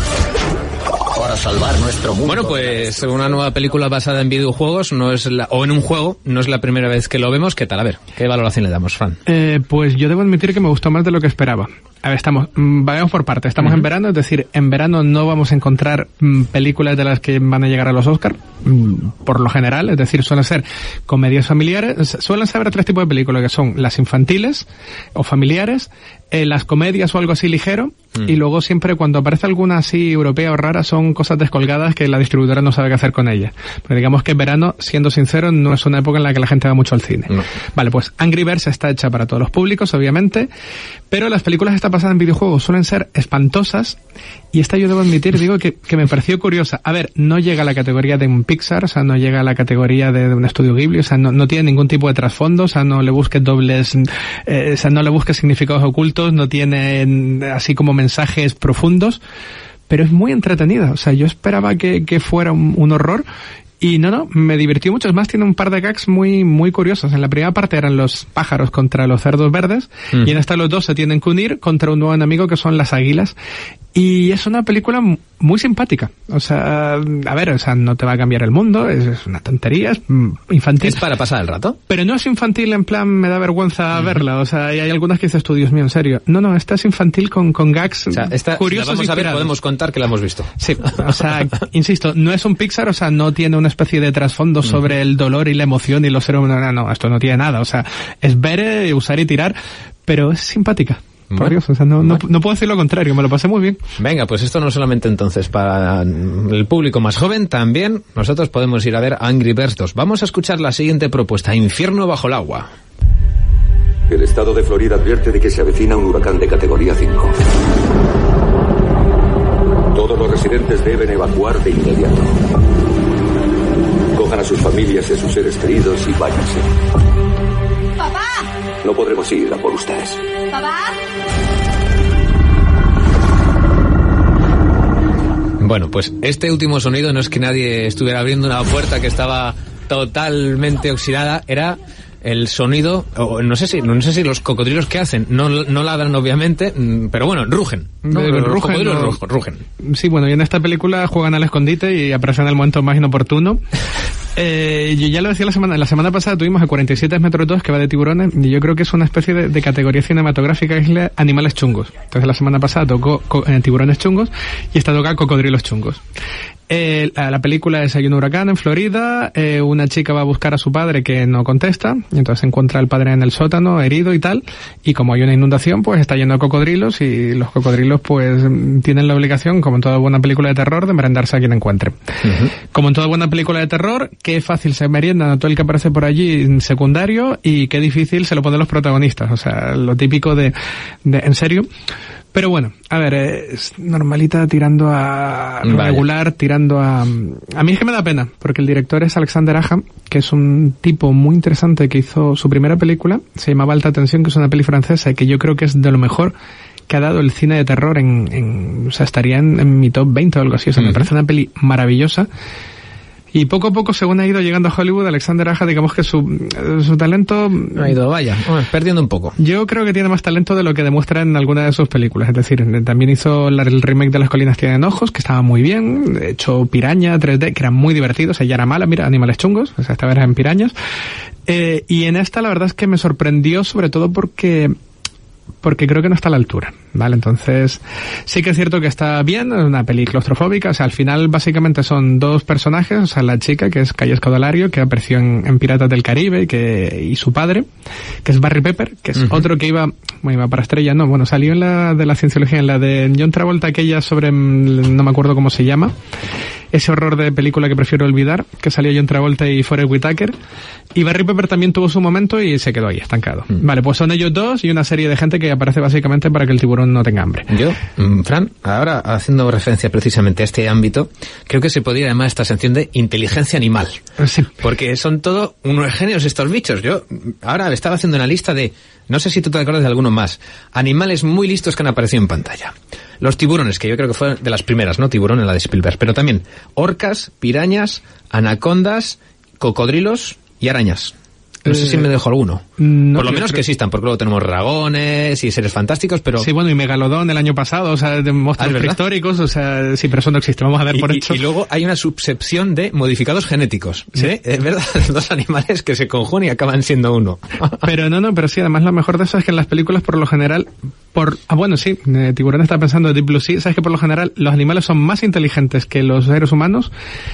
Para salvar nuestro mundo. Bueno, pues una nueva película basada en videojuegos, no es la, o en un juego, no es la primera vez que lo vemos. ¿Qué tal? A ver, ¿qué valoración le damos, Fran? Eh, pues yo debo admitir que me gustó más de lo que esperaba. A ver, estamos, mmm, vayamos por parte. Estamos uh-huh. en verano, es decir, en verano no vamos a encontrar mmm, películas de las que van a llegar a los Oscar, mmm, por lo general, es decir, suelen ser comedias familiares, suelen ser tres tipos de películas, que son las infantiles o familiares, eh, las comedias o algo así ligero, mm. y luego siempre cuando aparece alguna así europea o rara son cosas descolgadas que la distribuidora no sabe qué hacer con ellas. Pero digamos que en verano, siendo sincero, no es una época en la que la gente va mucho al cine. No. Vale, pues Angry Birds está hecha para todos los públicos, obviamente, pero las películas estas basadas en videojuegos suelen ser espantosas, y esta yo debo admitir, digo, que, que me pareció curiosa. A ver, no llega a la categoría de un Pixar, o sea, no llega a la categoría de, de un estudio Ghibli, o sea, no, no tiene ningún tipo de trasfondo, o sea, no le busques dobles, eh, o sea, no le busques significados ocultos, no tiene así como mensajes profundos, pero es muy entretenida. O sea, yo esperaba que, que fuera un, un horror, y no, no, me divirtió mucho. Es más, tiene un par de gags muy muy curiosos. En la primera parte eran los pájaros contra los cerdos verdes, mm. y en esta los dos se tienen que unir contra un nuevo enemigo que son las águilas. Y es una película muy simpática. O sea, a ver, o sea, no te va a cambiar el mundo, es, es una tontería, es infantil. ¿Es para pasar el rato? Pero no es infantil en plan, me da vergüenza mm. verla. O sea, hay, hay algunas que dices tú, Dios mío, en serio. No, no, esta es infantil con, con gags, o sea, esta, curiosos. Si la vamos a ver, podemos contar que la hemos visto. Sí, o sea, insisto, no es un Pixar, o sea, no tiene una especie de trasfondo sobre el dolor y la emoción y los seres humanos. No, no, esto no tiene nada. O sea, es ver, eh, usar y tirar, pero es simpática. Por bueno, Dios, o sea, no, no, no puedo decir lo contrario, me lo pasé muy bien. Venga, pues esto no solamente entonces para el público más joven, también nosotros podemos ir a ver Angry Birds dos. Vamos a escuchar la siguiente propuesta, Infierno bajo el agua. El estado de Florida advierte de que se avecina un huracán de categoría cinco. Todos los residentes deben evacuar de inmediato. Cojan a sus familias y a sus seres queridos y váyanse. ¡Papá! No podremos ir a por ustedes. ¿Papá? Bueno, pues este último sonido no es que nadie estuviera abriendo una puerta que estaba totalmente oxidada, era el sonido, o no sé si no sé si los cocodrilos que hacen, no, no ladran obviamente, pero bueno, rugen. No, los rugen, cocodrilos no. rugen. Sí, bueno, y en esta película juegan al escondite y aparecen en el momento más inoportuno. Eh, yo ya lo decía la semana, la semana pasada tuvimos a cuarenta y siete metros dos, que va de tiburones, y yo creo que es una especie de, de categoría cinematográfica, que es animales chungos. Entonces la semana pasada tocó co, eh, tiburones chungos, y esta toca cocodrilos chungos. Eh, la, la película es: hay un huracán en Florida, eh, una chica va a buscar a su padre que no contesta, y entonces encuentra al padre en el sótano, herido y tal, y como hay una inundación, pues está lleno de cocodrilos, y los cocodrilos pues tienen la obligación, como en toda buena película de terror, de merendarse a quien encuentre. Uh-huh. Como en toda buena película de terror, qué fácil se meriendan a todo el que aparece por allí secundario, y qué difícil se lo ponen los protagonistas. O sea, lo típico de, de en serio. Pero bueno, a ver, es normalita tirando a vale. regular, tirando a... A mí es que me da pena, porque el director es Alexander Aja, que es un tipo muy interesante que hizo su primera película, se llamaba Alta Tensión, que es una peli francesa, y que yo creo que es de lo mejor que ha dado el cine de terror en... en o sea, estaría en, en mi top veinte o algo así. O sea, uh-huh. me parece una peli maravillosa. Y poco a poco, según ha ido llegando a Hollywood, Alexander Aja, digamos que su, su talento... Ha ido, vaya, bueno, perdiendo un poco. Yo creo que tiene más talento de lo que demuestra en alguna de sus películas. Es decir, también hizo la, el remake de Las colinas tienen ojos, que estaba muy bien. De hecho, Piraña, tres D, que era muy divertido. O sea, ya era mala, mira, Animales chungos. O sea, esta vez era en Pirañas. Eh, y en esta, la verdad es que me sorprendió, sobre todo porque... porque creo que no está a la altura, ¿vale? Entonces, sí que es cierto que está bien, es una peli claustrofóbica, o sea, al final básicamente son dos personajes, o sea, la chica, que es Calle Escodelario, que apareció en, en Piratas del Caribe, que, y su padre, que es Barry Pepper, que es uh-huh. otro que iba, bueno, iba para estrella, no, bueno, salió en la de la cienciología, en la de John Travolta, aquella sobre, no me acuerdo cómo se llama, ese horror de película que prefiero olvidar, que salió John Travolta y Forest Whitaker, y Barry Pepper también tuvo su momento y se quedó ahí, estancado. Mm. Vale, pues son ellos dos y una serie de gente que aparece básicamente para que el tiburón no tenga hambre. Yo, Fran, ahora haciendo referencia precisamente a este ámbito, creo que se podría llamar esta sección de inteligencia animal. Sí. Porque son todo unos genios estos bichos. Yo ahora estaba haciendo una lista de, no sé si tú te acuerdas de alguno más, animales muy listos que han aparecido en pantalla. Los tiburones, que yo creo que fue de las primeras, ¿no? Tiburón en la de Spielberg. Pero también orcas, pirañas, anacondas, cocodrilos y arañas. No sé si me dejo alguno. No, Por lo menos que existan, porque luego tenemos dragones y seres fantásticos, pero... Sí, bueno, y Megalodón el año pasado, o sea, de monstruos prehistóricos, o sea, sí, pero eso no existe, vamos a dar por y, hecho. Y luego hay una subsección de modificados genéticos, ¿sí? ¿Sí? Es verdad, dos animales que se conjugan y acaban siendo uno. Pero no, no, pero sí, además lo mejor de eso es que en las películas, por lo general, por... Ah, bueno, sí, eh, Tiburón está pensando en Deep Blue Sea, sabes que por lo general los animales son más inteligentes que los seres humanos.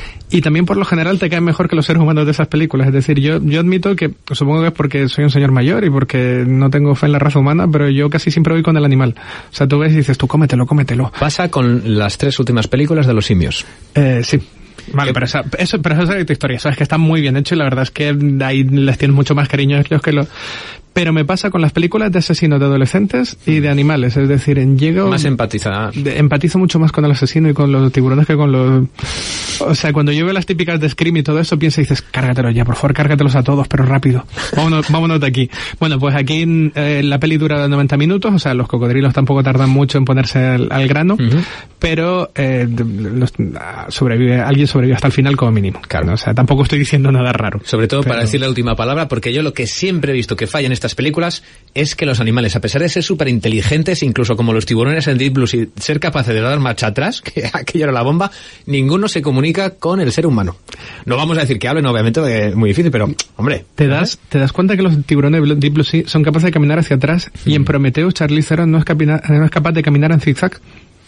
Y también por lo general te caen mejor que los seres humanos de esas películas. Es decir, yo yo admito que, supongo que es porque soy un señor mayor y porque no tengo fe en la raza humana, pero yo casi siempre voy con el animal. O sea, tú ves y dices, tú cómetelo, cómetelo. Pasa con las tres últimas películas de los simios. Eh, sí. Vale, pero esa, eso, pero eso es tu historia. Eso es que está muy bien hecho y la verdad es que ahí les tienes mucho más cariño a ellos que los... Pero me pasa con las películas de asesinos de adolescentes y de animales, es decir, en llego... Más empatizar. De, empatizo mucho más con el asesino y con los tiburones que con los... O sea, cuando yo veo las típicas de Scream y todo eso, pienso y dices, cárgatelos ya, por favor, cárgatelos a todos, pero rápido. Vámonos, vámonos de aquí. Bueno, pues aquí eh, la peli dura noventa minutos, o sea, los cocodrilos tampoco tardan mucho en ponerse al, al grano, uh-huh. pero eh, los, sobrevive, alguien sobrevive hasta el final como mínimo. Claro, ¿no? O sea, tampoco estoy diciendo nada raro. Sobre todo pero... para decir la última palabra, porque yo lo que siempre he visto que falla en estas películas es que los animales, a pesar de ser súper inteligentes, incluso como los tiburones en Deep Blue Sea, ser capaces de dar marcha atrás, que aquello era la bomba, ninguno se comunica con el ser humano. No vamos a decir que hablen, obviamente, es muy difícil, pero, hombre... ¿Te das, ¿te das cuenta que los tiburones de Deep Blue Sea son capaces de caminar hacia atrás mm. y en Prometheus Charlize Theron no es, capina, no es capaz de caminar en zigzag?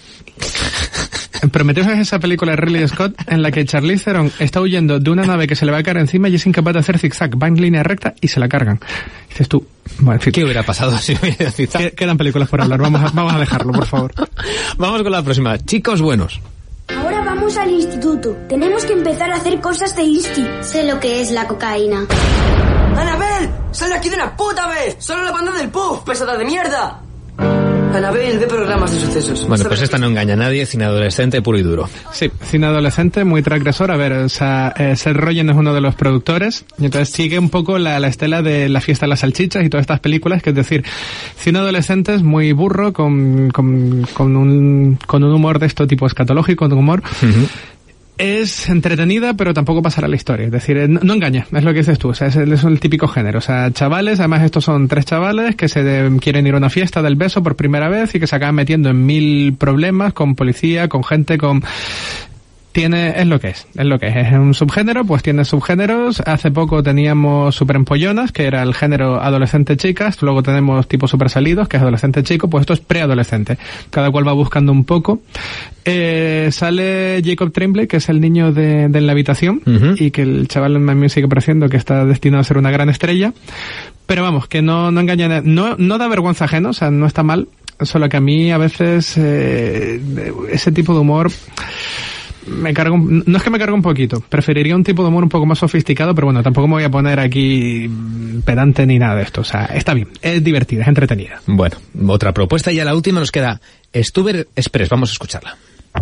En Prometheus es esa película de Ridley Scott en la que Charlize Theron está huyendo de una nave que se le va a caer encima y es incapaz de hacer zigzag, va en línea recta y se la cargan. Dices tú, bueno, en fin. ¿Qué hubiera pasado si hubiera zigzag? Quedan películas por hablar, vamos a, vamos a dejarlo, por favor. Vamos con la próxima. Chicos buenos. Ahora vamos al instituto. Tenemos que empezar a hacer cosas de insti. Sé lo que es la cocaína. ¡Anabel! ¡Sal de aquí de una puta vez! ¡Solo la banda del puff! ¡Pesada de mierda! Anabel ve programas de sucesos. Bueno, pues esta no engaña a nadie, cine adolescente puro y duro. Sí, cine adolescente, muy transgresor. A ver, o sea, eh, Seth Rogen es uno de los productores, y entonces sigue un poco la, la estela de La fiesta de las salchichas y todas estas películas, que es decir, cine adolescente es muy burro, con, con, con, un, con un humor de esto tipo escatológico, de humor. Uh-huh. Es entretenida, pero tampoco pasará la historia. Es decir, no, no engaña, es lo que dices tú. O sea, es, es el típico género. O sea, chavales, además estos son tres chavales que se de, quieren ir a una fiesta del beso por primera vez y que se acaban metiendo en mil problemas con policía, con gente, con... Tiene, es lo que es, es lo que es. Es un subgénero, pues tiene subgéneros. Hace poco teníamos Super Empollonas, que era el género adolescente chicas. Luego tenemos tipo Super Salidos, que es adolescente chico. Pues esto es preadolescente. Cada cual va buscando un poco. Eh, sale Jacob Tremblay, que es el niño de, de la habitación. Uh-huh. Y que el chaval a mí me sigue pareciendo que está destinado a ser una gran estrella. Pero vamos, que no, no engaña, no, no da vergüenza ajena, o sea, no está mal. Solo que a mí a veces, eh, ese tipo de humor, me cargo, no es que me cargue un poquito, preferiría un tipo de humor un poco más sofisticado, pero bueno, tampoco me voy a poner aquí pedante ni nada de esto, o sea, está bien, es divertida, es entretenida. Bueno, otra propuesta y a la última nos queda Stuber Express, vamos a escucharla.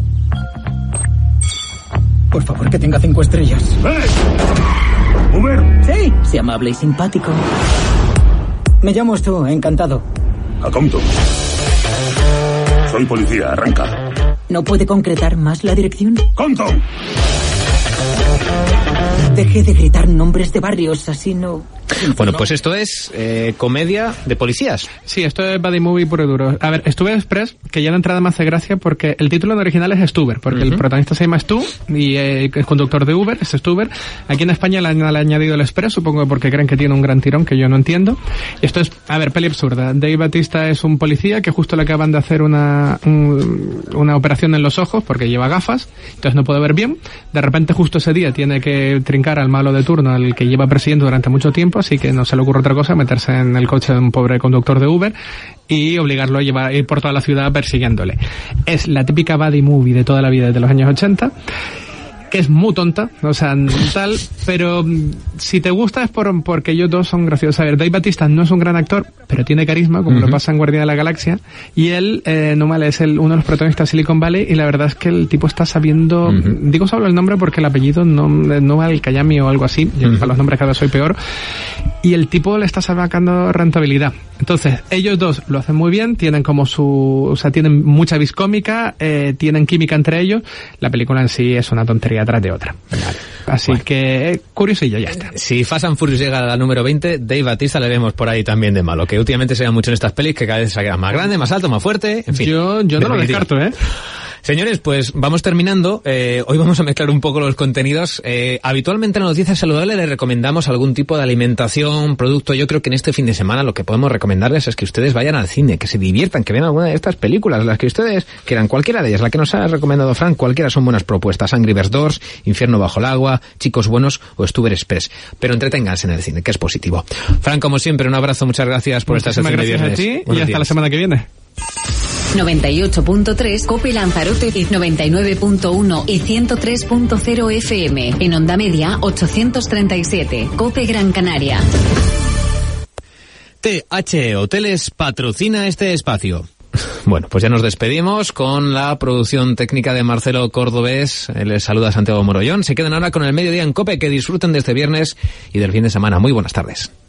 Por favor, que tenga cinco estrellas. ¡Eh! ¡Uber! Sí, sea amable y simpático. Me llamo Stu, encantado. Acomto. Soy policía, arranca. ¿No puede concretar más la dirección? ¡Conto! Deje de gritar nombres de barrios, así no Bueno, pues esto es eh, comedia de policías. Sí, esto es buddy movie puro y duro. A ver, Stuber Express, que ya de entrada me hace gracia porque el título en original es Stuber, porque uh-huh. el protagonista se llama Stu y eh, es conductor de Uber, es Stuber. Aquí en España le han, le han añadido el Express, supongo porque creen que tiene un gran tirón que yo no entiendo. Y esto es, a ver, peli absurda. Dave Bautista es un policía que justo le acaban de hacer una, un, una operación en los ojos porque lleva gafas, entonces no puede ver bien. De repente justo ese día tiene que trincar al malo de turno, al que lleva persiguiendo durante mucho tiempo, así que no se le ocurre otra cosa meterse en el coche de un pobre conductor de Uber y obligarlo a llevar, a ir por toda la ciudad persiguiéndole. Es la típica buddy movie de toda la vida desde los años ochenta, que es muy tonta, o sea, tal, pero si te gusta es por porque ellos dos son graciosos. A ver, Dave Bautista no es un gran actor, pero tiene carisma, como uh-huh. lo pasa en Guardián de la Galaxia, y él, eh, no mal, es el, uno de los protagonistas de Silicon Valley, y la verdad es que el tipo está sabiendo, uh-huh. digo solo el nombre porque el apellido no, no va al Kayami o algo así, yo uh-huh. para los nombres cada vez soy peor, y el tipo le está sacando rentabilidad. Entonces, ellos dos lo hacen muy bien, tienen como su, o sea, tienen mucha vis cómica, eh, tienen química entre ellos, la película en sí es una tontería atrás de otra. Vale. Así bueno. que, eh, curiosillo, ya está. Si Fast and Furious llega a la número veinte, Dave Bautista le vemos por ahí también de malo, que últimamente se ve mucho en estas pelis, que cada vez se queda más grande, más alto, más fuerte, en fin. Yo, yo no lo descarto, ¿eh? Señores, pues vamos terminando. Eh, hoy vamos a mezclar un poco los contenidos. Eh, habitualmente en la Noticia Saludable les recomendamos algún tipo de alimentación, producto. Yo creo que en este fin de semana lo que podemos recomendarles es que ustedes vayan al cine, que se diviertan, que vean alguna de estas películas, las que ustedes quieran, cualquiera de ellas, la que nos ha recomendado Frank, cualquiera son buenas propuestas. Angry Birds dos, Infierno bajo el agua, Chicos Buenos o Stuber Express. Pero entreténganse en el cine, que es positivo. Frank, como siempre, un abrazo, muchas gracias por esta sección de viernes. Muchísimas gracias a ti y hasta días. La semana que viene. noventa y ocho punto tres Cope Lanzarote y noventa y nueve punto uno y ciento tres punto cero F M. En Onda Media ochocientos treinta y siete. Cope Gran Canaria. T H E Hoteles patrocina este espacio. Bueno, pues ya nos despedimos con la producción técnica de Marcelo Cordobés. Les saluda Santiago Morollón. Se quedan ahora con el mediodía en Cope. Que disfruten de este viernes y del fin de semana. Muy buenas tardes.